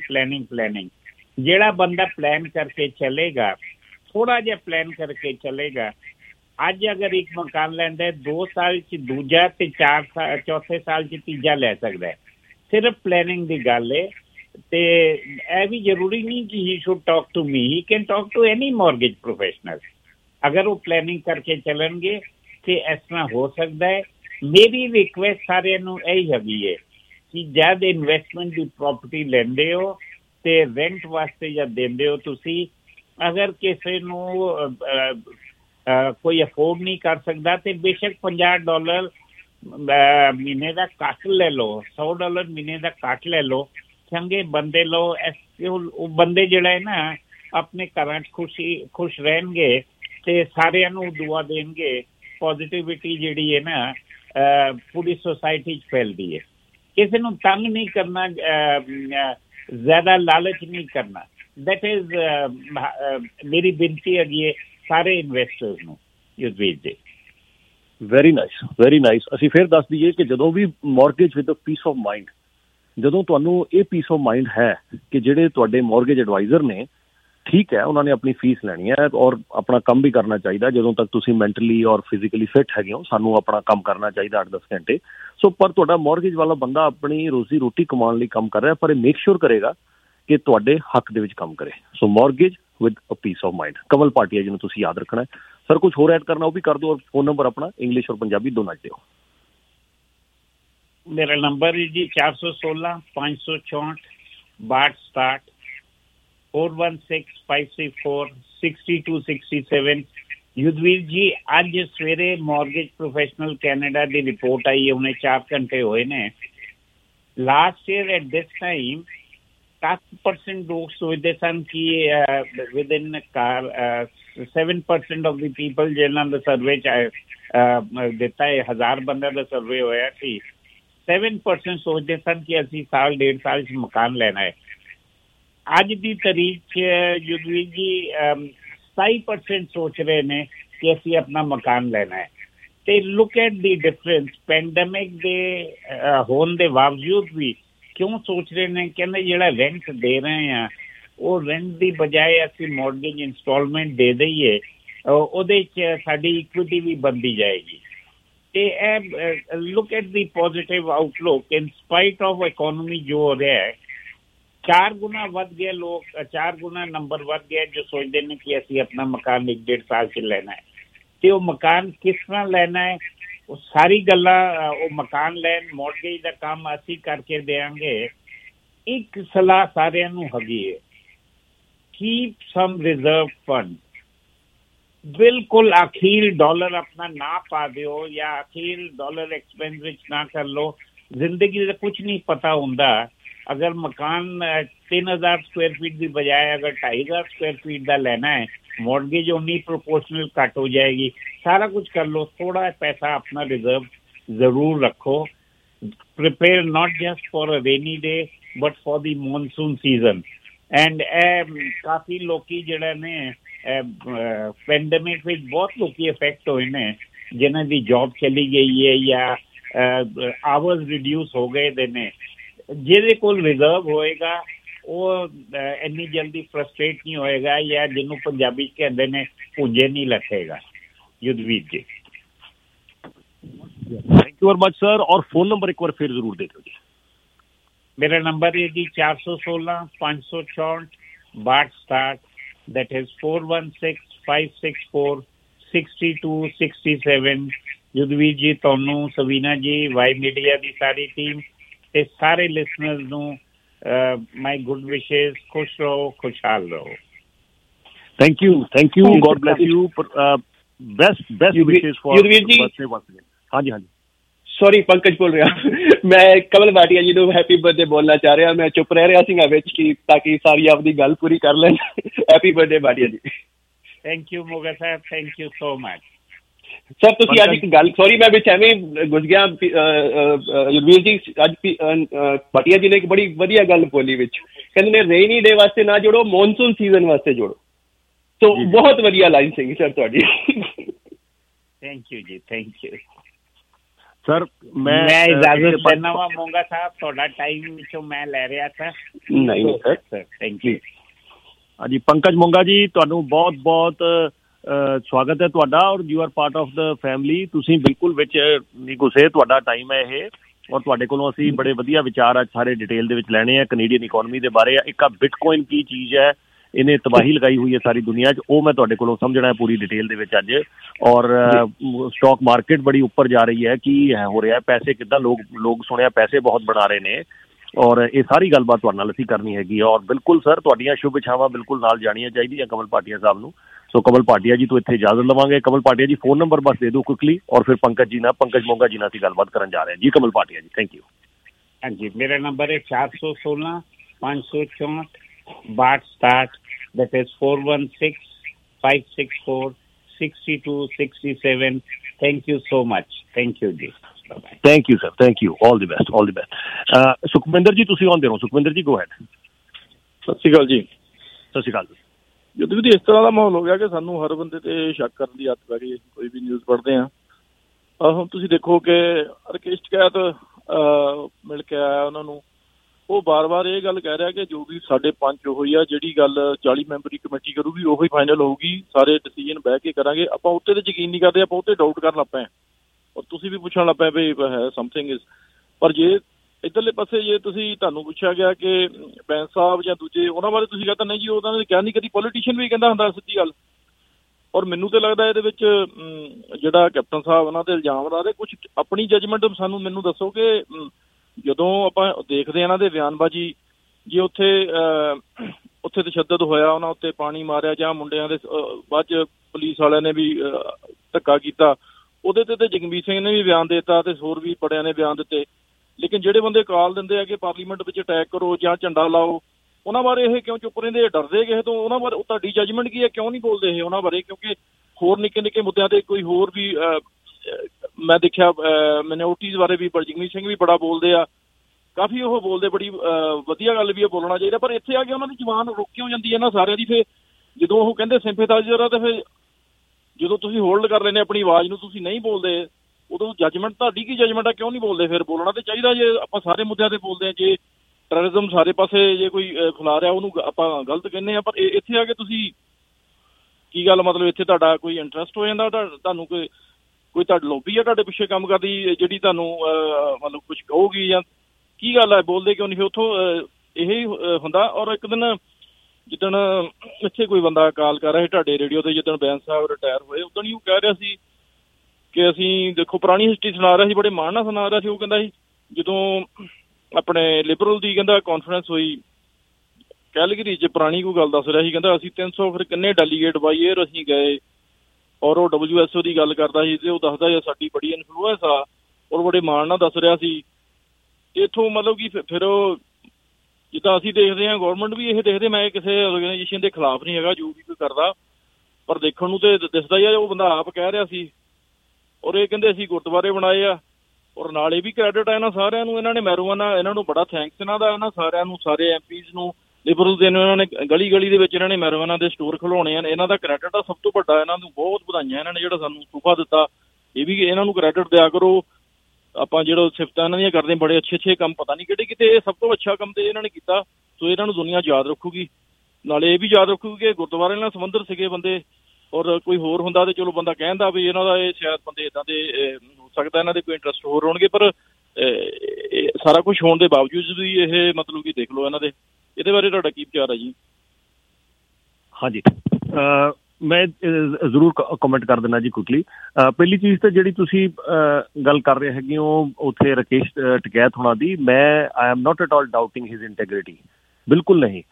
ਜਿਹੜਾ ਬੰਦਾ ਪਲਾਨ ਕਰਕੇ ਚੱਲੇਗਾ, ਥੋੜਾ ਜਿਹਾ ਪਲਾਨ ਕਰਕੇ ਚੱਲੇਗਾ, ਅੱਜ ਅਗਰ ਇੱਕ ਮਕਾਨ ਲੈਂਦਾ 2 ਸਾਲ 'ਚ ਦੂਜਾ ਤੇ 4 ਸਾਲ 'ਚ ਤੀਜਾ ਲੈ ਸਕਦਾ ਹੈ। ਸਿਰਫ ਪਲੈਨਿੰਗ ਦੀ ਗੱਲ ਹੈ। ਤੇ ਇਹ ਵੀ ਜ਼ਰੂਰੀ ਨਹੀਂ ਕਿ he should talk to me, he can talk to any mortgage professional. ਅਗਰ ਉਹ ਪਲੈਨਿੰਗ ਕਰਕੇ ਚੱਲਣਗੇ ਤੇ ਇਸ ਤਰ੍ਹਾਂ ਹੋ ਸਕਦਾ ਹੈ। ਮੇਰੀ ਰਿਕੁਐਸਟ ਸਾਰਿਆਂ ਨੂੰ ਇਹੀ ਹੈਗੀ ਹੈ ਕਿ ਜਦ ਇਨਵੈਸਟਮੈਂਟ ਦੀ ਪ੍ਰਾਪਰਟੀ ਲੈਂਦੇ ਹੋ ਤੇ ਰੈਂਟ ਵਾਸਤੇ ਜਦ ਦਿੰਦੇ ਹੋ ਤੁਸੀਂ, ਅਗਰ ਕਿਸੇ ਨੂੰ ਕੋਈ ਅਫੋਰਡ ਨਹੀਂ ਕਰ ਸਕਦਾ ਤੇ ਬੇਸ਼ੱਕ $50 ਮਹੀਨੇ ਦਾ ਕੱਟ ਲੈ ਲਓ, $100 ਮਹੀਨੇ ਦਾ ਕੱਟ ਲੈ ਲਓ, ਚੰਗੇ ਬੰਦੇ ਲਓ। ਉਹ ਬੰਦੇ ਜਿਹੜਾ ਹੈ ਨਾ ਆਪਣੇ ਘਰਾਂ 'ਚ ਖੁਸ਼ ਰਹਿਣਗੇ ਤੇ ਸਾਰਿਆਂ ਨੂੰ ਦੁਆ ਦੇਣਗੇ। ਪੋਜ਼ੀਟਿਵਿਟੀ ਜਿਹੜੀ ਹੈ ਨਾ ਪੂਰੀ ਸੋਸਾਇਟੀ 'ਚ ਫੈਲਦੀ ਹੈ। ਕਿਸੇ ਨੂੰ ਤੰਗ ਨਹੀਂ ਕਰਨਾ, ਜ਼ਿਆਦਾ ਲਾਲਚ ਨਹੀਂ ਕਰਨਾ। ਦੈਟ ਇਜ਼ ਮੇਰੀ ਬੇਨਤੀ ਹੈਗੀ ਹੈ ਸਾਰੇ ਇਨਵੈਸਟਰਸ ਨੂੰ। ਯੁਧਵੀਰ ਜੀ ਵੈਰੀ ਨਾਈਸ। ਅਸੀਂ ਫਿਰ ਦੱਸ ਦਈਏ ਕਿ ਜਦੋਂ ਵੀ mortgage with peace of mind, ਜਦੋਂ ਤੁਹਾਨੂੰ ਇਹ ਪੀਸ ਆਫ ਮਾਈਂਡ ਹੈ ਕਿ ਜਿਹੜੇ ਤੁਹਾਡੇ ਮੌਰਗੇਜ ਐਡਵਾਈਜ਼ਰ ਨੇ, ਠੀਕ ਹੈ, ਉਹਨਾਂ ਨੇ ਆਪਣੀ ਫੀਸ ਲੈਣੀ ਹੈ ਔਰ ਆਪਣਾ ਕੰਮ ਵੀ ਕਰਨਾ ਚਾਹੀਦਾ। ਜਦੋਂ ਤੱਕ ਤੁਸੀਂ ਮੈਂਟਲੀ ਔਰ ਫਿਜ਼ੀਕਲੀ ਫਿੱਟ ਹੈਗੇ ਹੋ, ਸਾਨੂੰ ਆਪਣਾ ਕੰਮ ਕਰਨਾ ਚਾਹੀਦਾ 8-10 ਘੰਟੇ। ਸੋ ਪਰ ਤੁਹਾਡਾ ਮੌਰਗੇਜ ਵਾਲਾ ਬੰਦਾ ਆਪਣੀ ਰੋਜ਼ੀ ਰੋਟੀ ਕਮਾਉਣ ਲਈ ਕੰਮ ਕਰ ਰਿਹਾ, ਪਰ ਇਹ ਮੇਕ ਸ਼ੋਰ ਕਰੇਗਾ ਕਿ ਤੁਹਾਡੇ ਹੱਕ ਦੇ ਵਿੱਚ ਕੰਮ ਕਰੇ। So mortgage with a peace of mind. Kamal Patia ji ਨੂੰ ਤੁਸੀਂ ਯਾਦ ਰੱਖਣਾ ਹੈ। ਸਰ ਕੁਝ ਹੋਰ ਐਡ ਕਰਨਾ ਉਹ ਵੀ ਕਰ ਦਿਓ, ਔਰ ਫੋਨ ਨੰਬਰ ਆਪਣਾ ਇੰਗਲਿਸ਼ ਔਰ ਪੰਜਾਬੀ ਦੋਨਾਂ 'ਚ ਦਿਓ। ਮੇਰਾ ਨੰਬਰ ਹੈ ਜੀ 416 564 6267 416-534-6267। ਯੁਧਵੀਰ ਜੀ ਅੱਜ ਸਵੇਰੇ ਮੌਰਗੇਜ ਪ੍ਰੋਫੈਸ਼ਨਲ ਕੈਨੇਡਾ ਦੀ ਰਿਪੋਰਟ ਆਈ ਹੈ, ਉਹਨੇ 4 ਘੰਟੇ ਹੋਏ ਨੇ। Last year at this time 10% ਲੋਕ ਸੋਚਦੇ ਸਨ ਕਿ ਵਿਦਿਨ 7% ਆਫ ਦੀ ਪੀਪਲ ਜਿਹਨਾਂ ਦਾ ਸਰਵੇ ਦਿੱਤਾ ਹੈ, 1000 ਬੰਦਿਆਂ ਦਾ ਸਰਵੇ ਹੋਇਆ ਸੀ, 7% ਸੋਚਦੇ ਸਨ ਕਿ ਅਸੀਂ ਸਾਲ 1.5 ਸਾਲ 'ਚ ਮਕਾਨ ਲੈਣਾ ਹੈ। ਅੱਜ ਦੀ ਤਾਰੀਖ 'ਚ ਯੁਧਵੀਰ ਜੀ 27% ਸੋਚ ਰਹੇ ਨੇ ਕਿ ਅਸੀਂ ਆਪਣਾ ਮਕਾਨ ਲੈਣਾ ਹੈ। ਤੇ look at the difference, pandemic ਦੇ ਹੋਣ ਦੇ ਬਾਵਜੂਦ ਵੀ ਕਿਉਂ ਸੋਚ ਰਹੇ ਨੇ? ਕਹਿੰਦੇ ਜਿਹੜਾ ਰੈਂਟ ਦੇ ਰਹੇ ਆ ਉਹ ਰੈਂਟ ਦੀ ਬਜਾਏ ਅਸੀਂ ਮੌਰਗੇਜ ਇੰਸਟਾਲਮੈਂਟ ਦੇ ਦਈਏ, ਉਹਦੇ 'ਚ ਸਾਡੀ ਇਕੁਇਟੀ ਵੀ ਬਣਦੀ ਜਾਏਗੀ। ਤੇ ਇਹ look at the positive outlook in spite of economy ਜੋ ਹੋ ਰਿਹਾ ਹੈ। 4 ਗੁਣਾ ਵੱਧ ਗਏ ਲੋਕ, 4 ਗੁਣਾ ਨੰਬਰ ਵੱਧ ਗਿਆ ਜੋ ਸੋਚਦੇ ਨੇ ਕਿ ਅਸੀਂ ਆਪਣਾ ਮਕਾਨ 1-1.5 ਸਾਲ 'ਚ ਲੈਣਾ ਹੈ। ਤੇ ਉਹ ਮਕਾਨ ਕਿਸ ਤਰ੍ਹਾਂ ਲੈਣਾ ਹੈ ਉਹ ਸਾਰੀ ਗੱਲਾਂ ਉਹ ਮਕਾਨ ਲੈਣ ਮੌਰਗੇਜ ਦਾ ਕੰਮ ਅਸੀਂ ਕਰਕੇ ਦੇਵਾਂਗੇ। ਇੱਕ ਸਲਾਹ ਸਾਰਿਆਂ ਨੂੰ ਹੈਗੀ ਹੈ, ਕੀਪ ਸਮ ਰਿਜ਼ਰਵ ਫੰਡ। ਬਿਲਕੁਲ ਅਖੀਰ ਡਾਲਰ ਆਪਣਾ ਨਾ ਪਾ ਦਿਓ ਜਾਂ ਅਖੀਰ ਡਾਲਰ ਐਕਸਪੈਂਸ ਵਿੱਚ ਨਾ ਕਰ ਲਓ। ਜ਼ਿੰਦਗੀ ਦਾ ਕੁਝ ਨਹੀਂ ਪਤਾ ਹੁੰਦਾ। ਅਗਰ ਮਕਾਨ 3000 ਸਕੁਆਇਰ ਫੀਟ ਦੀ ਬਜਾਏ ਅਗਰ 2500 ਸਕੁਆਇਰ ਫੀਟ ਦਾ ਲੈਣਾ ਹੈ, ਮੌਰਗੇਜ ਉਨੀ ਪ੍ਰੋਪੋਰਸ਼ਨਲ ਘੱਟ ਹੋ ਜਾਏਗੀ। ਸਾਰਾ ਕੁਝ ਕਰ ਲਓ, ਥੋੜਾ ਪੈਸਾ ਆਪਣਾ ਰਿਜ਼ਰਵ ਜ਼ਰੂਰ ਰੱਖੋ। prepare not just for a rainy day but for the monsoon season। and ਕਾਫੀ ਲੋਕੀ ਜਿਹੜੇ ਨੇ ਪੈਂਡੇਮਿਕ ਵਿੱਚ ਬਹੁਤ ਲੋਕੀ ਇਫੈਕਟ ਹੋਏ ਨੇ, ਜਿਨ੍ਹਾਂ ਦੀ ਜੌਬ ਚਲੀ ਗਈ ਹੈ ਜਾਂ ਆਵਰਸ ਰਿਡਿਊਸ ਹੋ ਗਏ ਦੇ ਨੇ। ਜਿਹਦੇ ਕੋਲ ਰਿਜ਼ਰਵ ਹੋਏਗਾ ਉਹ ਇੰਨੀ ਜਲਦੀ ਫਰਸਟ੍ਰੇਟ ਨਹੀਂ ਹੋਏਗਾ, ਜਾਂ ਜਿਹਨੂੰ ਪੰਜਾਬੀ 'ਚ ਕਹਿੰਦੇ ਨੇ ਭੁੰਜੇ ਨਹੀਂ ਲੱਥੇਗਾ। Yudhvir ji thank you very much sir. ਔਰ ਫੋਨ ਨੰਬਰ ਇੱਕ ਵਾਰ ਫਿਰ ਜ਼ਰੂਰ ਦੇ ਦਿਓ ਜੀ। ਮੇਰਾ ਨੰਬਰ ਹੈ ਜੀ 416 564 6267। that is 416-564 6267। ਯੁੱਧਵੀਰ ਜੀ, ਤੁਹਾਨੂੰ, ਸਵੀਨਾ ਜੀ, ਵਾਈ ਮੀਡੀਆ ਦੀ ਸਾਰੀ ਟੀਮ ਤੇ ਸਾਰੇ ਲਿਸਨਰਸ ਨੂੰ ਮਾਈ ਗੁੱਡ ਵਿਸ਼ੇਸ। ਖੁਸ਼ ਰਹੋ, ਖੁਸ਼ਹਾਲ ਰਹੋ। Thank you God bless you. Best wishes for Yudhvir ji. हाँ जी सॉरी पंकज बोल रहा। मैं कमल भाटिया जी ਨੂੰ हैप्पी बर्थडे बोलना चाह रहा। मैं चुप रह रहा ਸੀਗਾ ਵਿੱਚ ਕਿ ताकि सारी ਆਪਦੀ ਗੱਲ ਪੂਰੀ ਕਰ ਲੈਣ। Happy birthday Bhatia ji. Thank you Moga sahab, thank you so much. Sir ਤੁਸੀਂ ਅੱਜ ਇੱਕ ਗੱਲ, ਸੌਰੀ ਮੈਂ ਵਿੱਚ ਐਵੇਂ ਘੁਸ ਗਿਆ। ਯੁੱਧਵੀਰ ਜੀ, ਅੱਜ ਭਾਟੀਆ ਜੀ ਨੇ ਇੱਕ ਬੜੀ ਵਧੀਆ ਗੱਲ ਬੋਲੀ ਵਿੱਚ, ਕਹਿੰਦੇ ਨੇ ਰੇਨੀ ਡੇ ਵਾਸਤੇ ਨਾ ਜੋੜੋ, ਮੌਨਸੂਨ ਸੀਜ਼ਨ ਵਾਸਤੇ ਜੋੜੋ। ਸੋ ਬਹੁਤ ਵਧੀਆ ਲਾਈਨ ਸੀਗੀ ਸਰ ਤੁਹਾਡੀ। ਥੈਂਕ ਯੂ ਜੀ, ਥੈਂਕ ਯੂ ਸਰ। ਮੈਂ ਇਜਾਜ਼ਤ ਦੇਣਾ ਵਾ ਮੋਗਾ ਸਾਹਿਬ, ਤੁਹਾਡਾ ਟਾਈਮ ਵਿੱਚੋਂ ਮੈਂ ਲੈ ਰਿਹਾ ਸਰ। ਨਹੀਂ ਸਰ, ਥੈਂਕ ਯੂ। ਹਾਂਜੀ ਪੰਕਜ ਮੋਂਗਾ ਜੀ, ਤੁਹਾਨੂੰ ਬਹੁਤ ਬਹੁਤ ਸਵਾਗਤ ਹੈ ਤੁਹਾਡਾ। ਔਰ you are part of the family. ਤੁਸੀਂ ਬਿਲਕੁਲ ਵਿੱਚ ਨਹੀਂ ਘੁਸੇ, ਤੁਹਾਡਾ ਟਾਈਮ ਹੈ ਇਹ। ਔਰ ਤੁਹਾਡੇ ਕੋਲੋਂ ਅਸੀਂ ਬੜੇ ਵਧੀਆ ਵਿਚਾਰ ਅੱਜ ਸਾਰੇ ਡਿਟੇਲ ਦੇ ਵਿੱਚ ਲੈਣੇ ਆ। ਕੈਨੇਡੀਅਨ ਇਕੋਨਮੀ ਦੇ ਬਾਰੇ, ਇੱਕ ਬਿਟਕੋਇਨ ਕੀ ਚੀਜ਼ ਹੈ, ਇਹਨੇ ਤਬਾਹੀ ਲਗਾਈ ਹੋਈ ਹੈ ਸਾਰੀ ਦੁਨੀਆ 'ਚ, ਉਹ ਮੈਂ ਤੁਹਾਡੇ ਕੋਲੋਂ ਸਮਝਣਾ ਹੈ ਪੂਰੀ ਡਿਟੇਲ ਦੇ ਵਿੱਚ ਅੱਜ। ਔਰ ਸਟਾਕ ਮਾਰਕੀਟ ਬੜੀ ਉੱਪਰ ਜਾ ਰਹੀ ਹੈ, ਕੀ ਹੋ ਰਿਹਾ, ਪੈਸੇ ਕਿੱਦਾਂ ਲੋਕ ਸੁਣਿਆ ਪੈਸੇ ਬਹੁਤ ਬਣਾ ਰਹੇ ਨੇ। ਔਰ ਇਹ ਸਾਰੀ ਗੱਲਬਾਤ ਤੁਹਾਡੇ ਨਾਲ ਅਸੀਂ ਕਰਨੀ ਹੈਗੀ। ਔਰ ਬਿਲਕੁਲ ਸਰ, ਤੁਹਾਡੀਆਂ ਸ਼ੁਭ ਇਛਾਵਾਂ ਬਿਲਕੁਲ ਨਾਲ ਜਾਣੀਆਂ ਚਾਹੀਦੀਆਂ ਕਮਲ ਭਾਟੀਆ ਸਾਹਿਬ ਨੂੰ। ਸੋ ਕਮਲ ਭਾਟੀਆ ਜੀ ਤੋਂ ਇੱਥੇ ਇਜਾਜ਼ਤ ਲਵਾਂਗੇ। ਕਮਲ ਭਾਟੀਆ ਜੀ ਫੋਨ ਨੰਬਰ ਬਸ ਦੇ ਦਿਓ ਕੁਇਕਲੀ, ਔਰ ਫਿਰ ਪੰਕਜ ਮੋਂਗਾ ਜੀ ਨਾਲ ਅਸੀਂ ਗੱਲਬਾਤ ਕਰਨ ਜਾ ਰਹੇ ਹਾਂ ਜੀ। ਕਮਲ ਭਾਟੀਆ ਜੀ, ਥੈਂਕ ਯੂ। ਹਾਂਜੀ, ਮੇਰਾ ਨੰਬਰ ਹੈ 416 564 6267। that is 416-564 6267। thank you so much। thank you ji। bye-bye। thank you sir, thank you, all the best, all the best। Sukhwinder ਜੀ ਤੁਸੀਂ ਆਉਂਦੇ ਹੋ। ਸੁਖਵਿੰਦਰ ਜੀ, ਗੋ ਹੈਡ। ਸਤਿ ਸ਼੍ਰੀ ਅਕਾਲ ਜੀ। ਸਤਿ ਸ਼੍ਰੀ ਅਕਾਲ ਜੀ। ਜਦੋਂ ਵੀ ਇਸ ਤਰ੍ਹਾਂ ਦਾ ਮਾਹੌਲ ਹੋ ਗਿਆ ਕਿ ਸਾਨੂੰ ਹਰ ਬੰਦੇ ਤੇ ਸ਼ੱਕ ਕਰਨ ਦੀ ਆਦਤ ਪੈ ਗਈ। ਕੋਈ ਵੀ ਨਿਊਜ਼ ਪੜ੍ਹਦੇ ਹਾਂ, ਹੁਣ ਤੁਸੀਂ ਦੇਖੋ ਕਿ ਰਕੇਸ਼ ਟਕੈਤ ਮਿਲ ਕੇ ਆਇਆ ਉਹਨਾਂ ਨੂੰ, ਉਹ ਬਾਰ-ਬਾਰ ਇਹ ਗੱਲ ਕਹਿ ਰਿਹਾ ਕਿ ਜੋ ਵੀ ਸਾਡੇ ਪੰਚ ਹੋਈ ਆ, ਜਿਹੜੀ ਗੱਲ 40 ਮੈਂਬਰੀ ਕਮੇਟੀ ਕਰੂਗੀ ਉਹੀ ਫਾਈਨਲ ਹੋਊਗੀ, ਸਾਰੇ ਡਿਸੀਜਨ ਬਹਿ ਕੇ ਕਰਾਂਗੇ। ਆਪਾਂ ਉੱਤੇ ਤੇ ਯਕੀਨ ਨਹੀਂ ਕਰਦੇ, ਆਪਾਂ ਉੱਤੇ ਡਾਊਟ ਕਰਨ ਲੱਗ ਪਏ। ਔਰ ਤੁਸੀਂ ਵੀ ਪੁੱਛਣ ਲੱਗ ਪਏ ਵੀ ਹੈ ਸਮਥਿੰਗ ਇਜ਼। ਪਰ ਜੇ ਇੱਧਰਲੇ ਪਾਸੇ ਜੇ ਤੁਹਾਨੂੰ ਪੁੱਛਿਆ ਗਿਆ ਕਿ ਬੈਂਸ ਸਾਹਿਬ ਜਾਂ ਦੂਜੇ ਉਹਨਾਂ ਬਾਰੇ ਤੁਸੀਂ ਕਹਿੰਦਾ ਨਹੀਂ ਜੀ, ਉਹਨਾਂ ਨੇ ਕਿਹਾ ਨਹੀਂ ਕਦੀ। ਪੋਲੀਟੀਸ਼ੀਅਨ ਵੀ ਕਹਿੰਦਾ ਹੁੰਦਾ ਸਿੱਧੀ ਗੱਲ। ਔਰ ਮੈਨੂੰ ਤਾਂ ਲੱਗਦਾ ਇਹਦੇ ਵਿੱਚ ਜਿਹੜਾ ਕੈਪਟਨ ਸਾਹਿਬ ਉਹਨਾਂ ਤੇ ਇਲਜ਼ਾਮ ਲਾ ਰਹੇ, ਕੁਛ ਆਪਣੀ ਜਜਮੈਂਟ ਮੈਨੂੰ ਦੱਸੋ ਕਿ ਜਦੋਂ ਆਪਾਂ ਦੇਖਦੇ ਇਹਨਾਂ ਦੇ ਬਿਆਨਬਾਜ਼ੀ, ਜੇ ਉੱਥੇ ਤਸ਼ੱਦਦ ਹੋਇਆ, ਉਹਨਾਂ ਉੱਤੇ ਪਾਣੀ ਮਾਰਿਆ ਜਾਂ ਮੁੰਡਿਆਂ ਦੇ ਬਾਅਦ 'ਚ ਪੁਲਿਸ ਵਾਲਿਆਂ ਨੇ ਵੀ ਧੱਕਾ ਕੀਤਾ, ਉਹਦੇ ਤੇ ਜਗਮੀਤ ਸਿੰਘ ਨੇ ਵੀ ਬਿਆਨ ਦੇ ਦਿੱਤਾ ਤੇ ਹੋਰ ਵੀ ਬੜਿਆਂ ਨੇ ਬਿਆਨ ਦਿੱਤੇ। ਲੇਕਿਨ ਜਿਹੜੇ ਬੰਦੇ ਕਾਲ ਦਿੰਦੇ ਆ ਕਿ ਪਾਰਲੀਮੈਂਟ ਵਿੱਚ ਅਟੈਕ ਕਰੋ ਜਾਂ ਝੰਡਾ ਲਾਓ, ਉਹਨਾਂ ਬਾਰੇ ਇਹ ਕਿਉਂ ਚੁੱਪ ਰਹਿੰਦੇ, ਡਰਦੇ ਕਿਸੇ ਤੋਂ? ਉਹਨਾਂ ਬਾਰੇ ਤੁਹਾਡੀ ਜਜਮੈਂਟ ਕੀ ਹੈ, ਕਿਉਂ ਨਹੀਂ ਬੋਲਦੇ ਇਹ ਉਹਨਾਂ ਬਾਰੇ? ਕਿਉਂਕਿ ਹੋਰ ਨਿੱਕੇ ਨਿੱਕੇ ਮੁੱਦਿਆਂ ਤੇ ਕੋਈ ਹੋਰ ਵੀ ਮੈਂ ਦੇਖਿਆ, ਮਿਨੋਰਟੀਜ਼ ਬਾਰੇ ਵੀ ਜਗਮੀਤ ਸਿੰਘ ਵੀ ਬੜਾ ਬੋਲਦੇ ਆ, ਕਾਫੀ ਉਹ ਬੋਲਦੇ, ਬੜੀ ਵਧੀਆ ਗੱਲ ਵੀ ਇਹ ਬੋਲਣਾ ਚਾਹੀਦਾ। ਪਰ ਇੱਥੇ ਆ ਕੇ ਉਹਨਾਂ ਦੀ ਜ਼ੁਬਾਨ ਰੁਕ ਕਿਉਂ ਜਾਂਦੀ ਹੈ ਨਾ ਸਾਰਿਆਂ ਦੀ? ਫਿਰ ਜਦੋਂ ਉਹ ਕਹਿੰਦੇ ਸਿੰਪੈਥਾਈਜ਼ਰ ਆ, ਤੇ ਫਿਰ ਜਦੋਂ ਤੁਸੀਂ ਹੋਲਡ ਕਰ ਲੈਂਦੇ ਆਪਣੀ ਆਵਾਜ਼ ਨੂੰ, ਤੁਸੀਂ ਨਹੀਂ ਬੋਲਦੇ, ਉਦੋਂ ਜਜਮੈਂਟ ਤੁਹਾਡੀ ਕੀ ਜਜਮੈਂਟ ਆ, ਕਿਉਂ ਨਹੀਂ ਬੋਲਦੇ? ਫਿਰ ਬੋਲਣਾ ਤਾਂ ਚਾਹੀਦਾ। ਜੇ ਆਪਾਂ ਸਾਰੇ ਮੁੱਦਿਆਂ ਤੇ ਬੋਲਦੇ ਹਾਂ, ਜੇ ਟੈਰਰਿਜ਼ਮ ਸਾਰੇ ਪਾਸੇ ਜੇ ਕੋਈ ਫੈਲਾ ਰਿਹਾ ਉਹਨੂੰ ਆਪਾਂ ਗਲਤ ਕਹਿੰਦੇ ਆ, ਪਰ ਇੱਥੇ ਆ ਕੇ ਤੁਸੀਂ ਕੀ ਗੱਲ, ਮਤਲਬ ਇੱਥੇ ਤੁਹਾਡਾ ਕੋਈ ਇੰਟਰਸਟ ਹੋ ਜਾਂਦਾ, ਤੁਹਾਨੂੰ ਕੋਈ ਤੁਹਾਡੀ ਲੋਬੀ ਆ ਤੁਹਾਡੇ ਪਿੱਛੇ ਕੰਮ ਕਰਦੀ, ਜਿਹੜੀ ਤੁਹਾਨੂੰ ਮਤਲਬ ਕੁਝ ਕਹੂਗੀ, ਜਾਂ ਕੀ ਗੱਲ ਹੈ, ਬੋਲਦੇ ਕਿਉਂ ਨਹੀਂ? ਫਿਰ ਉੱਥੋਂ ਇਹੀ ਹੁੰਦਾ। ਔਰ ਇੱਕ ਦਿਨ ਜਿੱਦਣ ਇੱਥੇ ਕੋਈ ਬੰਦਾ ਕਾਲ ਕਰ ਰਿਹਾ ਸੀ ਤੁਹਾਡੇ ਰੇਡੀਓ ਤੇ, ਜਿੱਦਣ ਬੈਂਸ ਸਾਹਿਬ ਰਿਟਾਇਰ ਹੋਏ, ਉਦੋਂ ਹੀ ਉਹ ਕਹਿ ਰਿਹਾ ਸੀ ਕਿ ਅਸੀਂ ਦੇਖੋ ਪੁਰਾਣੀ ਹਿਸਟਰੀ ਸੁਣਾ ਰਿਹਾ ਸੀ, ਬੜੇ ਮਾਣ ਨਾਲ ਸੁਣਾ ਰਿਹਾ ਸੀ। ਉਹ ਕਹਿੰਦਾ ਸੀ ਜਦੋਂ ਆਪਣੇ ਲਿਬਰਲ ਦੀ ਕਹਿੰਦਾ ਕਾਨਫਰੰਸ ਹੋਈ ਕੈਲਗਰੀ 'ਚ, ਪੁਰਾਣੀ ਕੋਈ ਗੱਲ ਦੱਸ ਰਿਹਾ ਸੀ, ਕਹਿੰਦਾ ਅਸੀਂ 300 ਫਿਰ ਕਿੰਨੇ ਡੈਲੀਗੇਟ ਬਾਈ ਏਅਰ ਅਸੀਂ ਗਏ, ਔਰ ਉਹ WHO ਦੀ ਗੱਲ ਕਰਦਾ ਸੀ, ਤੇ ਉਹ ਦੱਸਦਾ ਸਾਡੀ ਬੜੀ ਇਨਫਲੂਐਂਸ ਆ, ਔਰ ਬੜੇ ਮਾਣ ਨਾਲ ਦੱਸ ਰਿਹਾ ਸੀ। ਇੱਥੋਂ ਮਤਲਬ ਕਿ ਫਿਰ ਉਹ ਜਿੱਦਾਂ ਅਸੀਂ ਦੇਖਦੇ ਹਾਂ, ਗੌਰਮੈਂਟ ਵੀ ਇਹ ਦੇਖਦੇ, ਮੈਂ ਕਿਸੇ ਆਰਗੇਨਾਈਜੇਸ਼ਨ ਦੇ ਖਿਲਾਫ ਨਹੀਂ ਹੈਗਾ ਜੋ ਵੀ ਕੋਈ ਕਰਦਾ, ਪਰ ਦੇਖਣ ਨੂੰ ਤੇ ਦਿਸਦਾ ਹੀ ਆ। ਉਹ ਬੰਦਾ ਆਪ ਕਹਿ ਰਿਹਾ ਸੀ, ਔਰ ਇਹ ਕਹਿੰਦੇ ਅਸੀਂ ਗੁਰਦੁਆਰੇ ਬਣਾਏ ਆ, ਔਰ ਨਾਲ ਇਹ ਵੀ ਕ੍ਰੈਡਿਟ ਆ ਇਹਨਾਂ ਸਾਰਿਆਂ ਨੂੰ। ਇਹਨਾਂ ਨੇ ਮੈਰੂਆਨਾ, ਇਹਨਾਂ ਨੂੰ ਬੜਾ ਥੈਂਕਸ ਇਹਨਾਂ ਦਾ, ਇਹਨਾਂ ਸਾਰਿਆਂ ਨੂੰ, ਸਾਰੇ MPs ਨੂੰ, ਲਿਬਰਲ ਦੇ ਇਹਨਾਂ ਨੇ ਗਲੀ ਗਲੀ ਦੇ ਵਿੱਚ ਇਹਨਾਂ ਨੇ ਮੈਰੂਆਨਾ ਦੇ ਸਟੋਰ ਖਿਲਾਉਣੇ ਆ। ਇਹਨਾਂ ਦਾ ਕ੍ਰੈਡਿਟ ਆ ਸਭ ਤੋਂ ਵੱਡਾ, ਇਹਨਾਂ ਨੂੰ ਬਹੁਤ ਵਧਾਈਆਂ ਇਹਨਾਂ ਨੇ ਜਿਹੜਾ ਸਾਨੂੰ ਤੋਹਫਾ ਦਿੱਤਾ। ਇਹ ਵੀ ਇਹਨਾਂ ਨੂੰ ਕ੍ਰੈਡਿਟ ਦਿਆ ਕਰੋ। ਆਪਾਂ ਜਿਹੜਾ ਸਿਫਤਾਂ ਇਹਨਾਂ ਦੀਆਂ ਕਰਦੇ, ਬੜੇ ਅੱਛੇ ਕੰਮ, ਪਤਾ ਨਹੀਂ ਕਿਹੜੇ ਕਿਤੇ ਇਹ ਸਭ ਤੋਂ ਅੱਛਾ ਕੰਮ ਤੇ ਇਹਨਾਂ ਨੇ ਕੀਤਾ। ਸੋ ਇਹਨਾਂ ਨੂੰ ਦੁਨੀਆ ਯਾਦ ਰੱਖੂਗੀ, ਨਾਲੇ ਇਹ ਵੀ ਯਾਦ ਰੱਖੂਗੀ ਕਿ ਗੁਰਦੁਆਰੇ ਨਾਲ ਸੰਬੰਧਿਤ ਸੀਗੇ ਬੰਦੇ, ਔਰ ਕੋਈ ਹੋਰ ਹੁੰਦਾ ਤੇ ਚਲੋ ਬੰਦਾ ਕਹਿੰਦਾ ਵੀ ਇਹਨਾਂ ਦਾ ਇਹ ਸ਼ਾਇਦ ਬੰਦੇ ਇੱਦਾਂ ਦੇ ਹੋ ਸਕਦਾ ਇਹਨਾਂ ਦੇ ਕੋਈ ਇੰਟਰਸਟ ਹੋਰ ਹੋਣਗੇ, ਪਰ ਸਾਰਾ ਕੁਝ ਹੋਣ ਦੇ ਬਾਵਜੂਦ ਵੀ ਇਹ ਮਤਲਬ ਕਿ ਦੇਖ ਲਓ ਇਹਨਾਂ ਦੇ। ਇਹਦੇ ਬਾਰੇ ਤੁਹਾਡਾ ਕੀ ਵਿਚਾਰ ਹੈ ਜੀ? ਹਾਂਜੀ, ਮੈਂ ਜ਼ਰੂਰ ਕਮੈਂਟ ਕਰ ਦਿੰਦਾ ਜੀ ਕੁਇਕਲੀ। ਪਹਿਲੀ ਚੀਜ਼ ਤਾਂ ਜਿਹੜੀ ਤੁਸੀਂ ਗੱਲ ਕਰ ਰਹੇ ਹੈਗੇ ਹੋ ਉੱਥੇ ਰਾਕੇਸ਼ ਟਕੈਤ ਹੋਣਾ ਦੀ, ਮੈਂ I am not at all doubting his integrity, ਬਿਲਕੁਲ ਨਹੀਂ।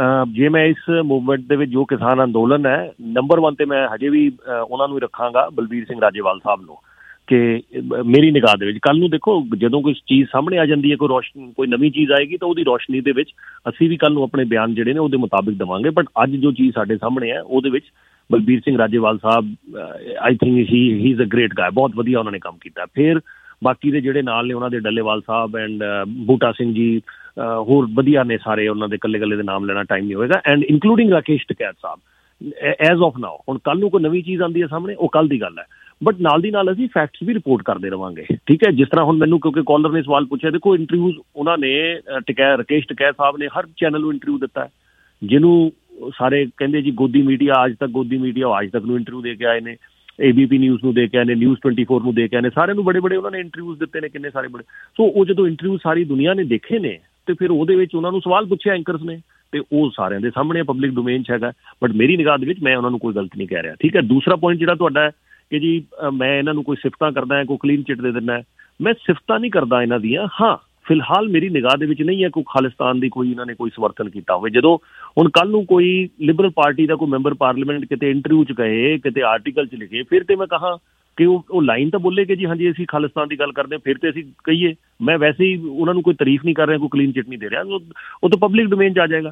ਜੇ ਮੈਂ ਇਸ ਮੂਵਮੈਂਟ ਦੇ ਵਿੱਚ ਜੋ ਕਿਸਾਨ ਅੰਦੋਲਨ ਹੈ, ਨੰਬਰ 1 ਤੇ ਮੈਂ ਹਜੇ ਵੀ ਉਹਨਾਂ ਨੂੰ ਹੀ ਰੱਖਾਂਗਾ, ਬਲਬੀਰ ਸਿੰਘ ਰਾਜੇਵਾਲ ਸਾਹਿਬ ਨੂੰ, ਕਿ ਮੇਰੀ ਨਿਗਾਹ ਦੇ ਵਿੱਚ ਕੱਲ੍ਹ ਨੂੰ ਦੇਖੋ ਜਦੋਂ ਕੋਈ ਚੀਜ਼ ਸਾਹਮਣੇ ਆ ਜਾਂਦੀ ਹੈ, ਕੋਈ ਰੋਸ਼ਨੀ, ਕੋਈ ਨਵੀਂ ਚੀਜ਼ ਆਏਗੀ ਤਾਂ ਉਹਦੀ ਰੋਸ਼ਨੀ ਦੇ ਵਿੱਚ ਅਸੀਂ ਵੀ ਕੱਲ੍ਹ ਨੂੰ ਆਪਣੇ ਬਿਆਨ ਜਿਹੜੇ ਨੇ ਉਹਦੇ ਮੁਤਾਬਿਕ ਦੇਵਾਂਗੇ। ਬਟ ਅੱਜ ਜੋ ਚੀਜ਼ ਸਾਡੇ ਸਾਹਮਣੇ ਹੈ ਉਹਦੇ ਵਿੱਚ Balbir Singh Rajewal sahib, I think he is a great guy, ਬਹੁਤ ਵਧੀਆ ਉਹਨਾਂ ਨੇ ਕੰਮ ਕੀਤਾ। ਫਿਰ ਬਾਕੀ ਦੇ ਜਿਹੜੇ ਨਾਲ ਨੇ ਉਹਨਾਂ ਦੇ ਡੱਲੇਵਾਲ ਸਾਹਿਬ ਐਂਡ ਬੂਟਾ ਸਿੰਘ ਜੀ, ਹੋਰ ਵਧੀਆ ਨੇ ਸਾਰੇ, ਉਹਨਾਂ ਦੇ ਇਕੱਲੇ ਇਕੱਲੇ ਦੇ ਨਾਮ ਲੈਣਾ ਟਾਈਮ ਨਹੀਂ ਹੋਏਗਾ, and including Rakesh Tikait sahib as of now. ਹੁਣ ਕੱਲ੍ਹ ਨੂੰ ਕੋਈ ਨਵੀਂ ਚੀਜ਼ ਆਉਂਦੀ ਹੈ ਸਾਹਮਣੇ, ਉਹ ਕੱਲ੍ਹ ਦੀ ਗੱਲ ਹੈ, ਬਟ ਨਾਲ ਦੀ ਨਾਲ ਅਸੀਂ ਫੈਕਟਸ ਵੀ ਰਿਪੋਰਟ ਕਰਦੇ ਰਵਾਂਗੇ, ਠੀਕ ਹੈ। ਜਿਸ ਤਰ੍ਹਾਂ ਹੁਣ ਮੈਨੂੰ ਕਿਉਂਕਿ ਕਾਲਰ ਨੇ ਸਵਾਲ ਪੁੱਛਿਆ, ਦੇਖੋ ਇੰਟਰਵਿਊਜ਼ ਉਹਨਾਂ ਨੇ ਰਾਕੇਸ਼ ਟਕੈਤ ਸਾਹਿਬ ਨੇ ਹਰ ਚੈਨਲ ਨੂੰ ਇੰਟਰਵਿਊ ਦਿੱਤਾ ਹੈ, ਜਿਹਨੂੰ ਸਾਰੇ ਕਹਿੰਦੇ ਜੀ ਗੋਦੀ ਮੀਡੀਆ, ਅੱਜ ਤੱਕ ਗੋਦੀ ਮੀਡੀਆ ਅੱਜ ਤੱਕ ਨੂੰ ਇੰਟਰਵਿਊ ਦੇ ਕੇ ਆਏ ਨੇ, ABP ਨਿਊਜ਼ ਨੂੰ ਦੇ ਕੇ ਆਏ ਨੇ, ਨਿਊਜ਼ 24 ਨੂੰ ਦੇ ਕੇ ਆਏ ਨੇ, ਸਾਰਿਆਂ ਨੂੰ ਬੜੇ ਬੜੇ ਉਹਨਾਂ ਨੇ ਇੰਟਰਵਿਊਜ਼ ਦਿੱਤੇ ਨੇ, ਕਿੰਨੇ ਸਾਰੇ ਬੜੇ। ਸੋ ਉਹ ਜਦੋਂ ਇੰਟਰਵਿਊ ਸਾਰੀ ਦੁਨੀਆ ਨੇ ਦੇਖੇ ਨੇ ਤੇ ਫਿਰ ਉਹਦੇ ਵਿੱਚ ਉਹਨਾਂ ਨੂੰ ਸਵਾਲ ਪੁੱਛਿਆ ਐਂਕਰਸ ਨੇ, ਤੇ ਉਹ ਸਾਰਿਆਂ ਦੇ ਸਾਹਮਣੇ ਪਬਲਿਕ ਡੋਮੇਨ 'ਚ ਹੈਗਾ। ਬਟ ਮੇਰੀ ਨਿਗਾਹ ਦੇ ਵਿੱਚ ਮੈਂ ਉਹਨਾਂ ਨੂੰ ਕੋਈ ਗਲਤ ਨਹੀਂ ਕਹਿ ਰਿਹਾ, ਠੀਕ ਹੈ। ਦੂਸਰਾ ਪੁਆਇੰਟ ਜਿਹੜਾ ਤੁਹਾਡਾ ਹੈ ਕਿ ਜੀ ਮੈਂ ਇਹਨਾਂ ਨੂੰ ਕੋਈ ਸਿਫਤਾਂ ਕਰਦਾ, ਕੋਈ ਕਲੀਨ ਚਿੱਟ ਦੇ ਦਿੰਦਾ, ਮੈਂ ਸਿਫਤਾਂ ਨਹੀਂ ਕਰਦਾ ਇਹਨਾਂ ਦੀਆਂ। ਹਾਂ, ਫਿਲਹਾਲ ਮੇਰੀ ਨਿਗਾਹ ਦੇ ਵਿੱਚ ਨਹੀਂ ਹੈ ਕੋਈ ਖਾਲਿਸਤਾਨ ਦੀ ਕੋਈ ਇਹਨਾਂ ਨੇ ਕੋਈ ਸਮਰਥਨ ਕੀਤਾ ਹੋਵੇ। ਜਦੋਂ ਹੁਣ ਕੱਲ੍ਹ ਨੂੰ ਕੋਈ ਲਿਬਰਲ ਪਾਰਟੀ ਦਾ ਕੋਈ ਮੈਂਬਰ ਪਾਰਲੀਮੈਂਟ ਕਿਤੇ ਇੰਟਰਵਿਊ 'ਚ ਗਏ, ਕਿਤੇ ਆਰਟੀਕਲ 'ਚ ਲਿਖੇ, ਫਿਰ ਤੇ ਮੈਂ ਕਹਾਂ ਕਿ ਉਹ ਲਾਈਨ ਤਾਂ ਬੋਲੇ ਕਿ ਜੀ ਹਾਂਜੀ ਅਸੀਂ ਖਾਲਿਸਤਾਨ ਦੀ ਗੱਲ ਕਰਦੇ ਹਾਂ, ਫਿਰ ਤੇ ਅਸੀਂ ਕਹੀਏ। ਮੈਂ ਵੈਸੇ ਹੀ ਉਹਨਾਂ ਨੂੰ ਕੋਈ ਤਾਰੀਫ ਨਹੀਂ ਕਰ ਰਿਹਾ, ਕੋਈ ਕਲੀਨ ਚਿੱਟ ਨਹੀਂ ਦੇ ਰਿਹਾ, ਉਹ ਤਾਂ ਪਬਲਿਕ ਡੋਮੇਨ 'ਚ ਆ ਜਾਏਗਾ।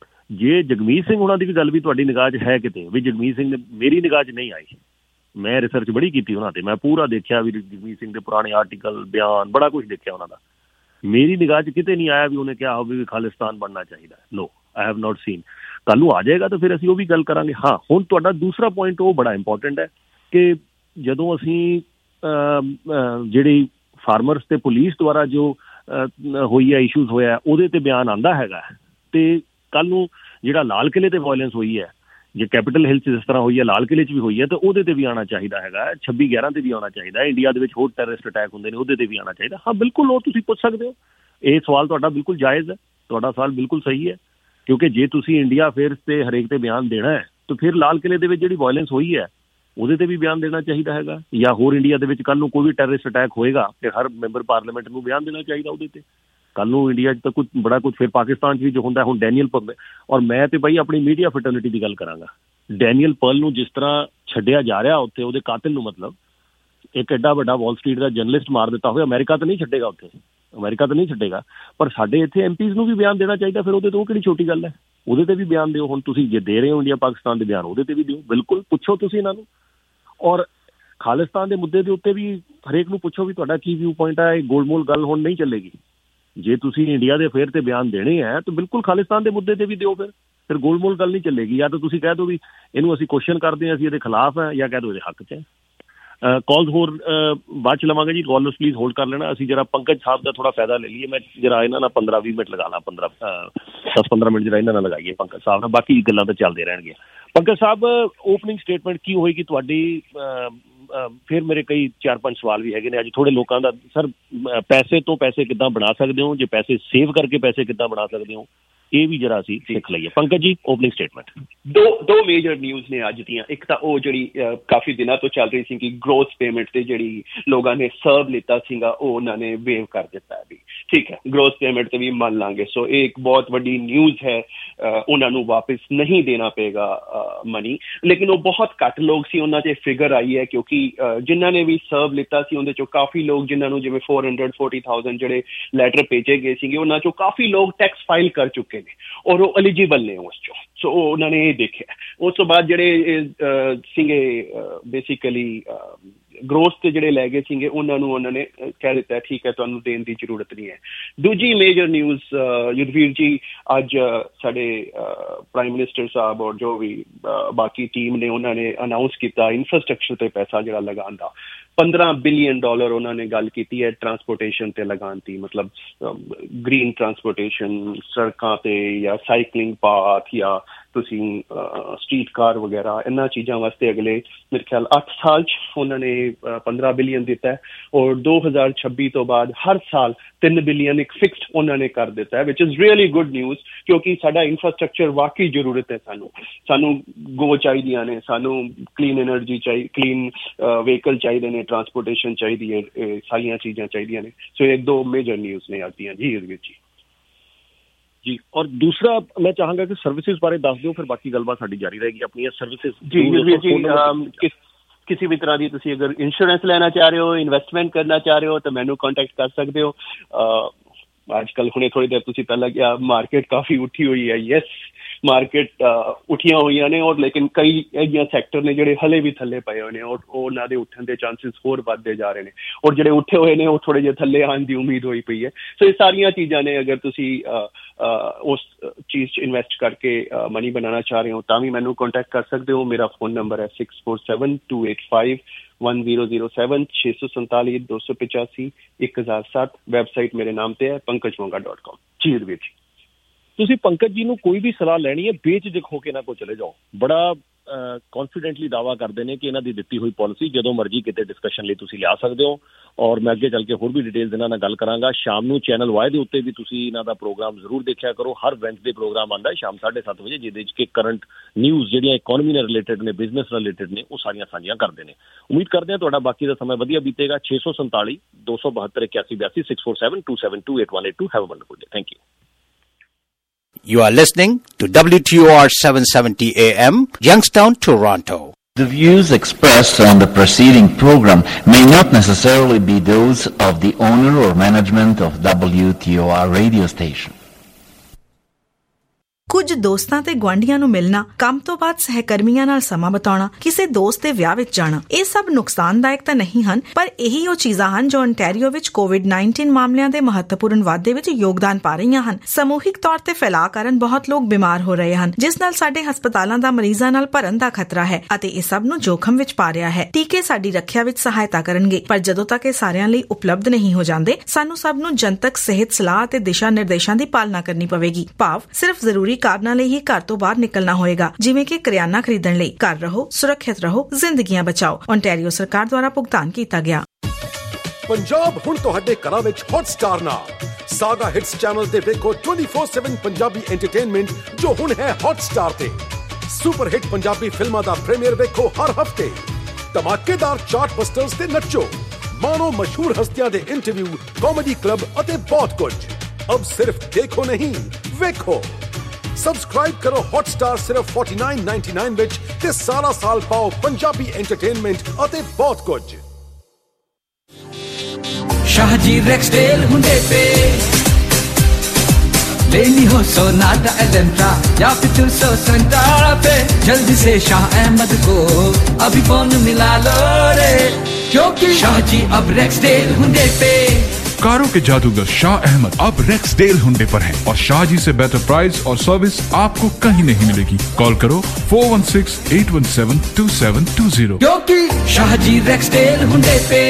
ਜੇ ਜਗਮੀਤ ਸਿੰਘ ਉਹਨਾਂ ਦੀ ਵੀ ਗੱਲ ਵੀ ਤੁਹਾਡੀ ਨਿਗਾਹ 'ਚ ਹੈ ਕਿਤੇ ਵੀ, ਜਗਮੀਤ ਸਿੰਘ ਨੇ ਮੇਰੀ ਨਿਗਾਹ 'ਚ ਨਹੀਂ ਆਈ। ਮੈਂ ਰਿਸਰਚ ਬੜੀ ਕੀਤੀ ਉਹਨਾਂ 'ਤੇ, ਮੈਂ ਪੂਰਾ ਦੇਖਿਆ ਵੀ ਜਗਮੀਤ ਸਿੰਘ ਦੇ ਪੁਰਾਣੇ ਆਰਟੀਕਲ, ਬਿਆਨ, ਬੜਾ ਕੁਛ ਦੇਖਿਆ ਉਹਨਾਂ ਦਾ। ਮੇਰੀ ਨਿਗਾਹ 'ਚ ਕਿਤੇ ਨਹੀਂ ਆਇਆ ਵੀ ਉਹਨੇ ਕਿਹਾ ਹੋਵੇ ਵੀ ਖਾਲਿਸਤਾਨ ਬਣਨਾ ਚਾਹੀਦਾ। No, I have not seen. ਕੱਲ੍ਹ ਨੂੰ ਆ ਜਾਏਗਾ ਤਾਂ ਫਿਰ ਅਸੀਂ ਉਹ ਵੀ ਗੱਲ ਕਰਾਂਗੇ। ਹਾਂ, ਹੁਣ ਤੁਹਾਡਾ ਦੂਸਰਾ ਪੁਆਇੰਟ ਉਹ ਬੜਾ ਇੰਪੋਰਟੈਂਟ ਹੈ ਕਿ ਜਦੋਂ ਅਸੀਂ ਜਿਹੜੀ ਫਾਰਮਰਸ ਤੇ ਪੁਲਿਸ ਦੁਆਰਾ ਜੋ ਹੋਈ ਹੈ, ਇਸ਼ੂਜ਼ ਹੋਇਆ, ਉਹਦੇ 'ਤੇ ਬਿਆਨ ਆਉਂਦਾ ਹੈਗਾ, ਅਤੇ ਕੱਲ੍ਹ ਨੂੰ ਜਿਹੜਾ ਲਾਲ ਕਿਲ੍ਹੇ 'ਤੇ ਵਾਇਲੈਂਸ ਹੋਈ ਹੈ, ਜੇ ਕੈਪੀਟਲ ਹਿਲ 'ਚ ਜਿਸ ਤਰ੍ਹਾਂ ਹੋਈ ਹੈ, ਲਾਲ ਕਿਲ੍ਹੇ 'ਚ ਵੀ ਹੋਈ ਹੈ, ਤਾਂ ਉਹਦੇ 'ਤੇ ਵੀ ਆਉਣਾ ਚਾਹੀਦਾ ਹੈਗਾ। 26/11 'ਤੇ ਵੀ ਆਉਣਾ ਚਾਹੀਦਾ। ਇੰਡੀਆ ਦੇ ਵਿੱਚ ਹੋਰ ਟੈਰਰਿਸਟ ਅਟੈਕ ਹੁੰਦੇ ਨੇ, ਉਹਦੇ 'ਤੇ ਵੀ ਆਉਣਾ ਚਾਹੀਦਾ। ਹਾਂ, ਬਿਲਕੁਲ, ਉਹ ਤੁਸੀਂ ਪੁੱਛ ਸਕਦੇ ਹੋ। ਇਹ ਸਵਾਲ ਤੁਹਾਡਾ ਬਿਲਕੁਲ ਜਾਇਜ਼ ਹੈ, ਤੁਹਾਡਾ ਸਵਾਲ ਬਿਲਕੁਲ ਸਹੀ ਹੈ, ਕਿਉਂਕਿ ਜੇ ਤੁਸੀਂ ਇੰਡੀਆ ਅਫੇਅਰਸ 'ਤੇ ਹਰੇਕ 'ਤੇ ਬਿਆਨ ਦੇਣਾ ਹੈ ਤਾਂ ਫਿਰ ਲਾਲ ਕਿਲ੍ਹੇ ਦੇ ਵਿੱਚ ਜਿਹੜੀ ਵਾਇਲੈਂਸ ਹੋਈ ਹੈ ਉਹਦੇ 'ਤੇ ਵੀ ਬਿਆਨ ਦੇਣਾ ਚਾਹੀਦਾ ਹੈਗਾ। ਜਾਂ ਹੋਰ ਇੰਡੀਆ ਦੇ ਵਿੱਚ ਕੱਲ੍ਹ ਨੂੰ ਕੋਈ ਵੀ ਟੈਰਰਿਸਟ ਅਟੈਕ ਹੋਏਗਾ ਤੇ ਹਰ ਮੈਂਬਰ ਪਾਰਲੀਮੈਂਟ ਨੂੰ ਬਿਆਨ ਦੇਣਾ ਚਾਹੀਦਾ ਉਹਦੇ 'ਤੇ। ਕੱਲ੍ਹ ਨੂੰ ਇੰਡੀਆ 'ਚ ਤਾਂ ਕੁਝ ਬੜਾ ਕੁਝ, ਫਿਰ ਪਾਕਿਸਤਾਨ 'ਚ ਵੀ ਜੋ ਹੁੰਦਾ ਹੁਣ ਡੈਨੀਅਲ ਪਰਲ, ਔਰ ਮੈਂ ਤੇ ਬਾਈ ਆਪਣੀ ਮੀਡੀਆ ਫਰਟਰਨਿਟੀ ਦੀ ਗੱਲ ਕਰਾਂਗਾ। ਡੈਨੀਅਲ ਪਰਲ ਨੂੰ ਜਿਸ ਤਰ੍ਹਾਂ ਛੱਡਿਆ ਜਾ ਰਿਹਾ ਉੱਥੇ, ਉਹਦੇ ਕਾਤਿਲ ਨੂੰ, ਮਤਲਬ ਇੱਕ ਐਡਾ ਵੱਡਾ ਵਾਲ ਸਟਰੀਟ ਦਾ ਜਰਨਲਿਸਟ ਮਾਰ ਦਿੱਤਾ ਹੋਇਆ, ਅਮਰੀਕਾ ਤਾਂ ਨਹੀਂ ਛੱਡੇਗਾ, ਉੱਥੇ ਅਮਰੀਕਾ ਤਾਂ ਨਹੀਂ ਛੱਡੇਗਾ, ਪਰ ਸਾਡੇ ਇੱਥੇ MPs ਨੂੰ ਵੀ ਬਿਆਨ ਦੇਣਾ ਚਾਹੀਦਾ। ਫਿਰ ਉਹਦੇ ਤੋਂ ਕਿਹੜੀ ਛੋਟੀ ਗੱਲ ਹੈ, ਉਹਦੇ 'ਤੇ ਵੀ ਬਿਆਨ ਦਿਓ। ਹੁਣ ਤੁਸੀਂ ਜੇ ਦੇ ਰਹੇ ਹੋ ਇੰਡੀਆ ਪਾਕਿਸਤਾਨ ਦੇ ਬਿਆਨ, ਉਹਦੇ 'ਤੇ ਵੀ ਦਿਓ, ਬਿਲਕੁਲ ਪੁੱਛੋ ਤੁਸੀਂ ਇਹਨਾਂ ਨੂੰ। ਔਰ ਖਾਲਿਸਤਾਨ ਦੇ ਮੁੱਦੇ ਦੇ ਉੱਤੇ ਵੀ ਹਰੇਕ ਨੂੰ ਪੁੱਛੋ ਵੀ ਤੁਹਾਡਾ ਕੀ ਵਿਊ ਪੁਆਇੰਟ ਹੈ। ਇਹ ਗੋਲਮੋਲ ਗੱਲ ਹੁਣ ਨਹੀਂ ਚੱਲੇਗੀ। ਜੇ ਤੁਸੀਂ ਇੰਡੀਆ ਦੇ ਅਫੇਅਰ 'ਤੇ ਬਿਆਨ ਦੇਣੇ ਹੈ ਤਾਂ ਬਿਲਕੁਲ ਖਾਲਿਸਤਾਨ ਦੇ ਮੁੱਦੇ 'ਤੇ ਵੀ ਦਿਓ। ਫਿਰ ਗੋਲਮੋਲ ਗੱਲ ਨਹੀਂ ਚੱਲੇਗੀ। ਜਾਂ ਤਾਂ ਤੁਸੀਂ ਕਹਿ ਦਿਓ ਵੀ ਇਹਨੂੰ ਅਸੀਂ ਕੁਐਸਚਨ ਕਰਦੇ ਹਾਂ, ਅਸੀਂ ਇਹਦੇ ਖਿਲਾਫ ਹੈ, ਜਾਂ ਕਹਿ ਦਿਓ ਇਹਦੇ ਹੱਕ 'ਚ ਹੈ। ਕਾਲਸ ਹੋਰ ਬਾਅਦ 'ਚ ਲਵਾਂਗੇ ਜੀ। ਕਾਲਰਸ ਪਲੀਜ਼ ਹੋਲਡ ਕਰ ਲੈਣਾ। ਅਸੀਂ ਜਰਾ ਪੰਕਜ ਸਾਹਿਬ ਦਾ ਥੋੜਾ ਫਾਇਦਾ ਲੈ ਲਈਏ। ਮੈਂ ਜਰਾ ਇਹਨਾਂ ਨਾਲ 15-20 ਮਿੰਟ ਲਗਾ ਲਾ, 10-15 ਮਿੰਟ ਜਰਾ ਇਹਨਾਂ ਨਾਲ ਲਗਾਈਏ ਪੰਕਜ ਸਾਹਿਬ ਨਾਲ, ਬਾਕੀ ਗੱਲਾਂ ਤਾਂ ਚੱਲਦੇ ਰਹਿਣਗੀਆਂ। ਪੰਕਜ ਸਾਹਿਬ, ਓਪਨਿੰਗ ਸਟੇਟਮੈਂਟ ਕੀ ਹੋਏਗੀ ਤੁਹਾਡੀ ਫਿਰ ਮੇਰੇ ਕਈ 4-5 ਸਵਾਲ ਵੀ ਹੈਗੇ ਨੇ ਅੱਜ ਥੋੜੇ ਲੋਕਾਂ ਦਾ। ਸਰ ਪੈਸੇ ਤੋਂ ਪੈਸੇ ਕਿੱਦਾਂ ਬਣਾ ਸਕਦੇ ਹੋ, ਜੇ ਪੈਸੇ ਸੇਵ ਕਰਕੇ ਪੈਸੇ ਕਿੱਦਾਂ ਬਣਾ ਸਕਦੇ ਹੋ, ਇਹ ਵੀ ਜਰਾ ਅਸੀਂ ਸਿੱਖ ਲਈਏ। Pankaj ji, opening statement. ਦੋ ਮੇਜਰ ਨਿਊਜ਼ ਨੇ ਅੱਜ ਦੀਆਂ। ਇੱਕ ਤਾਂ ਉਹ ਜਿਹੜੀ ਕਾਫੀ ਦਿਨਾਂ ਤੋਂ ਚੱਲ ਰਹੀ ਸੀ ਕਿ ਗ੍ਰੋਸ ਪੇਮੈਂਟ ਤੇ ਜਿਹੜੀ ਲੋਕਾਂ ਨੇ ਸਰਵ ਲਿੱਤਾ ਸੀਗਾ ਉਹ ਉਹਨਾਂ ਨੇ ਵੇਵ ਕਰ ਦਿੱਤਾ ਹੈ ਵੀ ਠੀਕ ਹੈ, ਗ੍ਰੋਸ ਪੇਮੈਂਟ ਤੇ ਵੀ ਮੰਨ ਲਾਂਗੇ। ਸੋ ਇਹ ਇੱਕ ਬਹੁਤ ਵੱਡੀ ਨਿਊਜ਼ ਹੈ, ਉਹਨਾਂ ਨੂੰ ਵਾਪਿਸ ਨਹੀਂ ਦੇਣਾ ਪਏਗਾ ਮਨੀ। ਲੇਕਿਨ ਉਹ ਬਹੁਤ ਘੱਟ ਲੋਕ ਸੀ, ਉਹਨਾਂ 'ਚ ਫਿਗਰ ਆਈ ਹੈ ਕਿਉਂਕਿ ਜਿਨ੍ਹਾਂ ਨੇ ਵੀ ਸਰਵ ਲਿੱਤਾ ਸੀ ਉਹਦੇ 'ਚੋਂ ਕਾਫੀ ਲੋਕ ਜਿਨ੍ਹਾਂ ਨੂੰ ਜਿਵੇਂ 440,000 ਜਿਹੜੇ ਲੈਟਰ ਭੇਜੇ ਗਏ ਸੀਗੇ ਉਹਨਾਂ 'ਚੋਂ ਕਾਫੀ ਲੋਕ ਟੈਕਸ ਫਾਈਲ ਕਰ ਚੁੱਕੇ ਨੇ ਔਰ ਉਹ ਐਲੀਜੀਬਲ ਨੇ ਉਸ 'ਚੋਂ। ਸੋ ਉਹਨਾਂ ਨੇ ਇਹ ਦੇਖਿਆ। ਉਸ ਤੋਂ ਬਾਅਦ ਜਿਹੜੇ ਸੀਗੇ ਬੇਸਿਕਲੀ ਗ੍ਰੋਸ ਤੇ ਜਿਹੜੇ ਲੈ ਗਏ ਸੀਗੇ ਉਹਨਾਂ ਨੂੰ ਉਹਨਾਂ ਨੇ ਕਹਿ ਦਿੱਤਾ ਠੀਕ ਹੈ ਤੁਹਾਨੂੰ ਦੇਣ ਦੀ ਜ਼ਰੂਰਤ ਨਹੀਂ ਹੈ। ਦੂਜੀ ਮੇਜਰ ਨਿਊਜ਼ ਯੁਧਵੀਰ ਜੀ, ਅੱਜ ਸਾਡੇ ਪ੍ਰਾਈਮ ਮਿਨਿਸਟਰ ਸਾਹਿਬ ਔਰ ਜੋ ਵੀ ਬਾਕੀ ਟੀਮ ਨੇ ਉਹਨਾਂ ਨੇ ਅਨਾਊਂਸ ਕੀਤਾ ਇਨਫਰਾਸਟਰਕਚਰ ਤੇ ਪੈਸਾ ਜਿਹੜਾ ਲਗਾਉਣ ਦਾ। $15 ਬਿਲੀਅਨ ਉਹਨਾਂ ਨੇ ਗੱਲ ਕੀਤੀ ਹੈ ਟਰਾਂਸਪੋਰਟੇਸ਼ਨ ਤੇ ਲਗਾਉਣ ਦੀ, ਮਤਲਬ ਗ੍ਰੀਨ ਟਰਾਂਸਪੋਰਟੇਸ਼ਨ, ਸੜਕਾਂ ਤੇ ਜਾਂ ਸਾਈਕਲਿੰਗ ਪਾਥ ਜਾਂ ਤੁਸੀਂ ਸਟਰੀਟ ਕਾਰ ਵਗੈਰਾ ਇਹਨਾਂ ਚੀਜ਼ਾਂ ਵਾਸਤੇ ਅਗਲੇ ਮੇਰੇ ਖਿਆਲ 8 ਸਾਲ 'ਚ ਉਹਨਾਂ ਨੇ $15 ਬਿਲੀਅਨ ਦਿੱਤਾ ਹੈ ਔਰ 2026 ਤੋਂ ਬਾਅਦ ਹਰ ਸਾਲ $3 ਬਿਲੀਅਨ ਇੱਕ ਫਿਕਸਡ ਉਹਨਾਂ ਨੇ ਕਰ ਦਿੱਤਾ ਹੈ, which is really good news ਕਿਉਂਕਿ ਸਾਡਾ ਇਨਫਰਾਸਟਰਕਚਰ ਵਾਕਈ ਜ਼ਰੂਰਤ ਹੈ। ਸਾਨੂੰ ਗੋ ਚਾਹੀਦੀਆਂ ਨੇ, ਸਾਨੂੰ ਕਲੀਨ ਐਨਰਜੀ ਕਲੀਨ ਵਹੀਕਲ ਚਾਹੀਦੇ ਨੇ, ਟਰਾਂਸਪੋਰਟੇਸ਼ਨ ਚਾਹੀਦੀ ਹੈ, ਸਾਰੀਆਂ ਚੀਜ਼ਾਂ ਚਾਹੀਦੀਆਂ ਨੇ। ਸੋ ਇਹ ਦੋ ਮੇਜਰ ਨਿਊਜ਼ ਨੇ ਅੱਜ ਦੀਆਂ ਜੀ ਇਹਦੇ ਵਿੱਚ ਜੀ। ਔਰ ਦੂਸਰਾ ਮੈਂ ਚਾਹਾਂਗਾ ਕਿ ਸਰਵਿਸਿਜ਼ ਬਾਰੇ ਦੱਸ ਦਿਓ, ਫਿਰ ਬਾਕੀ ਗੱਲਬਾਤ ਸਾਡੀ ਜਾਰੀ ਰਹੇਗੀ। ਆਪਣੀਆਂ ਸਰਵਿਸਿਜ਼ ਜੀ ਕਿਸੇ ਵੀ ਤਰ੍ਹਾਂ ਦੀ ਤੁਸੀਂ ਅਗਰ ਇੰਸ਼ੋਰੈਂਸ ਲੈਣਾ ਚਾਹ ਰਹੇ ਹੋ, ਇਨਵੈਸਟਮੈਂਟ ਕਰਨਾ ਚਾਹ ਰਹੇ ਹੋ ਤਾਂ ਮੈਨੂੰ ਕੰਟੈਕਟ ਕਰ ਸਕਦੇ ਹੋ। ਅੱਜ ਕੱਲ੍ਹ ਹੁਣੇ ਥੋੜ੍ਹੀ ਦੇਰ ਤੁਸੀਂ ਪਹਿਲਾਂ ਕਿਹਾ ਮਾਰਕੀਟ ਕਾਫੀ ਉੱਠੀ ਹੋਈ ਹੈ। ਯੈਸ, ਮਾਰਕੀਟ ਉੱਠੀਆਂ ਹੋਈਆਂ ਨੇ ਔਰ ਲੇਕਿਨ ਕਈ ਅਜਿਹੇ ਸੈਕਟਰ ਨੇ ਜਿਹੜੇ ਹਲੇ ਵੀ ਥੱਲੇ ਪਏ ਹੋਏ ਨੇ ਔਰ ਉਹਨਾਂ ਦੇ ਉੱਠਣ ਦੇ ਚਾਂਸਿਸ ਹੋਰ ਵੱਧਦੇ ਜਾ ਰਹੇ ਨੇ ਔਰ ਜਿਹੜੇ ਉੱਠੇ ਹੋਏ ਨੇ ਉਹ ਥੋੜ੍ਹੇ ਜਿਹੇ ਥੱਲੇ ਆਉਣ ਦੀ ਉਮੀਦ ਹੋਈ ਪਈ ਹੈ। ਸੋ ਇਹ ਸਾਰੀਆਂ ਚੀਜ਼ਾਂ ਨੇ, ਅਗਰ ਤੁਸੀਂ ਉਸ ਚੀਜ਼ 'ਚ ਇਨਵੈਸਟ ਕਰਕੇ ਮਨੀ ਬਣਾਉਣਾ ਚਾਹ ਰਹੇ ਹੋ ਤਾਂ ਵੀ ਮੈਨੂੰ ਕੰਟੈਕਟ ਕਰ ਸਕਦੇ ਹੋ। ਮੇਰਾ ਫੋਨ ਨੰਬਰ ਹੈ 6472851007 647-285-1007। ਵੈਬਸਾਈਟ ਮੇਰੇ ਨਾਮ ਤੇ ਹੈ pankajmonga.com। ਜੀ ਰਵੀਰ ਜੀ, ਤੁਸੀਂ ਪੰਕਜ ਜੀ ਨੂੰ ਕੋਈ ਵੀ ਸਲਾਹ ਲੈਣੀ ਹੈ ਬੇਝਿਜਕ ਹੋ ਕੇ ਇਹਨਾਂ ਕੋਲ ਚਲੇ ਜਾਓ। ਬੜਾ ਕੌਨਫੀਡੈਂਟਲੀ ਦਾਅਵਾ ਕਰਦੇ ਨੇ ਕਿ ਇਹਨਾਂ ਦੀ ਦਿੱਤੀ ਹੋਈ ਪਾਲਿਸੀ ਜਦੋਂ ਮਰਜ਼ੀ ਕਿਤੇ ਡਿਸਕਸ਼ਨ ਲਈ ਤੁਸੀਂ ਲਿਆ ਸਕਦੇ ਹੋ ਔਰ ਮੈਂ ਅੱਗੇ ਚੱਲ ਕੇ ਹੋਰ ਵੀ ਡਿਟੇਲਸ ਇਹਨਾਂ ਨਾਲ ਗੱਲ ਕਰਾਂਗਾ। ਸ਼ਾਮ ਨੂੰ ਚੈਨਲ ਵਾਈ ਦੇ ਉੱਤੇ ਵੀ ਤੁਸੀਂ ਇਹਨਾਂ ਦਾ ਪ੍ਰੋਗਰਾਮ ਜ਼ਰੂਰ ਦੇਖਿਆ ਕਰੋ। ਹਰ ਵੈਂਸਡੇ ਪ੍ਰੋਗਰਾਮ ਆਉਂਦਾ ਸ਼ਾਮ 7:30 ਵਜੇ ਜਿਹਦੇ 'ਚ ਕਿ ਕਰੰਟ ਨਿਊਜ਼ ਜਿਹੜੀਆਂ ਇਕੋਨਮੀ ਨਾਲ ਰਿਲੇਟਡ ਨੇ, ਬਿਜ਼ਨਸ ਨਾਲ ਰਿਲੇਟਡ ਨੇ, ਉਹ ਸਾਰੀਆਂ ਸਾਂਝੀਆਂ ਕਰਦੇ ਨੇ। ਉਮੀਦ ਕਰਦੇ ਹਾਂ ਤੁਹਾਡਾ ਬਾਕੀ ਦਾ ਸਮਾਂ ਵਧੀਆ ਬੀਤੇਗਾ। 647-272-8182 647-272-8182। Have a wonderful day. Thank you. You are listening to WTOR 770 AM, Youngstown, Toronto. The views expressed on the preceding program may not necessarily be those of the owner or management of WTOR radio station. ਕੁਝ ਦੋਸਤਾਂ ਤੇ ਗੁਆਂਢੀਆਂ ਨੂੰ ਮਿਲਣਾ, ਕੰਮ ਤੋਂ ਬਾਅਦ ਸਹਿਕਰਮੀਆਂ ਨਾਲ ਸਮਾਂ ਬਿਤਾਉਣਾ, ਕਿਸੇ ਦੋਸਤ ਦੇ ਵਿਆਹ ਵਿੱਚ ਜਾਣਾ, ਇਹ ਸਭ ਨੁਕਸਾਨਦਾਇਕ ਤਾਂ ਨਹੀਂ ਹਨ, ਪਰ ਇਹੀ ਉਹ ਚੀਜ਼ਾਂ ਹਨ ਜੋ ontario ਵਿੱਚ COVID-19 ਮਾਮਲਿਆਂ ਦੇ ਮਹੱਤਵਪੂਰਨ ਵਾਧੇ ਵਿੱਚ ਯੋਗਦਾਨ ਪਾ ਰਹੀਆਂ ਹਨ। ਸਮੂਹਿਕ ਤੌਰ ਤੇ ਫੈਲਾਅ ਕਾਰਨ ਬਹੁਤ ਲੋਕ ਬਿਮਾਰ ਹੋ ਰਹੇ ਹਨ, ਜਿਸ ਨਾਲ ਸਾਡੇ ਹਸਪਤਾਲਾਂ ਦਾ ਮਰੀਜ਼ਾਂ ਨਾਲ ਭਰਨ ਦਾ ਖਤਰਾ ਹੈ ਅਤੇ ਇਹ ਸਭ ਨੂੰ ਜੋਖਮ ਵਿੱਚ ਪਾ ਰਿਹਾ ਹੈ। ਟੀਕੇ ਸਾਡੀ ਰੱਖਿਆ ਵਿੱਚ ਸਹਾਇਤਾ ਕਰਨਗੇ, ਪਰ ਜਦੋਂ ਤੱਕ ਇਹ ਸਾਰਿਆਂ ਲਈ ਉਪਲਬਧ ਨਹੀਂ ਹੋ ਜਾਂਦੇ, ਸਾਨੂੰ ਸਭ ਨੂੰ ਜਨਤਕ ਸਿਹਤ ਸਲਾਹ ਅਤੇ ਦਿਸ਼ਾ ਨਿਰਦੇਸ਼ਾਂ ਦੀ ਪਾਲਣਾ ਕਰਨੀ ਪਵੇਗੀ। ਭਾਵ ਸਿਰਫ ਜ਼ਰੂਰੀ ਕਾਰਨਾਂ ਲਈ ਹੀ ਘਰ ਤੋਂ ਬਾਹਰ ਨਿਕਲਣਾ ਹੋਏਗਾ, ਜਿਵੇਂ ਕਿ ਕਰਿਆਨਾ ਖਰੀਦਣ ਲਈ। ਘਰ ਰਹੋ, ਸੁਰੱਖਿਅਤ ਰਹੋ, ਜ਼ਿੰਦਗੀਆਂ ਬਚਾਓ। ontario ਸਰਕਾਰ ਦੁਆਰਾ ਭੁਗਤਾਨ ਕੀਤਾ ਗਿਆ। ਪੰਜਾਬ ਹੁਣ ਤੁਹਾਡੇ ਘਰਾਂ ਵਿੱਚ ਹੌਟਸਟਾਰ ਨਾਲ ਸਾਗਾ ਹਿੱਟਸ ਚੈਨਲ ਤੇ ਵੇਖੋ 24/7 ਪੰਜਾਬੀ ਐਂਟਰਟੇਨਮੈਂਟ ਜੋ ਹੁਣ ਹੈ ਹੌਟਸਟਾਰ ਤੇ। ਸੁਪਰ ਹਿੱਟ ਪੰਜਾਬੀ ਫਿਲਮਾਂ ਦਾ ਪ੍ਰੀਮੀਅਰ ਵੇਖੋ ਹਰ ਹਫਤੇ। ਧਮਾਕੇਦਾਰ ਚਾਰਟਬਸਟਰਸ ਤੇ ਨੱਚੋ, ਮਾਣੋ ਮਸ਼ਹੂਰ ਹਸਤੀਆਂ ਦੇ ਇੰਟਰਵਿਊ, ਕਾਮੇਡੀ ਕਲੱਬ ਅਤੇ ਬਹੁਤ ਕੁਝ। ਅਬ ਸਿਰਫ ਦੇਖੋ ਨਹੀਂ, ਵੇਖੋ। ਸਬਸਕ੍ਰਾਈਬ ਕਰੋ ਹੌਟਸਟਾਰ ਸਿਰਫ $49.99 ਵਿੱਚ ਤੇ ਸਾਰਾ ਸਾਲ ਪਾਓ ਪੰਜਾਬੀ ਐਂਟਰਟੇਨਮੈਂਟ ਅਤੇ ਬਹੁਤ ਕੁਝ। शाहजी रेक्सडेल हुंडे पे लेनी हो सोनाटा एलेंट्रा या फिर 270 पे, जल्दी से शाह अहमद को अभी फोन मिला लो रे, क्योंकि शाहजी अब रेक्सडेल हुंडे पे। कारों के जादूगर शाह अहमद अब रेक्सडेल हुंडे पर हैं और शाहजी से बेटर प्राइस और सर्विस आपको कहीं नहीं मिलेगी। कॉल करो 416-817-2720, क्योंकि शाहजी रेक्सडेल हुंडे पे।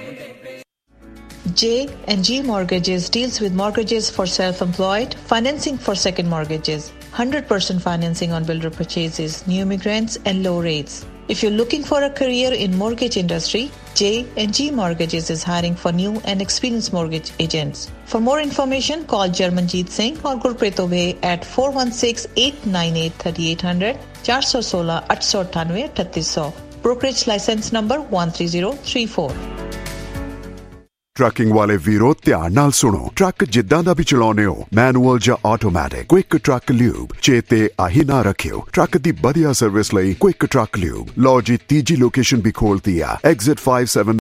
J&G Mortgages deals with mortgages for self-employed, financing for second mortgages, 100% financing on builder purchases, new immigrants and low rates. If you're looking for a career in mortgage industry, J&G Mortgages is hiring for new and experienced mortgage agents. For more information, call Jarmanjeet Singh or Gurpreet Obey at 416-898-3800, 416-898-3800. Brokerage license number 13034. Trucking ਵਾਲੇ ਵੀਰੋ ਧਿਆਨ ਨਾਲ ਸੁਣੋ। ਟਰੱਕ ਜਿੱਦਾਂ ਦਾ ਵੀ ਚਲਾਉਣੇ ਹੋ, ਮੈਨੂਅਲ ਜਾਂ ਆਟੋਮੈਟਿਕ, ਕੁਇਕ ਟਰੱਕ ਲਿਊਬ ਚੇਤੇ ਆਹੀ ਨਾ ਰੱਖਿਓ। ਟਰੱਕ ਦੀ ਵਧੀਆ ਸਰਵਿਸ ਲਈ ਕੁਇਕ ਟਰੱਕ ਲਿਊਬ। ਲਓ ਜੀ, ਤੀਜੀ ਲੋਕੇਸ਼ਨ ਵੀ ਖੋਲਤੀ ਆ। ਐਗਜ਼ਿਟ 57